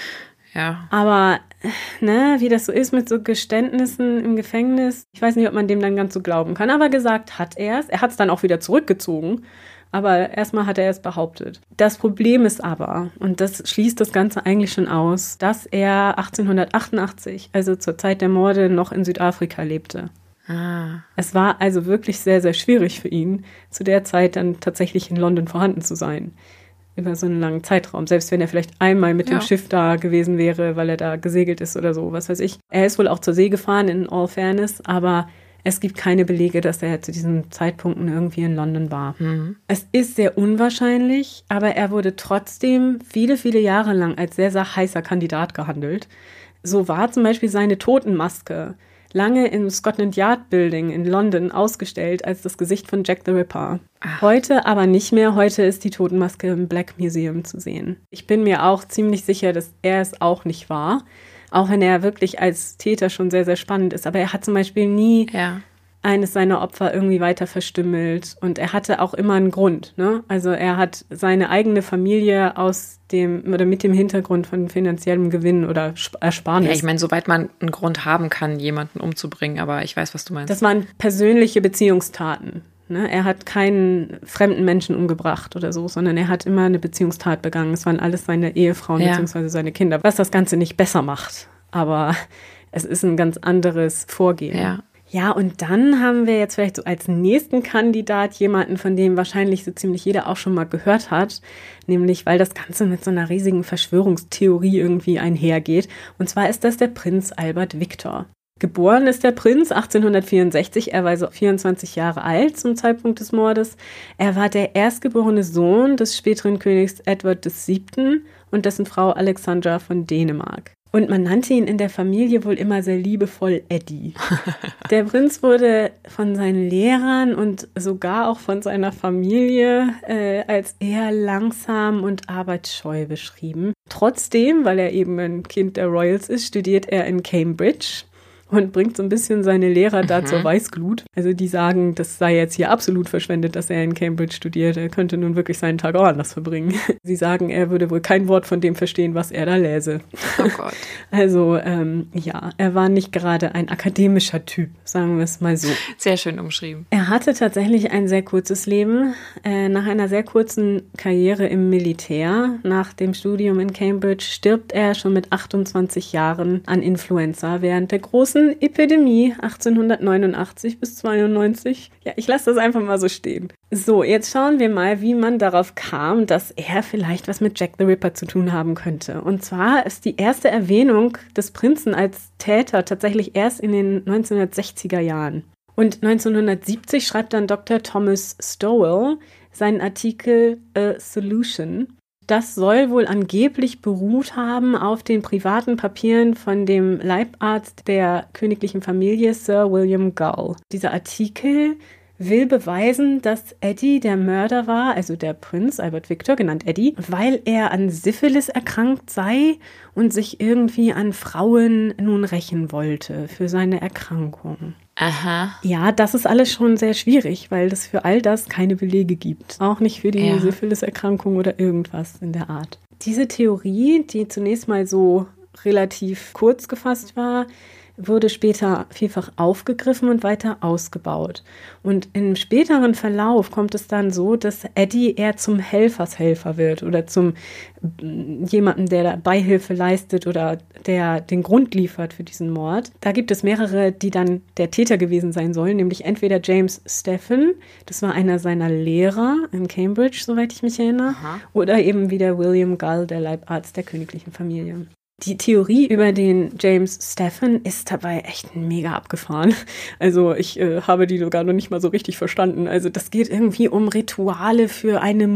[SPEAKER 2] Ja.
[SPEAKER 3] Aber, ne, wie das so ist mit so Geständnissen im Gefängnis, ich weiß nicht, ob man dem dann ganz so glauben kann, aber gesagt hat er es. Er hat es dann auch wieder zurückgezogen, aber erstmal hat er es behauptet. Das Problem ist aber, und das schließt das Ganze eigentlich schon aus, dass er achtzehnhundertachtundachtzig, also zur Zeit der Morde, noch in Südafrika lebte.
[SPEAKER 2] Ah.
[SPEAKER 3] Es war also wirklich sehr, sehr schwierig für ihn, zu der Zeit dann tatsächlich in London vorhanden zu sein. Über so einen langen Zeitraum. Selbst wenn er vielleicht einmal mit
[SPEAKER 2] ja.
[SPEAKER 3] dem Schiff da gewesen wäre, weil er da gesegelt ist oder so, was weiß ich. Er ist wohl auch zur See gefahren, in all fairness, aber es gibt keine Belege, dass er zu diesen Zeitpunkten irgendwie in London war.
[SPEAKER 2] Mhm.
[SPEAKER 3] Es ist sehr unwahrscheinlich, aber er wurde trotzdem viele, viele Jahre lang als sehr, sehr heißer Kandidat gehandelt. So war zum Beispiel seine Totenmaske lange im Scotland Yard Building in London ausgestellt als das Gesicht von Jack the Ripper.
[SPEAKER 2] Ach.
[SPEAKER 3] Heute aber nicht mehr. Heute ist die Totenmaske im Black Museum zu sehen. Ich bin mir auch ziemlich sicher, dass er es auch nicht war. Auch wenn er wirklich als Täter schon sehr, sehr spannend ist. Aber er hat zum Beispiel nie
[SPEAKER 2] ja.
[SPEAKER 3] eines seiner Opfer irgendwie weiter verstümmelt. Und er hatte auch immer einen Grund, ne? Also er hat seine eigene Familie aus dem oder mit dem Hintergrund von finanziellem Gewinn oder Ersparnis.
[SPEAKER 2] Ja, ich meine, soweit man einen Grund haben kann, jemanden umzubringen, aber ich weiß, was du meinst.
[SPEAKER 3] Das waren persönliche Beziehungstaten. Ne? Er hat keinen fremden Menschen umgebracht oder so, sondern er hat immer eine Beziehungstat begangen. Es waren alles seine Ehefrauen
[SPEAKER 2] ja.
[SPEAKER 3] bzw. seine Kinder, was das Ganze nicht besser macht. Aber es ist ein ganz anderes Vorgehen.
[SPEAKER 2] Ja.
[SPEAKER 3] Ja, und dann haben wir jetzt vielleicht so als nächsten Kandidat jemanden, von dem wahrscheinlich so ziemlich jeder auch schon mal gehört hat, nämlich weil das Ganze mit so einer riesigen Verschwörungstheorie irgendwie einhergeht. Und zwar ist das der Prinz Albert Victor. Geboren ist der Prinz achtzehnhundertvierundsechzig, er war also vierundzwanzig Jahre alt zum Zeitpunkt des Mordes. Er war der erstgeborene Sohn des späteren Königs Edward der Siebte und dessen Frau Alexandra von Dänemark. Und man nannte ihn in der Familie wohl immer sehr liebevoll Eddie. Der Prinz wurde von seinen Lehrern und sogar auch von seiner Familie äh, als eher langsam und arbeitsscheu beschrieben. Trotzdem, weil er eben ein Kind der Royals ist, studiert er in Cambridge und bringt so ein bisschen seine Lehrer da mhm. zur Weißglut. Also die sagen, das sei jetzt hier absolut verschwendet, dass er in Cambridge studiert. Er könnte nun wirklich seinen Tag auch anders verbringen. Sie sagen, er würde wohl kein Wort von dem verstehen, was er da läse.
[SPEAKER 2] Oh Gott.
[SPEAKER 3] Also ähm, ja, er war nicht gerade ein akademischer Typ, sagen wir es mal so.
[SPEAKER 2] Sehr schön umschrieben.
[SPEAKER 3] Er hatte tatsächlich ein sehr kurzes Leben. Äh, nach einer sehr kurzen Karriere im Militär, nach dem Studium in Cambridge, stirbt er schon mit achtundzwanzig Jahren an Influenza während der großen Epidemie achtzehnhundertneunundachtzig bis zweiundneunzig. Ja, ich lasse das einfach mal so stehen. So, jetzt schauen wir mal, wie man darauf kam, dass er vielleicht was mit Jack the Ripper zu tun haben könnte. Und zwar ist die erste Erwähnung des Prinzen als Täter tatsächlich erst in den neunzehnhundertsechziger Jahren. Und neunzehnhundertsiebzig schreibt dann Doktor Thomas Stowell seinen Artikel A Solution. Das soll wohl angeblich beruht haben auf den privaten Papieren von dem Leibarzt der königlichen Familie, Sir William Gull. Dieser Artikel will beweisen, dass Eddie der Mörder war, also der Prinz Albert Victor, genannt Eddie, weil er an Syphilis erkrankt sei und sich irgendwie an Frauen nun rächen wollte für seine Erkrankung.
[SPEAKER 2] Aha.
[SPEAKER 3] Ja, das ist alles schon sehr schwierig, weil es für all das keine Belege gibt. Auch nicht für die
[SPEAKER 2] ja.
[SPEAKER 3] Syphilis-Erkrankung oder irgendwas in der Art. Diese Theorie, die zunächst mal so relativ kurz gefasst war, wurde später vielfach aufgegriffen und weiter ausgebaut. Und im späteren Verlauf kommt es dann so, dass Eddie eher zum Helfershelfer wird oder zum jemanden, der da Beihilfe leistet oder der den Grund liefert für diesen Mord. Da gibt es mehrere, die dann der Täter gewesen sein sollen, nämlich entweder James Stephen, das war einer seiner Lehrer in Cambridge, soweit ich mich erinnere, Aha. oder eben wieder William Gull, der Leibarzt der königlichen Familie. Die Theorie über den James Stephen ist dabei echt mega abgefahren. Also ich äh, habe die sogar noch nicht mal so richtig verstanden. Also das geht irgendwie um Rituale für eine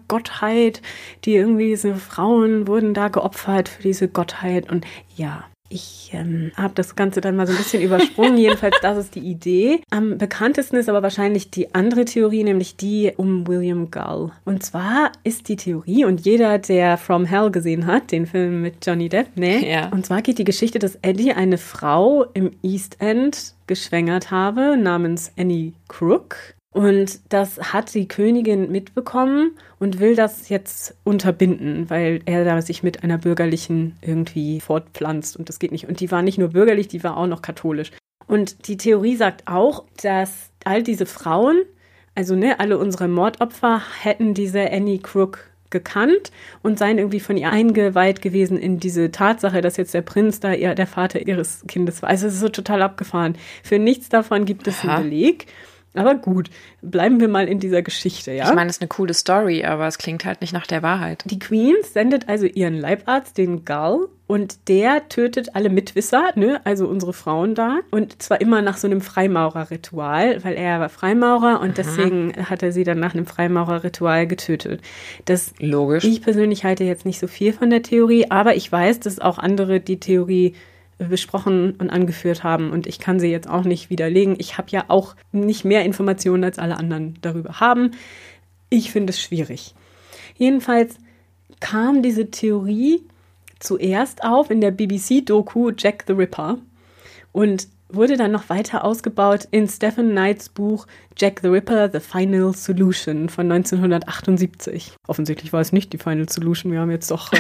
[SPEAKER 3] Muttergottheit, die irgendwie, diese Frauen wurden da geopfert für diese Gottheit und ja. Ich ähm, habe das Ganze dann mal so ein bisschen übersprungen. Jedenfalls, das ist die Idee. Am bekanntesten ist aber wahrscheinlich die andere Theorie, nämlich die um William Gull. Und zwar ist die Theorie, und jeder, der From Hell gesehen hat, den Film mit Johnny Depp, ne?
[SPEAKER 2] Ja.
[SPEAKER 3] Und zwar geht die Geschichte, dass Eddie eine Frau im East End geschwängert habe, namens Annie Crook. Und das hat die Königin mitbekommen und will das jetzt unterbinden, weil er da sich mit einer bürgerlichen irgendwie fortpflanzt und das geht nicht. Und die war nicht nur bürgerlich, die war auch noch katholisch. Und die Theorie sagt auch, dass all diese Frauen, also ne, alle unsere Mordopfer, hätten diese Annie Crook gekannt und seien irgendwie von ihr eingeweiht gewesen in diese Tatsache, dass jetzt der Prinz da ihr, der Vater ihres Kindes war. Also es ist so total abgefahren. Für nichts davon gibt es
[SPEAKER 2] Aha.
[SPEAKER 3] einen Beleg. Aber gut, bleiben wir mal in dieser Geschichte, ja?
[SPEAKER 2] Ich meine, es ist eine coole Story, aber es klingt halt nicht nach der Wahrheit.
[SPEAKER 3] Die Queen sendet also ihren Leibarzt, den Gull, und der tötet alle Mitwisser, ne, also unsere Frauen da. Und zwar immer nach so einem Freimaurerritual, weil er war Freimaurer und Aha. deswegen hat er sie dann nach einem Freimaurerritual getötet. Das,
[SPEAKER 2] Logisch.
[SPEAKER 3] Ich persönlich halte jetzt nicht so viel von der Theorie, aber ich weiß, dass auch andere die Theorie besprochen und angeführt haben und ich kann sie jetzt auch nicht widerlegen. Ich habe ja auch nicht mehr Informationen als alle anderen darüber haben. Ich finde es schwierig. Jedenfalls kam diese Theorie zuerst auf in der B B C-Doku Jack the Ripper und wurde dann noch weiter ausgebaut in Stephen Knights Buch Jack the Ripper, The Final Solution von neunzehnhundertachtundsiebzig. Offensichtlich war es nicht die Final Solution, wir haben jetzt doch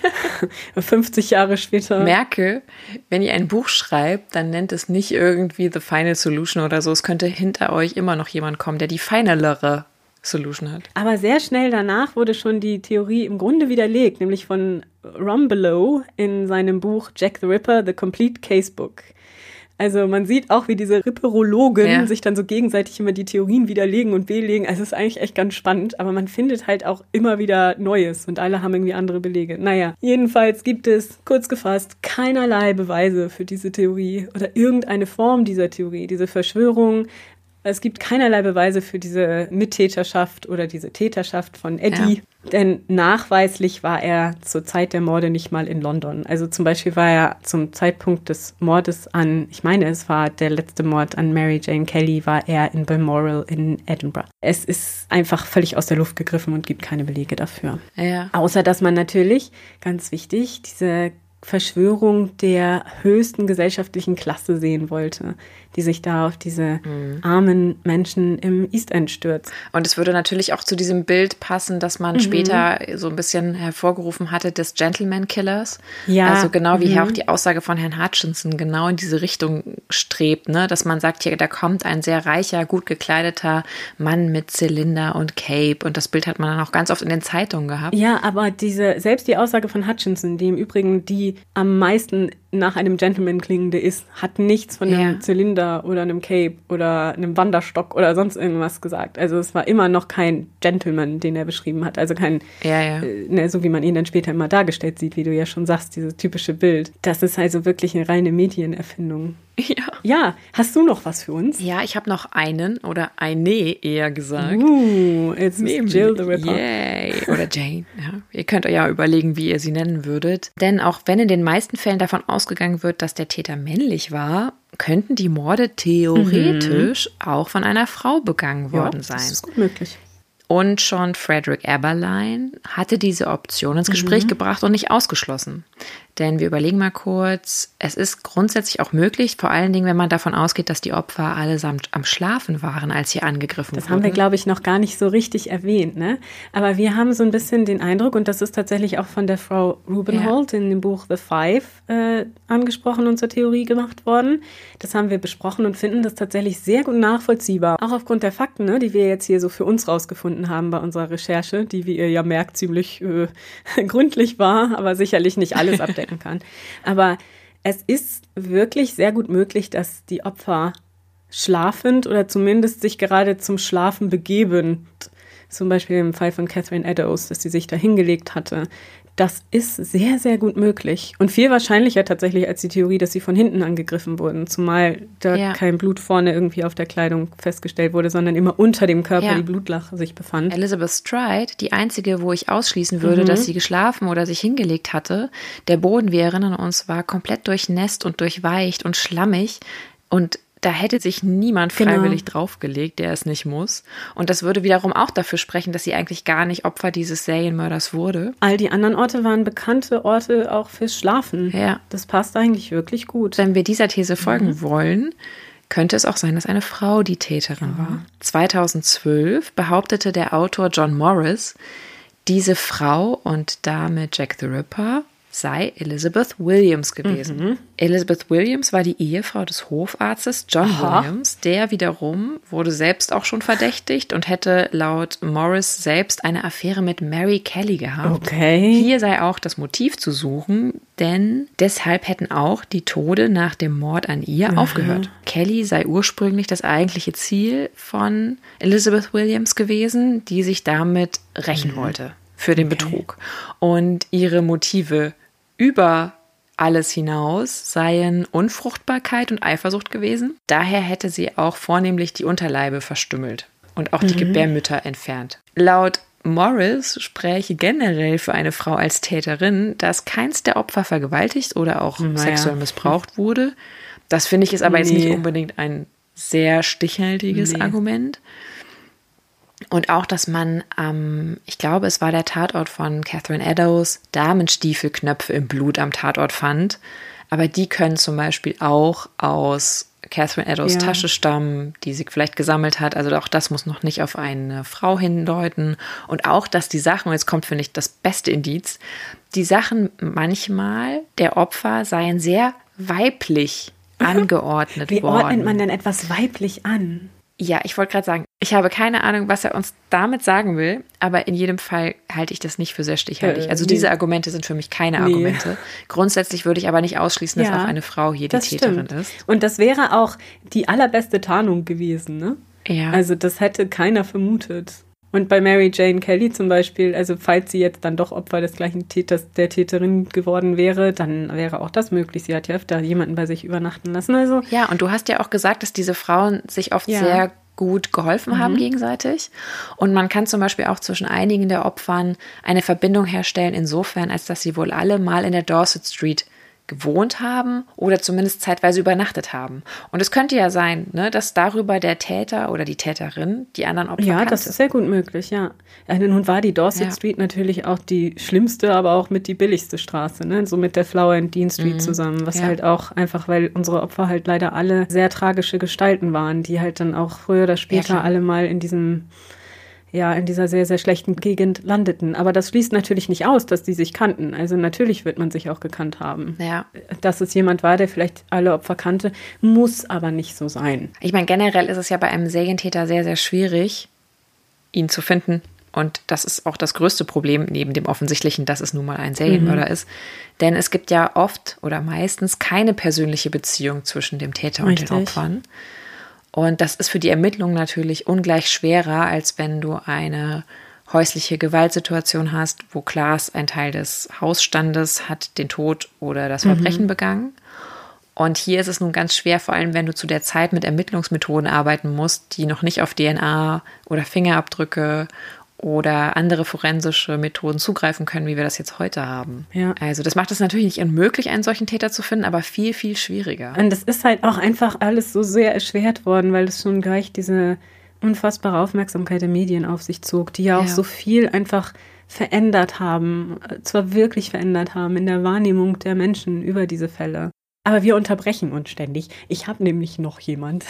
[SPEAKER 3] äh, fünfzig Jahre später.
[SPEAKER 2] Merke, wenn ihr ein Buch schreibt, dann nennt es nicht irgendwie The Final Solution oder so. Es könnte hinter euch immer noch jemand kommen, der die finalere Solution hat.
[SPEAKER 3] Aber sehr schnell danach wurde schon die Theorie im Grunde widerlegt, nämlich von Rumbelow in seinem Buch Jack the Ripper, The Complete Casebook. Also man sieht auch, wie diese Ripperologen ja. sich dann so gegenseitig immer die Theorien widerlegen und belegen. Also es ist eigentlich echt ganz spannend, aber man findet halt auch immer wieder Neues und alle haben irgendwie andere Belege. Naja, jedenfalls gibt es, kurz gefasst, keinerlei Beweise für diese Theorie oder irgendeine Form dieser Theorie, diese Verschwörung. Es gibt keinerlei Beweise für diese Mittäterschaft oder diese Täterschaft von Eddie, ja. denn nachweislich war er zur Zeit der Morde nicht mal in London. Also zum Beispiel war er zum Zeitpunkt des Mordes an, ich meine, es war der letzte Mord an Mary Jane Kelly, war er in Balmoral in Edinburgh. Es ist einfach völlig aus der Luft gegriffen und gibt keine Belege dafür.
[SPEAKER 2] Ja.
[SPEAKER 3] Außer, dass man natürlich, ganz wichtig, diese Verschwörung der höchsten gesellschaftlichen Klasse sehen wollte, die sich da auf diese mhm. armen Menschen im East End stürzt.
[SPEAKER 2] Und es würde natürlich auch zu diesem Bild passen, dass man mhm. später so ein bisschen hervorgerufen hatte des Gentleman Killers.
[SPEAKER 3] Ja.
[SPEAKER 2] Also genau wie
[SPEAKER 3] mhm.
[SPEAKER 2] hier auch die Aussage von Herrn Hutchinson genau in diese Richtung strebt, ne? Dass man sagt, hier, da kommt ein sehr reicher, gut gekleideter Mann mit Zylinder und Cape und das Bild hat man dann auch ganz oft in den Zeitungen gehabt.
[SPEAKER 3] Ja, aber diese, selbst die Aussage von Hutchinson, die im Übrigen die am meisten nach einem Gentleman klingende ist, hat nichts von einem
[SPEAKER 2] ja.
[SPEAKER 3] Zylinder oder einem Cape oder einem Wanderstock oder sonst irgendwas gesagt. Also es war immer noch kein Gentleman, den er beschrieben hat. Also kein,
[SPEAKER 2] ja, ja.
[SPEAKER 3] Äh, ne, so wie man ihn dann später immer dargestellt sieht, wie du ja schon sagst, dieses typische Bild. Das ist also wirklich eine reine Medienerfindung.
[SPEAKER 2] Ja.
[SPEAKER 3] Ja, hast du noch was für uns?
[SPEAKER 2] Ja, ich habe noch einen oder eine eher gesagt.
[SPEAKER 3] Uh, it's Jill the Ripper.
[SPEAKER 2] Yay. Oder Jane. Ja. Ihr könnt euch ja überlegen, wie ihr sie nennen würdet. Denn auch wenn in den meisten Fällen davon ausgegangen wird, dass der Täter männlich war, könnten die Morde theoretisch mhm. auch von einer Frau begangen worden
[SPEAKER 3] ja,
[SPEAKER 2] sein.
[SPEAKER 3] Das ist gut möglich.
[SPEAKER 2] Und schon Frederick Eberlein hatte diese Option ins Gespräch mhm. gebracht und nicht ausgeschlossen. Denn wir überlegen mal kurz, es ist grundsätzlich auch möglich, vor allen Dingen, wenn man davon ausgeht, dass die Opfer allesamt am Schlafen waren, als sie angegriffen
[SPEAKER 3] das
[SPEAKER 2] wurden.
[SPEAKER 3] Das haben wir, glaube ich, noch gar nicht so richtig erwähnt, ne? Aber wir haben so ein bisschen den Eindruck, und das ist tatsächlich auch von der Frau Rubenhold ja. in dem Buch The Five äh, angesprochen und zur Theorie gemacht worden. Das haben wir besprochen und finden das tatsächlich sehr gut nachvollziehbar. Auch aufgrund der Fakten, ne, die wir jetzt hier so für uns rausgefunden haben bei unserer Recherche, die, wie ihr ja merkt, ziemlich äh, gründlich war, aber sicherlich nicht alles abdecken kann. Aber es ist wirklich sehr gut möglich, dass die Opfer schlafend oder zumindest sich gerade zum Schlafen begeben, zum Beispiel im Fall von Catherine Eddowes, dass sie sich da hingelegt hatte, Das ist sehr, sehr gut möglich. Und viel wahrscheinlicher tatsächlich als die Theorie, dass sie von hinten angegriffen wurden. Zumal da ja. kein Blut vorne irgendwie auf der Kleidung festgestellt wurde, sondern immer unter dem Körper ja. die Blutlache sich befand.
[SPEAKER 2] Elizabeth Stride, die einzige, wo ich ausschließen würde, mhm. dass sie geschlafen oder sich hingelegt hatte. Der Boden, wir erinnern uns, war komplett durchnässt und durchweicht und schlammig. Und da hätte sich niemand freiwillig genau. draufgelegt, der es nicht muss. Und das würde wiederum auch dafür sprechen, dass sie eigentlich gar nicht Opfer dieses Serienmörders wurde.
[SPEAKER 3] All die anderen Orte waren bekannte Orte auch fürs Schlafen.
[SPEAKER 2] Ja.
[SPEAKER 3] Das passt eigentlich wirklich gut.
[SPEAKER 2] Wenn wir dieser These folgen mhm. wollen, könnte es auch sein, dass eine Frau die Täterin ja. war. zweitausendzwölf behauptete der Autor John Morris, diese Frau und damit Jack the Ripper sei Elizabeth Williams gewesen. Mhm. Elizabeth Williams war die Ehefrau des Hofarztes John Aha. Williams. Der wiederum wurde selbst auch schon verdächtigt und hätte laut Morris selbst eine Affäre mit Mary Kelly gehabt.
[SPEAKER 3] Okay.
[SPEAKER 2] Hier sei auch das Motiv zu suchen, denn deshalb hätten auch die Tode nach dem Mord an ihr mhm. aufgehört. Kelly sei ursprünglich das eigentliche Ziel von Elizabeth Williams gewesen, die sich damit rächen mhm. wollte für den okay. Betrug. Und ihre Motive über alles hinaus seien Unfruchtbarkeit und Eifersucht gewesen. Daher hätte sie auch vornehmlich die Unterleibe verstümmelt und auch die mhm. Gebärmütter entfernt. Laut Morris spräche generell für eine Frau als Täterin, dass keins der Opfer vergewaltigt oder auch naja. sexuell missbraucht wurde. Das finde ich ist aber nee. jetzt nicht unbedingt ein sehr stichhaltiges nee. Argument. Und auch, dass man, ähm, ich glaube, es war der Tatort von Catherine Eddowes, Damenstiefelknöpfe im Blut am Tatort fand. Aber die können zum Beispiel auch aus Catherine Eddowes ja. Tasche stammen, die sie vielleicht gesammelt hat. Also auch das muss noch nicht auf eine Frau hindeuten. Und auch, dass die Sachen, und jetzt kommt, finde ich, das beste Indiz, die Sachen manchmal der Opfer seien sehr weiblich angeordnet
[SPEAKER 3] Wie
[SPEAKER 2] worden.
[SPEAKER 3] Wie ordnet man denn etwas weiblich an?
[SPEAKER 2] Ja, ich wollte gerade sagen, ich habe keine Ahnung, was er uns damit sagen will, aber in jedem Fall halte ich das nicht für sehr stichhaltig. Also äh, nee. diese Argumente sind für mich keine nee. Argumente. Grundsätzlich würde ich aber nicht ausschließen, dass ja, auch eine Frau hier die Täterin
[SPEAKER 3] stimmt.
[SPEAKER 2] ist.
[SPEAKER 3] Und das wäre auch die allerbeste Tarnung gewesen, ne?
[SPEAKER 2] Ja.
[SPEAKER 3] Also das hätte keiner vermutet. Und bei Mary Jane Kelly zum Beispiel, also falls sie jetzt dann doch Opfer des gleichen Täters, der Täterin geworden wäre, dann wäre auch das möglich. Sie hat ja öfter jemanden bei sich übernachten lassen. Also
[SPEAKER 2] ja, und du hast ja auch gesagt, dass diese Frauen sich oft ja. sehr gut geholfen haben mhm. gegenseitig. Und man kann zum Beispiel auch zwischen einigen der Opfern eine Verbindung herstellen, insofern, als dass sie wohl alle mal in der Dorset Street gewohnt haben oder zumindest zeitweise übernachtet haben. Und es könnte ja sein, ne, dass darüber der Täter oder die Täterin die anderen Opfer
[SPEAKER 3] Ja,
[SPEAKER 2] kannte.
[SPEAKER 3] Das ist sehr gut möglich, ja. ja nun war die Dorset ja. Street natürlich auch die schlimmste, aber auch mit die billigste Straße, ne? So mit der Flower and Dean Street mhm. zusammen, was ja. halt auch einfach, weil unsere Opfer halt leider alle sehr tragische Gestalten waren, die halt dann auch früher oder später ja, alle mal in diesem ja, in dieser sehr, sehr schlechten Gegend landeten. Aber das schließt natürlich nicht aus, dass die sich kannten. Also natürlich wird man sich auch gekannt haben.
[SPEAKER 2] Ja.
[SPEAKER 3] Dass es jemand war, der vielleicht alle Opfer kannte, muss aber nicht so sein.
[SPEAKER 2] Ich meine, generell ist es ja bei einem Serientäter sehr, sehr schwierig, ihn zu finden. Und das ist auch das größte Problem, neben dem Offensichtlichen, dass es nun mal ein Serienmörder mhm. ist. Denn es gibt ja oft oder meistens keine persönliche Beziehung zwischen dem Täter
[SPEAKER 3] Richtig.
[SPEAKER 2] und den Opfern. Und das ist für die Ermittlung natürlich ungleich schwerer, als wenn du eine häusliche Gewaltsituation hast, wo klar ist, ein Teil des Hausstandes hat den Tod oder das Verbrechen mhm. begangen. Und hier ist es nun ganz schwer, vor allem wenn du zu der Zeit mit Ermittlungsmethoden arbeiten musst, die noch nicht auf D N A oder Fingerabdrücke oder andere forensische Methoden zugreifen können, wie wir das jetzt heute haben.
[SPEAKER 3] Ja.
[SPEAKER 2] Also das macht es natürlich nicht unmöglich, einen solchen Täter zu finden, aber viel, viel schwieriger.
[SPEAKER 3] Und das ist halt auch einfach alles so sehr erschwert worden, weil es schon gleich diese unfassbare Aufmerksamkeit der Medien auf sich zog, die ja auch ja. so viel einfach verändert haben, zwar wirklich verändert haben in der Wahrnehmung der Menschen über diese Fälle. Aber wir unterbrechen uns ständig. Ich habe nämlich noch jemand.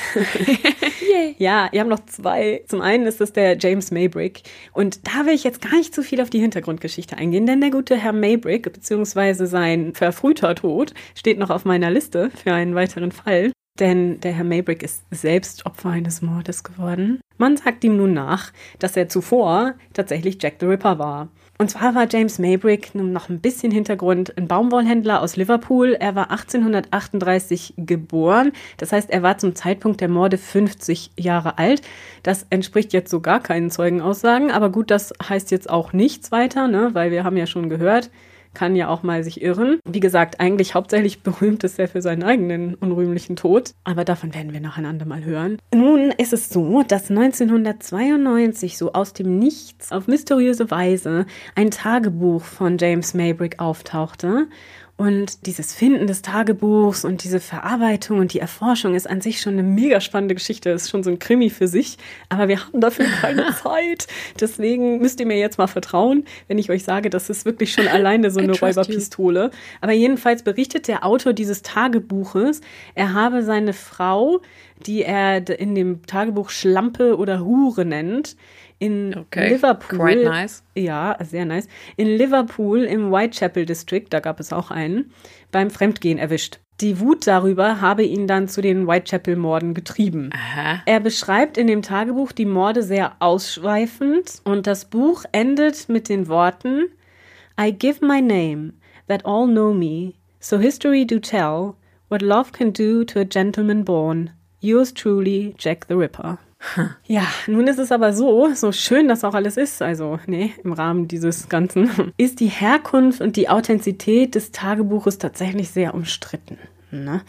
[SPEAKER 2] Yay.
[SPEAKER 3] Ja, wir haben noch zwei. Zum einen ist es der James Maybrick. Und da will ich jetzt gar nicht zu viel auf die Hintergrundgeschichte eingehen, denn der gute Herr Maybrick, beziehungsweise sein verfrühter Tod, steht noch auf meiner Liste für einen weiteren Fall. Denn der Herr Maybrick ist selbst Opfer eines Mordes geworden. Man sagt ihm nun nach, dass er zuvor tatsächlich Jack the Ripper war. Und zwar war James Maybrick, nun noch ein bisschen Hintergrund, ein Baumwollhändler aus Liverpool. Er war achtzehnhundertachtunddreißig geboren. Das heißt, er war zum Zeitpunkt der Morde fünfzig Jahre alt. Das entspricht jetzt so gar keinen Zeugenaussagen. Aber gut, das heißt jetzt auch nichts weiter, ne? Weil wir haben ja schon gehört, kann ja auch mal sich irren. Wie gesagt, eigentlich hauptsächlich berühmt ist er für seinen eigenen unrühmlichen Tod. Aber davon werden wir noch ein andermal hören. Nun ist es so, dass neunzehnhundertzweiundneunzig so aus dem Nichts auf mysteriöse Weise ein Tagebuch von James Maybrick auftauchte. Und dieses Finden des Tagebuchs und diese Verarbeitung und die Erforschung ist an sich schon eine mega spannende Geschichte. Das ist schon so ein Krimi für sich. Aber wir haben dafür keine Zeit. Deswegen müsst ihr mir jetzt mal vertrauen, wenn ich euch sage, das ist wirklich schon alleine so eine Räuberpistole. Aber jedenfalls berichtet der Autor dieses Tagebuches, er habe seine Frau, die er in dem Tagebuch Schlampe oder Hure nennt, in
[SPEAKER 2] okay.
[SPEAKER 3] Liverpool,
[SPEAKER 2] Quite nice.
[SPEAKER 3] Ja, sehr nice, in Liverpool im Whitechapel District, da gab es auch einen, beim Fremdgehen erwischt. Die Wut darüber habe ihn dann zu den Whitechapel-Morden getrieben.
[SPEAKER 2] Aha.
[SPEAKER 3] Er beschreibt in dem Tagebuch die Morde sehr ausschweifend und das Buch endet mit den Worten I give my name, that all know me, so history do tell, what love can do to a gentleman born. Yours truly, Jack the Ripper. Ja, nun ist es aber so, so schön das auch alles ist, also nee, im Rahmen dieses Ganzen, ist die Herkunft und die Authentizität des Tagebuches tatsächlich sehr umstritten. Ne?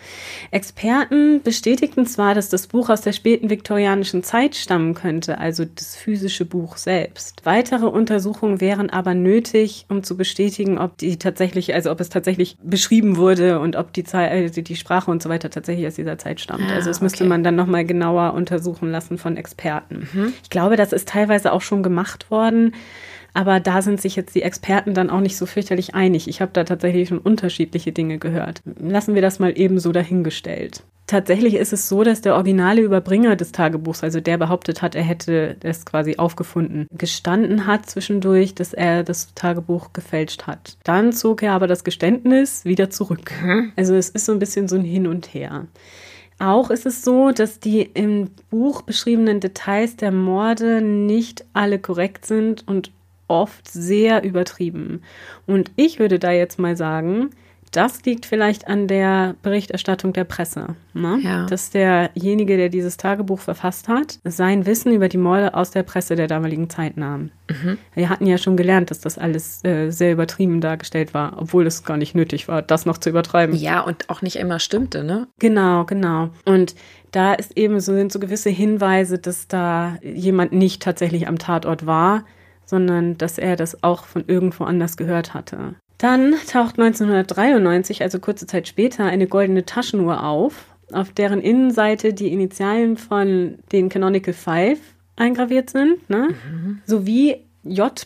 [SPEAKER 3] Experten bestätigten zwar, dass das Buch aus der späten viktorianischen Zeit stammen könnte, also das physische Buch selbst. Weitere Untersuchungen wären aber nötig, um zu bestätigen, ob die tatsächlich, also ob es tatsächlich beschrieben wurde und ob die, Zeit, die Sprache und so weiter tatsächlich aus dieser Zeit stammt.
[SPEAKER 2] Ah,
[SPEAKER 3] also es müsste
[SPEAKER 2] okay.
[SPEAKER 3] man dann nochmal genauer untersuchen lassen von Experten.
[SPEAKER 2] Mhm.
[SPEAKER 3] Ich glaube, das ist teilweise auch schon gemacht worden. Aber da sind sich jetzt die Experten dann auch nicht so fürchterlich einig. Ich habe da tatsächlich schon unterschiedliche Dinge gehört. Lassen wir das mal eben so dahingestellt. Tatsächlich ist es so, dass der originale Überbringer des Tagebuchs, also der behauptet hat, er hätte es quasi aufgefunden, gestanden hat zwischendurch, dass er das Tagebuch gefälscht hat. Dann zog er aber das Geständnis wieder zurück. Mhm. Also es ist so ein bisschen so ein Hin und Her. Auch ist es so, dass die im Buch beschriebenen Details der Morde nicht alle korrekt sind und oft sehr übertrieben. Und ich würde da jetzt mal sagen, das liegt vielleicht an der Berichterstattung der Presse. Ne?
[SPEAKER 2] Ja.
[SPEAKER 3] Dass derjenige, der dieses Tagebuch verfasst hat, sein Wissen über die Morde aus der Presse der damaligen Zeit nahm. Mhm. Wir hatten ja schon gelernt, dass das alles äh, sehr übertrieben dargestellt war, obwohl es gar nicht nötig war, das noch zu übertreiben.
[SPEAKER 2] Ja, und auch nicht immer stimmte, ne?
[SPEAKER 3] Genau, genau. Und da ist eben so, sind so gewisse Hinweise, dass da jemand nicht tatsächlich am Tatort war, sondern dass er das auch von irgendwo anders gehört hatte. Dann taucht neunzehnhundertdreiundneunzig, also kurze Zeit später, eine goldene Taschenuhr auf, auf deren Innenseite die Initialen von den Canonical Five eingraviert sind, ne? Mhm. Sowie J.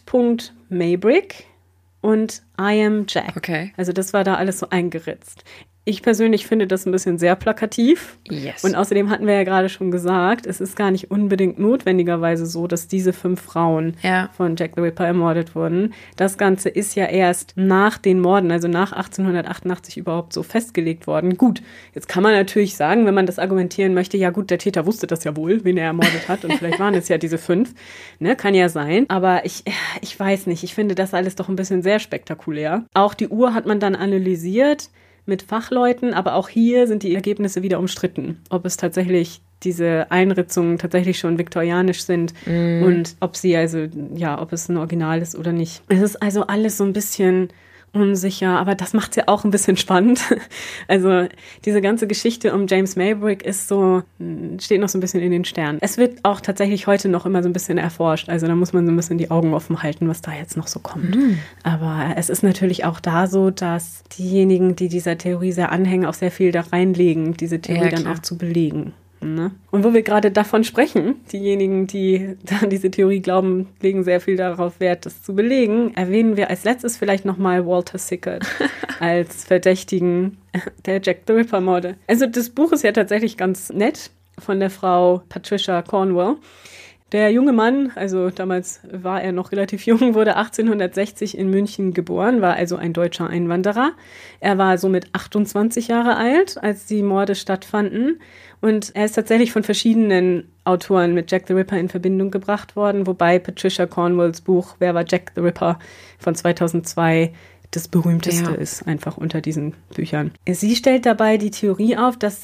[SPEAKER 3] Maybrick und I am Jack.
[SPEAKER 2] Okay.
[SPEAKER 3] Also das war da alles so eingeritzt. Ich persönlich finde das ein bisschen sehr plakativ.
[SPEAKER 2] Yes.
[SPEAKER 3] Und außerdem hatten wir ja gerade schon gesagt, es ist gar nicht unbedingt notwendigerweise so, dass diese fünf Frauen
[SPEAKER 2] ja.
[SPEAKER 3] von Jack the Ripper ermordet wurden. Das Ganze ist ja erst nach den Morden, also nach achtzehnhundertachtundachtzig überhaupt so festgelegt worden. Gut, jetzt kann man natürlich sagen, wenn man das argumentieren möchte, ja gut, der Täter wusste das ja wohl, wen er ermordet hat und vielleicht waren es ja diese fünf. Ne, kann ja sein. Aber ich, ich weiß nicht, ich finde das alles doch ein bisschen sehr spektakulär. Auch die Uhr hat man dann analysiert mit Fachleuten, aber auch hier sind die Ergebnisse wieder umstritten, ob es tatsächlich diese Einritzungen tatsächlich schon viktorianisch sind mm. und ob sie also, ja, ob es ein Original ist oder nicht. Es ist also alles so ein bisschen unsicher, aber das macht es ja auch ein bisschen spannend. Also diese ganze Geschichte um James Maybrick ist so, steht noch so ein bisschen in den Sternen. Es wird auch tatsächlich heute noch immer so ein bisschen erforscht, also da muss man so ein bisschen die Augen offen halten, was da jetzt noch so kommt. Mhm. Aber es ist natürlich auch da so, dass diejenigen, die dieser Theorie sehr anhängen, auch sehr viel da reinlegen, diese Theorie ja, dann auch zu belegen. Ne? Und wo wir gerade davon sprechen, diejenigen, die an diese Theorie glauben, legen sehr viel darauf Wert, das zu belegen, erwähnen wir als letztes vielleicht nochmal Walter Sickert als Verdächtigen der Jack the Ripper-Morde. Also das Buch ist ja tatsächlich ganz nett von der Frau Patricia Cornwell. Der junge Mann, also damals war er noch relativ jung, wurde achtzehnhundertsechzig in München geboren, war also ein deutscher Einwanderer. Er war somit achtundzwanzig Jahre alt, als die Morde stattfanden. Und er ist tatsächlich von verschiedenen Autoren mit Jack the Ripper in Verbindung gebracht worden, wobei Patricia Cornwells Buch Wer war Jack the Ripper von zweitausendzwei das berühmteste ja. ist, einfach unter diesen Büchern. Sie stellt dabei die Theorie auf, dass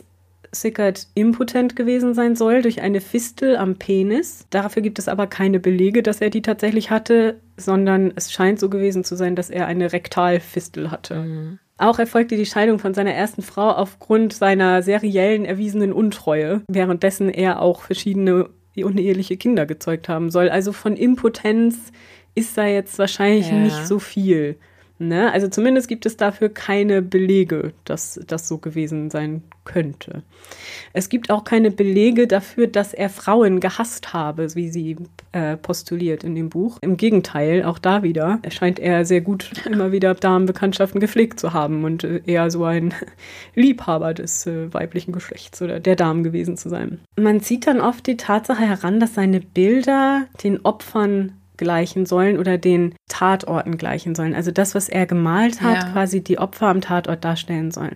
[SPEAKER 3] Sickert impotent gewesen sein soll durch eine Fistel am Penis. Dafür gibt es aber keine Belege, dass er die tatsächlich hatte, sondern es scheint so gewesen zu sein, dass er eine Rektalfistel hatte. Mhm. Auch erfolgte die Scheidung von seiner ersten Frau aufgrund seiner seriellen erwiesenen Untreue, währenddessen er auch verschiedene uneheliche Kinder gezeugt haben soll. Also von Impotenz ist da jetzt wahrscheinlich ja. nicht so viel. Ne? Also zumindest gibt es dafür keine Belege, dass das so gewesen sein könnte. Es gibt auch keine Belege dafür, dass er Frauen gehasst habe, wie sie äh, postuliert in dem Buch. Im Gegenteil, auch da wieder scheint er sehr gut immer wieder Damenbekanntschaften gepflegt zu haben und äh, eher so ein Liebhaber des äh, weiblichen Geschlechts oder der Damen gewesen zu sein. Man zieht dann oft die Tatsache heran, dass seine Bilder den Opfern gleichen sollen oder den Tatorten gleichen sollen. Also das, was er gemalt hat, ja. quasi die Opfer am Tatort darstellen sollen.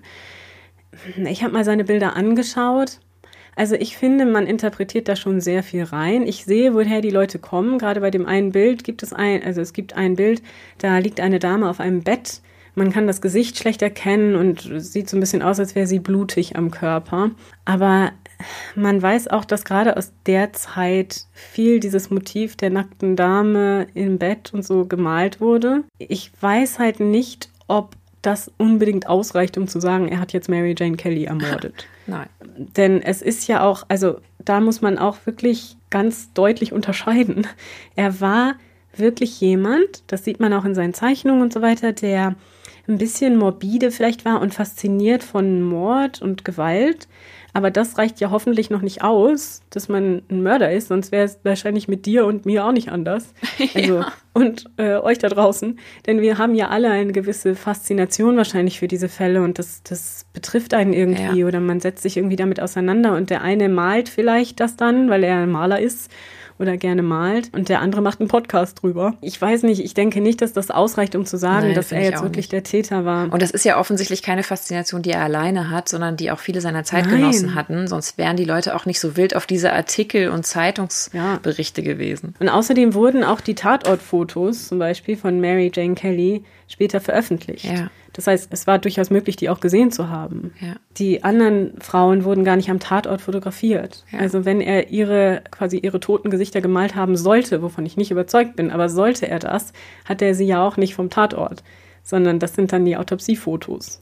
[SPEAKER 3] Ich habe mal seine Bilder angeschaut. Also ich finde, man interpretiert da schon sehr viel rein. Ich sehe, woher die Leute kommen. Gerade bei dem einen Bild gibt es ein, also es gibt ein Bild, da liegt eine Dame auf einem Bett. Man kann das Gesicht schlecht erkennen und es sieht so ein bisschen aus, als wäre sie blutig am Körper. Aber man weiß auch, dass gerade aus der Zeit viel dieses Motiv der nackten Dame im Bett und so gemalt wurde. Ich weiß halt nicht, ob das unbedingt ausreicht, um zu sagen, er hat jetzt Mary Jane Kelly ermordet.
[SPEAKER 2] Nein.
[SPEAKER 3] Denn es ist ja auch, also da muss man auch wirklich ganz deutlich unterscheiden. Er war wirklich jemand, das sieht man auch in seinen Zeichnungen und so weiter, der ein bisschen morbide vielleicht war und fasziniert von Mord und Gewalt. Aber das reicht ja hoffentlich noch nicht aus, dass man ein Mörder ist, sonst wäre es wahrscheinlich mit dir und mir auch nicht anders. Also, ja. Und äh, euch da draußen. Denn wir haben ja alle eine gewisse Faszination wahrscheinlich für diese Fälle und das, das betrifft einen irgendwie ja. oder man setzt sich irgendwie damit auseinander und der eine malt vielleicht das dann, weil er ein Maler ist oder gerne malt und der andere macht einen Podcast drüber. Ich weiß nicht, ich denke nicht, dass das ausreicht, um zu sagen, Nein, dass er jetzt wirklich nicht. der Täter war.
[SPEAKER 2] Und das ist ja offensichtlich keine Faszination, die er alleine hat, sondern die auch viele seiner Zeitgenossen Nein. hatten. Sonst wären die Leute auch nicht so wild auf diese Artikel und Zeitungsberichte ja. gewesen.
[SPEAKER 3] Und außerdem wurden auch die Tatortfotos zum Beispiel von Mary Jane Kelly später veröffentlicht.
[SPEAKER 2] Ja.
[SPEAKER 3] Das heißt, es war durchaus möglich, die auch gesehen zu haben.
[SPEAKER 2] Ja.
[SPEAKER 3] Die anderen Frauen wurden gar nicht am Tatort fotografiert.
[SPEAKER 2] Ja.
[SPEAKER 3] Also wenn er ihre quasi ihre toten Gesichter gemalt haben sollte, wovon ich nicht überzeugt bin, aber sollte er das, hat er sie ja auch nicht vom Tatort, sondern das sind dann die Autopsiefotos.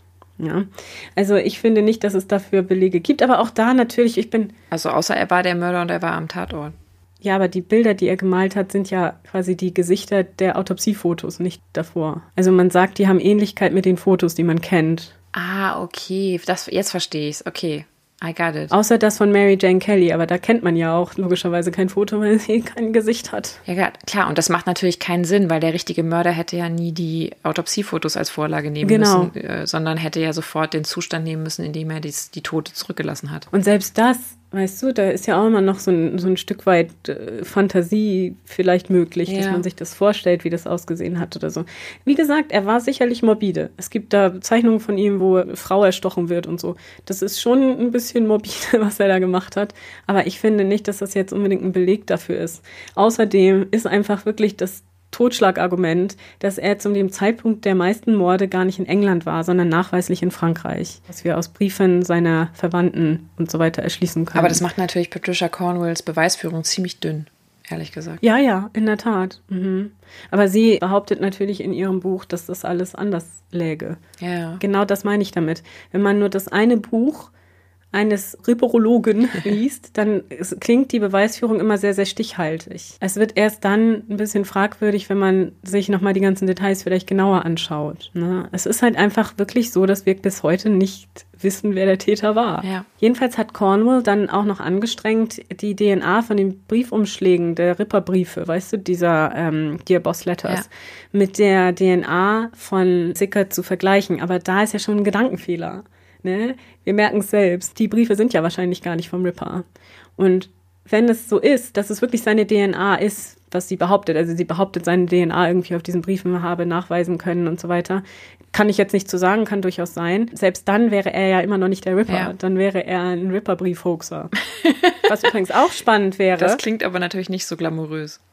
[SPEAKER 3] Ja, also ich finde nicht, dass es dafür Belege gibt, aber auch da natürlich, ich bin...
[SPEAKER 2] Also außer er war der Mörder und er war am Tatort.
[SPEAKER 3] Ja, aber die Bilder, die er gemalt hat, sind ja quasi die Gesichter der Autopsiefotos, nicht davor. Also man sagt, die haben Ähnlichkeit mit den Fotos, die man kennt.
[SPEAKER 2] Ah, okay. Das, jetzt verstehe ich es. Okay, I got it.
[SPEAKER 3] Außer das von Mary Jane Kelly, aber da kennt man ja auch logischerweise kein Foto, weil sie kein Gesicht hat.
[SPEAKER 2] Ja, klar. Und das macht natürlich keinen Sinn, weil der richtige Mörder hätte ja nie die Autopsiefotos als Vorlage nehmen
[SPEAKER 3] genau.
[SPEAKER 2] müssen, äh, sondern hätte ja sofort den Zustand nehmen müssen, in dem er die, die Tote zurückgelassen hat.
[SPEAKER 3] Und selbst das... Weißt du, da ist ja auch immer noch so ein, so ein Stück weit äh, Fantasie vielleicht möglich, ja. dass man sich das vorstellt, wie das ausgesehen hat oder so. Wie gesagt, er war sicherlich morbide. Es gibt da Zeichnungen von ihm, wo eine Frau erstochen wird und so. Das ist schon ein bisschen morbide, was er da gemacht hat. Aber ich finde nicht, dass das jetzt unbedingt ein Beleg dafür ist. Außerdem ist einfach wirklich das Totschlagargument, dass er zu dem Zeitpunkt der meisten Morde gar nicht in England war, sondern nachweislich in Frankreich, was wir aus Briefen seiner Verwandten und so weiter erschließen können.
[SPEAKER 2] Aber das macht natürlich Patricia Cornwells Beweisführung ziemlich dünn, ehrlich gesagt.
[SPEAKER 3] Ja, ja, in der Tat. Mhm. Aber sie behauptet natürlich in ihrem Buch, dass das alles anders läge.
[SPEAKER 2] Ja.
[SPEAKER 3] Genau das meine ich damit. Wenn man nur das eine Buch eines Ripperologen liest, dann klingt die Beweisführung immer sehr, sehr stichhaltig. Es wird erst dann ein bisschen fragwürdig, wenn man sich nochmal die ganzen Details vielleicht genauer anschaut. Ne? Es ist halt einfach wirklich so, dass wir bis heute nicht wissen, wer der Täter war.
[SPEAKER 2] Ja.
[SPEAKER 3] Jedenfalls hat Cornwell dann auch noch angestrengt, die D N A von den Briefumschlägen der Ripperbriefe, weißt du, dieser ähm, Dear Boss Letters, ja. mit der D N A von Sickert zu vergleichen. Aber da ist ja schon ein Gedankenfehler. Ne? Wir merken es selbst, die Briefe sind ja wahrscheinlich gar nicht vom Ripper. Und wenn es so ist, dass es wirklich seine D N A ist, was sie behauptet, also sie behauptet, seine D N A irgendwie auf diesen Briefen habe nachweisen können und so weiter, kann ich jetzt nicht zu sagen, kann durchaus sein. Selbst dann wäre er ja immer noch nicht der Ripper, ja. Dann wäre er ein Ripper-Brief-Hoaxer. Was übrigens auch spannend wäre.
[SPEAKER 2] Das klingt aber natürlich nicht so glamourös.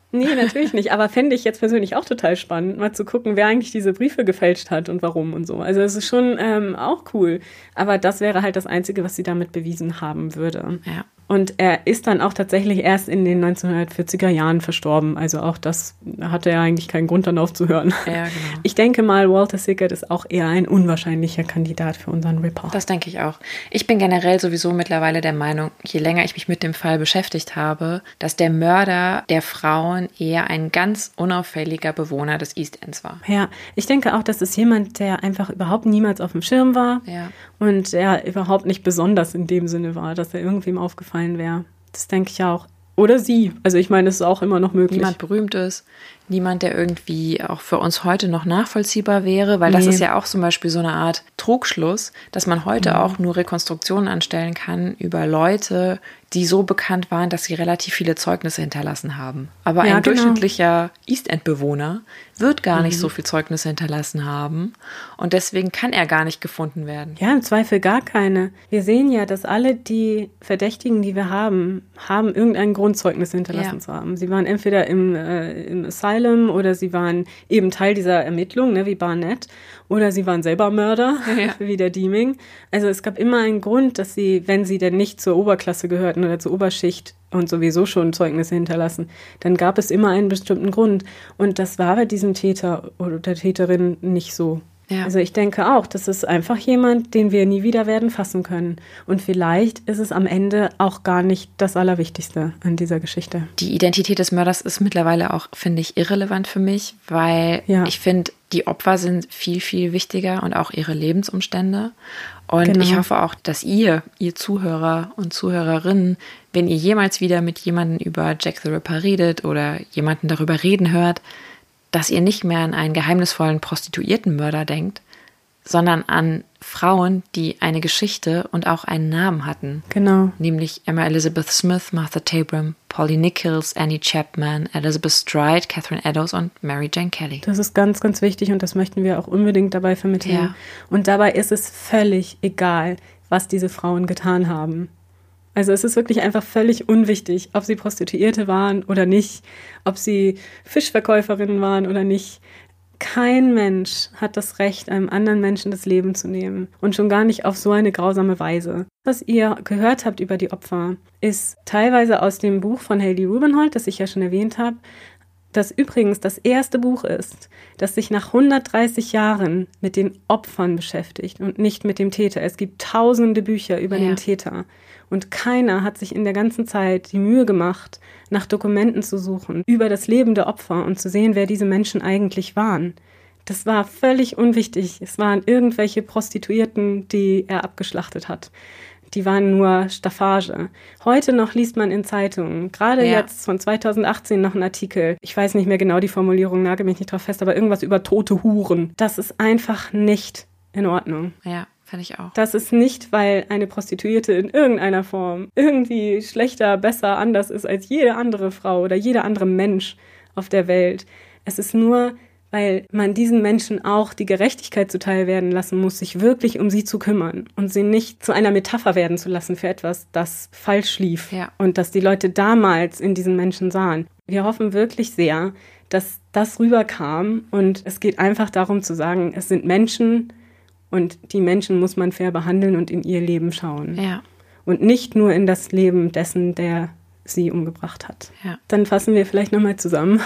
[SPEAKER 3] Nee, natürlich nicht. Aber fände ich jetzt persönlich auch total spannend, mal zu gucken, wer eigentlich diese Briefe gefälscht hat und warum und so. Also es ist schon ähm, auch cool. Aber das wäre halt das Einzige, was sie damit bewiesen haben würde.
[SPEAKER 2] Ja.
[SPEAKER 3] Und er ist dann auch tatsächlich erst in den neunzehnhundertvierziger Jahren verstorben. Also auch das hatte er eigentlich keinen Grund, dann aufzuhören.
[SPEAKER 2] Ja, genau.
[SPEAKER 3] Ich denke mal, Walter Sickert ist auch eher ein unwahrscheinlicher Kandidat für unseren Ripper.
[SPEAKER 2] Das denke ich auch. Ich bin generell sowieso mittlerweile der Meinung, je länger ich mich mit dem Fall beschäftigt habe, dass der Mörder der Frauen eher ein ganz unauffälliger Bewohner des East Ends war.
[SPEAKER 3] Ja, ich denke auch, das ist jemand, der einfach überhaupt niemals auf dem Schirm war.
[SPEAKER 2] Ja.
[SPEAKER 3] Und der überhaupt nicht besonders in dem Sinne war, dass er irgendwem aufgefallen wäre. Das denke ich auch. Oder sie. Also ich meine, das ist auch immer noch möglich.
[SPEAKER 2] Niemand berühmt ist, niemand, der irgendwie auch für uns heute noch nachvollziehbar wäre, weil
[SPEAKER 3] Nee.
[SPEAKER 2] das ist ja auch zum Beispiel so eine Art Trugschluss, dass man heute
[SPEAKER 3] Mhm.
[SPEAKER 2] auch nur Rekonstruktionen anstellen kann über Leute, die so bekannt waren, dass sie relativ viele Zeugnisse hinterlassen haben. Aber
[SPEAKER 3] Ja,
[SPEAKER 2] ein
[SPEAKER 3] genau.
[SPEAKER 2] durchschnittlicher East End-Bewohner wird gar nicht
[SPEAKER 3] Mhm.
[SPEAKER 2] so viel Zeugnisse hinterlassen haben und deswegen kann er gar nicht gefunden werden.
[SPEAKER 3] Ja, im Zweifel gar keine. Wir sehen ja, dass alle die Verdächtigen, die wir haben, haben irgendein Grundzeugnis hinterlassen
[SPEAKER 2] Ja.
[SPEAKER 3] zu haben. Sie waren entweder im, äh, im Asylum oder sie waren eben Teil dieser Ermittlung, ne, wie Barnett, oder sie waren selber Mörder,
[SPEAKER 2] Ja.
[SPEAKER 3] wie der Deeming. Also es gab immer einen Grund, dass sie, wenn sie denn nicht zur Oberklasse gehörten oder zur Oberschicht und sowieso schon Zeugnisse hinterlassen, dann gab es immer einen bestimmten Grund. Und das war bei diesem Täter oder der Täterin nicht so.
[SPEAKER 2] Ja.
[SPEAKER 3] Also ich denke auch, das ist einfach jemand, den wir nie wieder werden fassen können. Und vielleicht ist es am Ende auch gar nicht das Allerwichtigste an dieser Geschichte.
[SPEAKER 2] Die Identität des Mörders ist mittlerweile auch, finde ich, irrelevant für mich, weil
[SPEAKER 3] Ja.
[SPEAKER 2] ich finde, die Opfer sind viel, viel wichtiger und auch ihre Lebensumstände. Und
[SPEAKER 3] Genau.
[SPEAKER 2] ich hoffe auch, dass ihr, ihr Zuhörer und Zuhörerinnen, wenn ihr jemals wieder mit jemandem über Jack the Ripper redet oder jemanden darüber reden hört, dass ihr nicht mehr an einen geheimnisvollen Prostituiertenmörder denkt, sondern an Frauen, die eine Geschichte und auch einen Namen hatten.
[SPEAKER 3] Genau.
[SPEAKER 2] Nämlich Emma Elizabeth Smith, Martha Tabram, Polly Nichols, Annie Chapman, Elizabeth Stride, Catherine Eddowes und Mary Jane Kelly.
[SPEAKER 3] Das ist ganz, ganz wichtig und das möchten wir auch unbedingt dabei vermitteln.
[SPEAKER 2] Ja.
[SPEAKER 3] Und dabei ist es völlig egal, was diese Frauen getan haben. Also es ist wirklich einfach völlig unwichtig, ob sie Prostituierte waren oder nicht, ob sie Fischverkäuferinnen waren oder nicht. Kein Mensch hat das Recht, einem anderen Menschen das Leben zu nehmen. Und schon gar nicht auf so eine grausame Weise. Was ihr gehört habt über die Opfer, ist teilweise aus dem Buch von Haley Rubenhold, das ich ja schon erwähnt habe, das übrigens das erste Buch ist, das sich nach hundertdreißig Jahren mit den Opfern beschäftigt und nicht mit dem Täter. Es gibt tausende Bücher über
[SPEAKER 2] Ja.
[SPEAKER 3] den Täter. Und keiner hat sich in der ganzen Zeit die Mühe gemacht, nach Dokumenten zu suchen über das Leben der Opfer und zu sehen, wer diese Menschen eigentlich waren. Das war völlig unwichtig. Es waren irgendwelche Prostituierten, die er abgeschlachtet hat. Die waren nur Staffage. Heute noch liest man in Zeitungen, gerade
[SPEAKER 2] Ja.
[SPEAKER 3] jetzt von zweitausendachtzehn noch einen Artikel, ich weiß nicht mehr genau die Formulierung, nagel mich nicht drauf fest, aber irgendwas über tote Huren. Das ist einfach nicht in Ordnung.
[SPEAKER 2] Ja, fand ich auch.
[SPEAKER 3] Das ist nicht, weil eine Prostituierte in irgendeiner Form irgendwie schlechter, besser, anders ist als jede andere Frau oder jeder andere Mensch auf der Welt. Es ist nur, weil man diesen Menschen auch die Gerechtigkeit zuteil werden lassen muss, sich wirklich um sie zu kümmern und sie nicht zu einer Metapher werden zu lassen für etwas, das falsch lief
[SPEAKER 2] Ja.
[SPEAKER 3] und das die Leute damals in diesen Menschen sahen. Wir hoffen wirklich sehr, dass das rüberkam und es geht einfach darum zu sagen, es sind Menschen und die Menschen muss man fair behandeln und in ihr Leben schauen.
[SPEAKER 2] Ja,
[SPEAKER 3] Und nicht nur in das Leben dessen, der sie umgebracht hat.
[SPEAKER 2] ja.
[SPEAKER 3] Dann fassen wir vielleicht nochmal zusammen.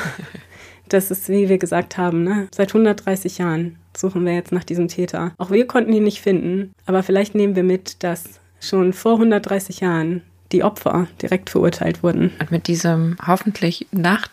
[SPEAKER 3] Das ist, wie wir gesagt haben, ne? Seit hundertdreißig Jahren suchen wir jetzt nach diesem Täter. Auch wir konnten ihn nicht finden, aber vielleicht nehmen wir mit, dass schon vor hundertdreißig Jahren die Opfer direkt verurteilt wurden.
[SPEAKER 2] Und mit diesem hoffentlich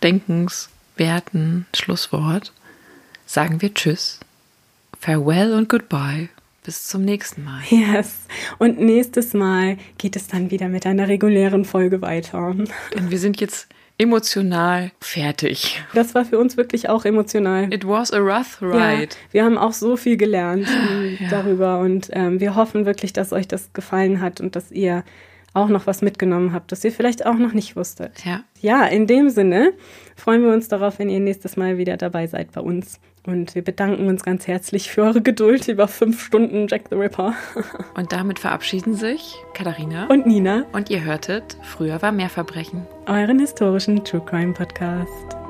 [SPEAKER 2] nachdenkenswerten Schlusswort sagen wir Tschüss, Farewell und Goodbye. Bis zum nächsten Mal.
[SPEAKER 3] Yes. Und nächstes Mal geht es dann wieder mit einer regulären Folge weiter.
[SPEAKER 2] Denn wir sind jetzt emotional fertig.
[SPEAKER 3] Das war für uns wirklich auch emotional.
[SPEAKER 2] It was a rough ride.
[SPEAKER 3] Ja, wir haben auch so viel gelernt ähm,
[SPEAKER 2] Ja.
[SPEAKER 3] darüber und ähm, wir hoffen wirklich, dass euch das gefallen hat und dass ihr auch noch was mitgenommen habt, das ihr vielleicht auch noch nicht wusstet.
[SPEAKER 2] Ja.
[SPEAKER 3] Ja, in dem Sinne freuen wir uns darauf, wenn ihr nächstes Mal wieder dabei seid bei uns. Und wir bedanken uns ganz herzlich für eure Geduld über fünf Stunden Jack the Ripper.
[SPEAKER 2] Und damit verabschieden sich Katharina
[SPEAKER 3] Und Nina,
[SPEAKER 2] und ihr hörtet, früher war mehr Verbrechen.
[SPEAKER 3] euren historischen True Crime Podcast.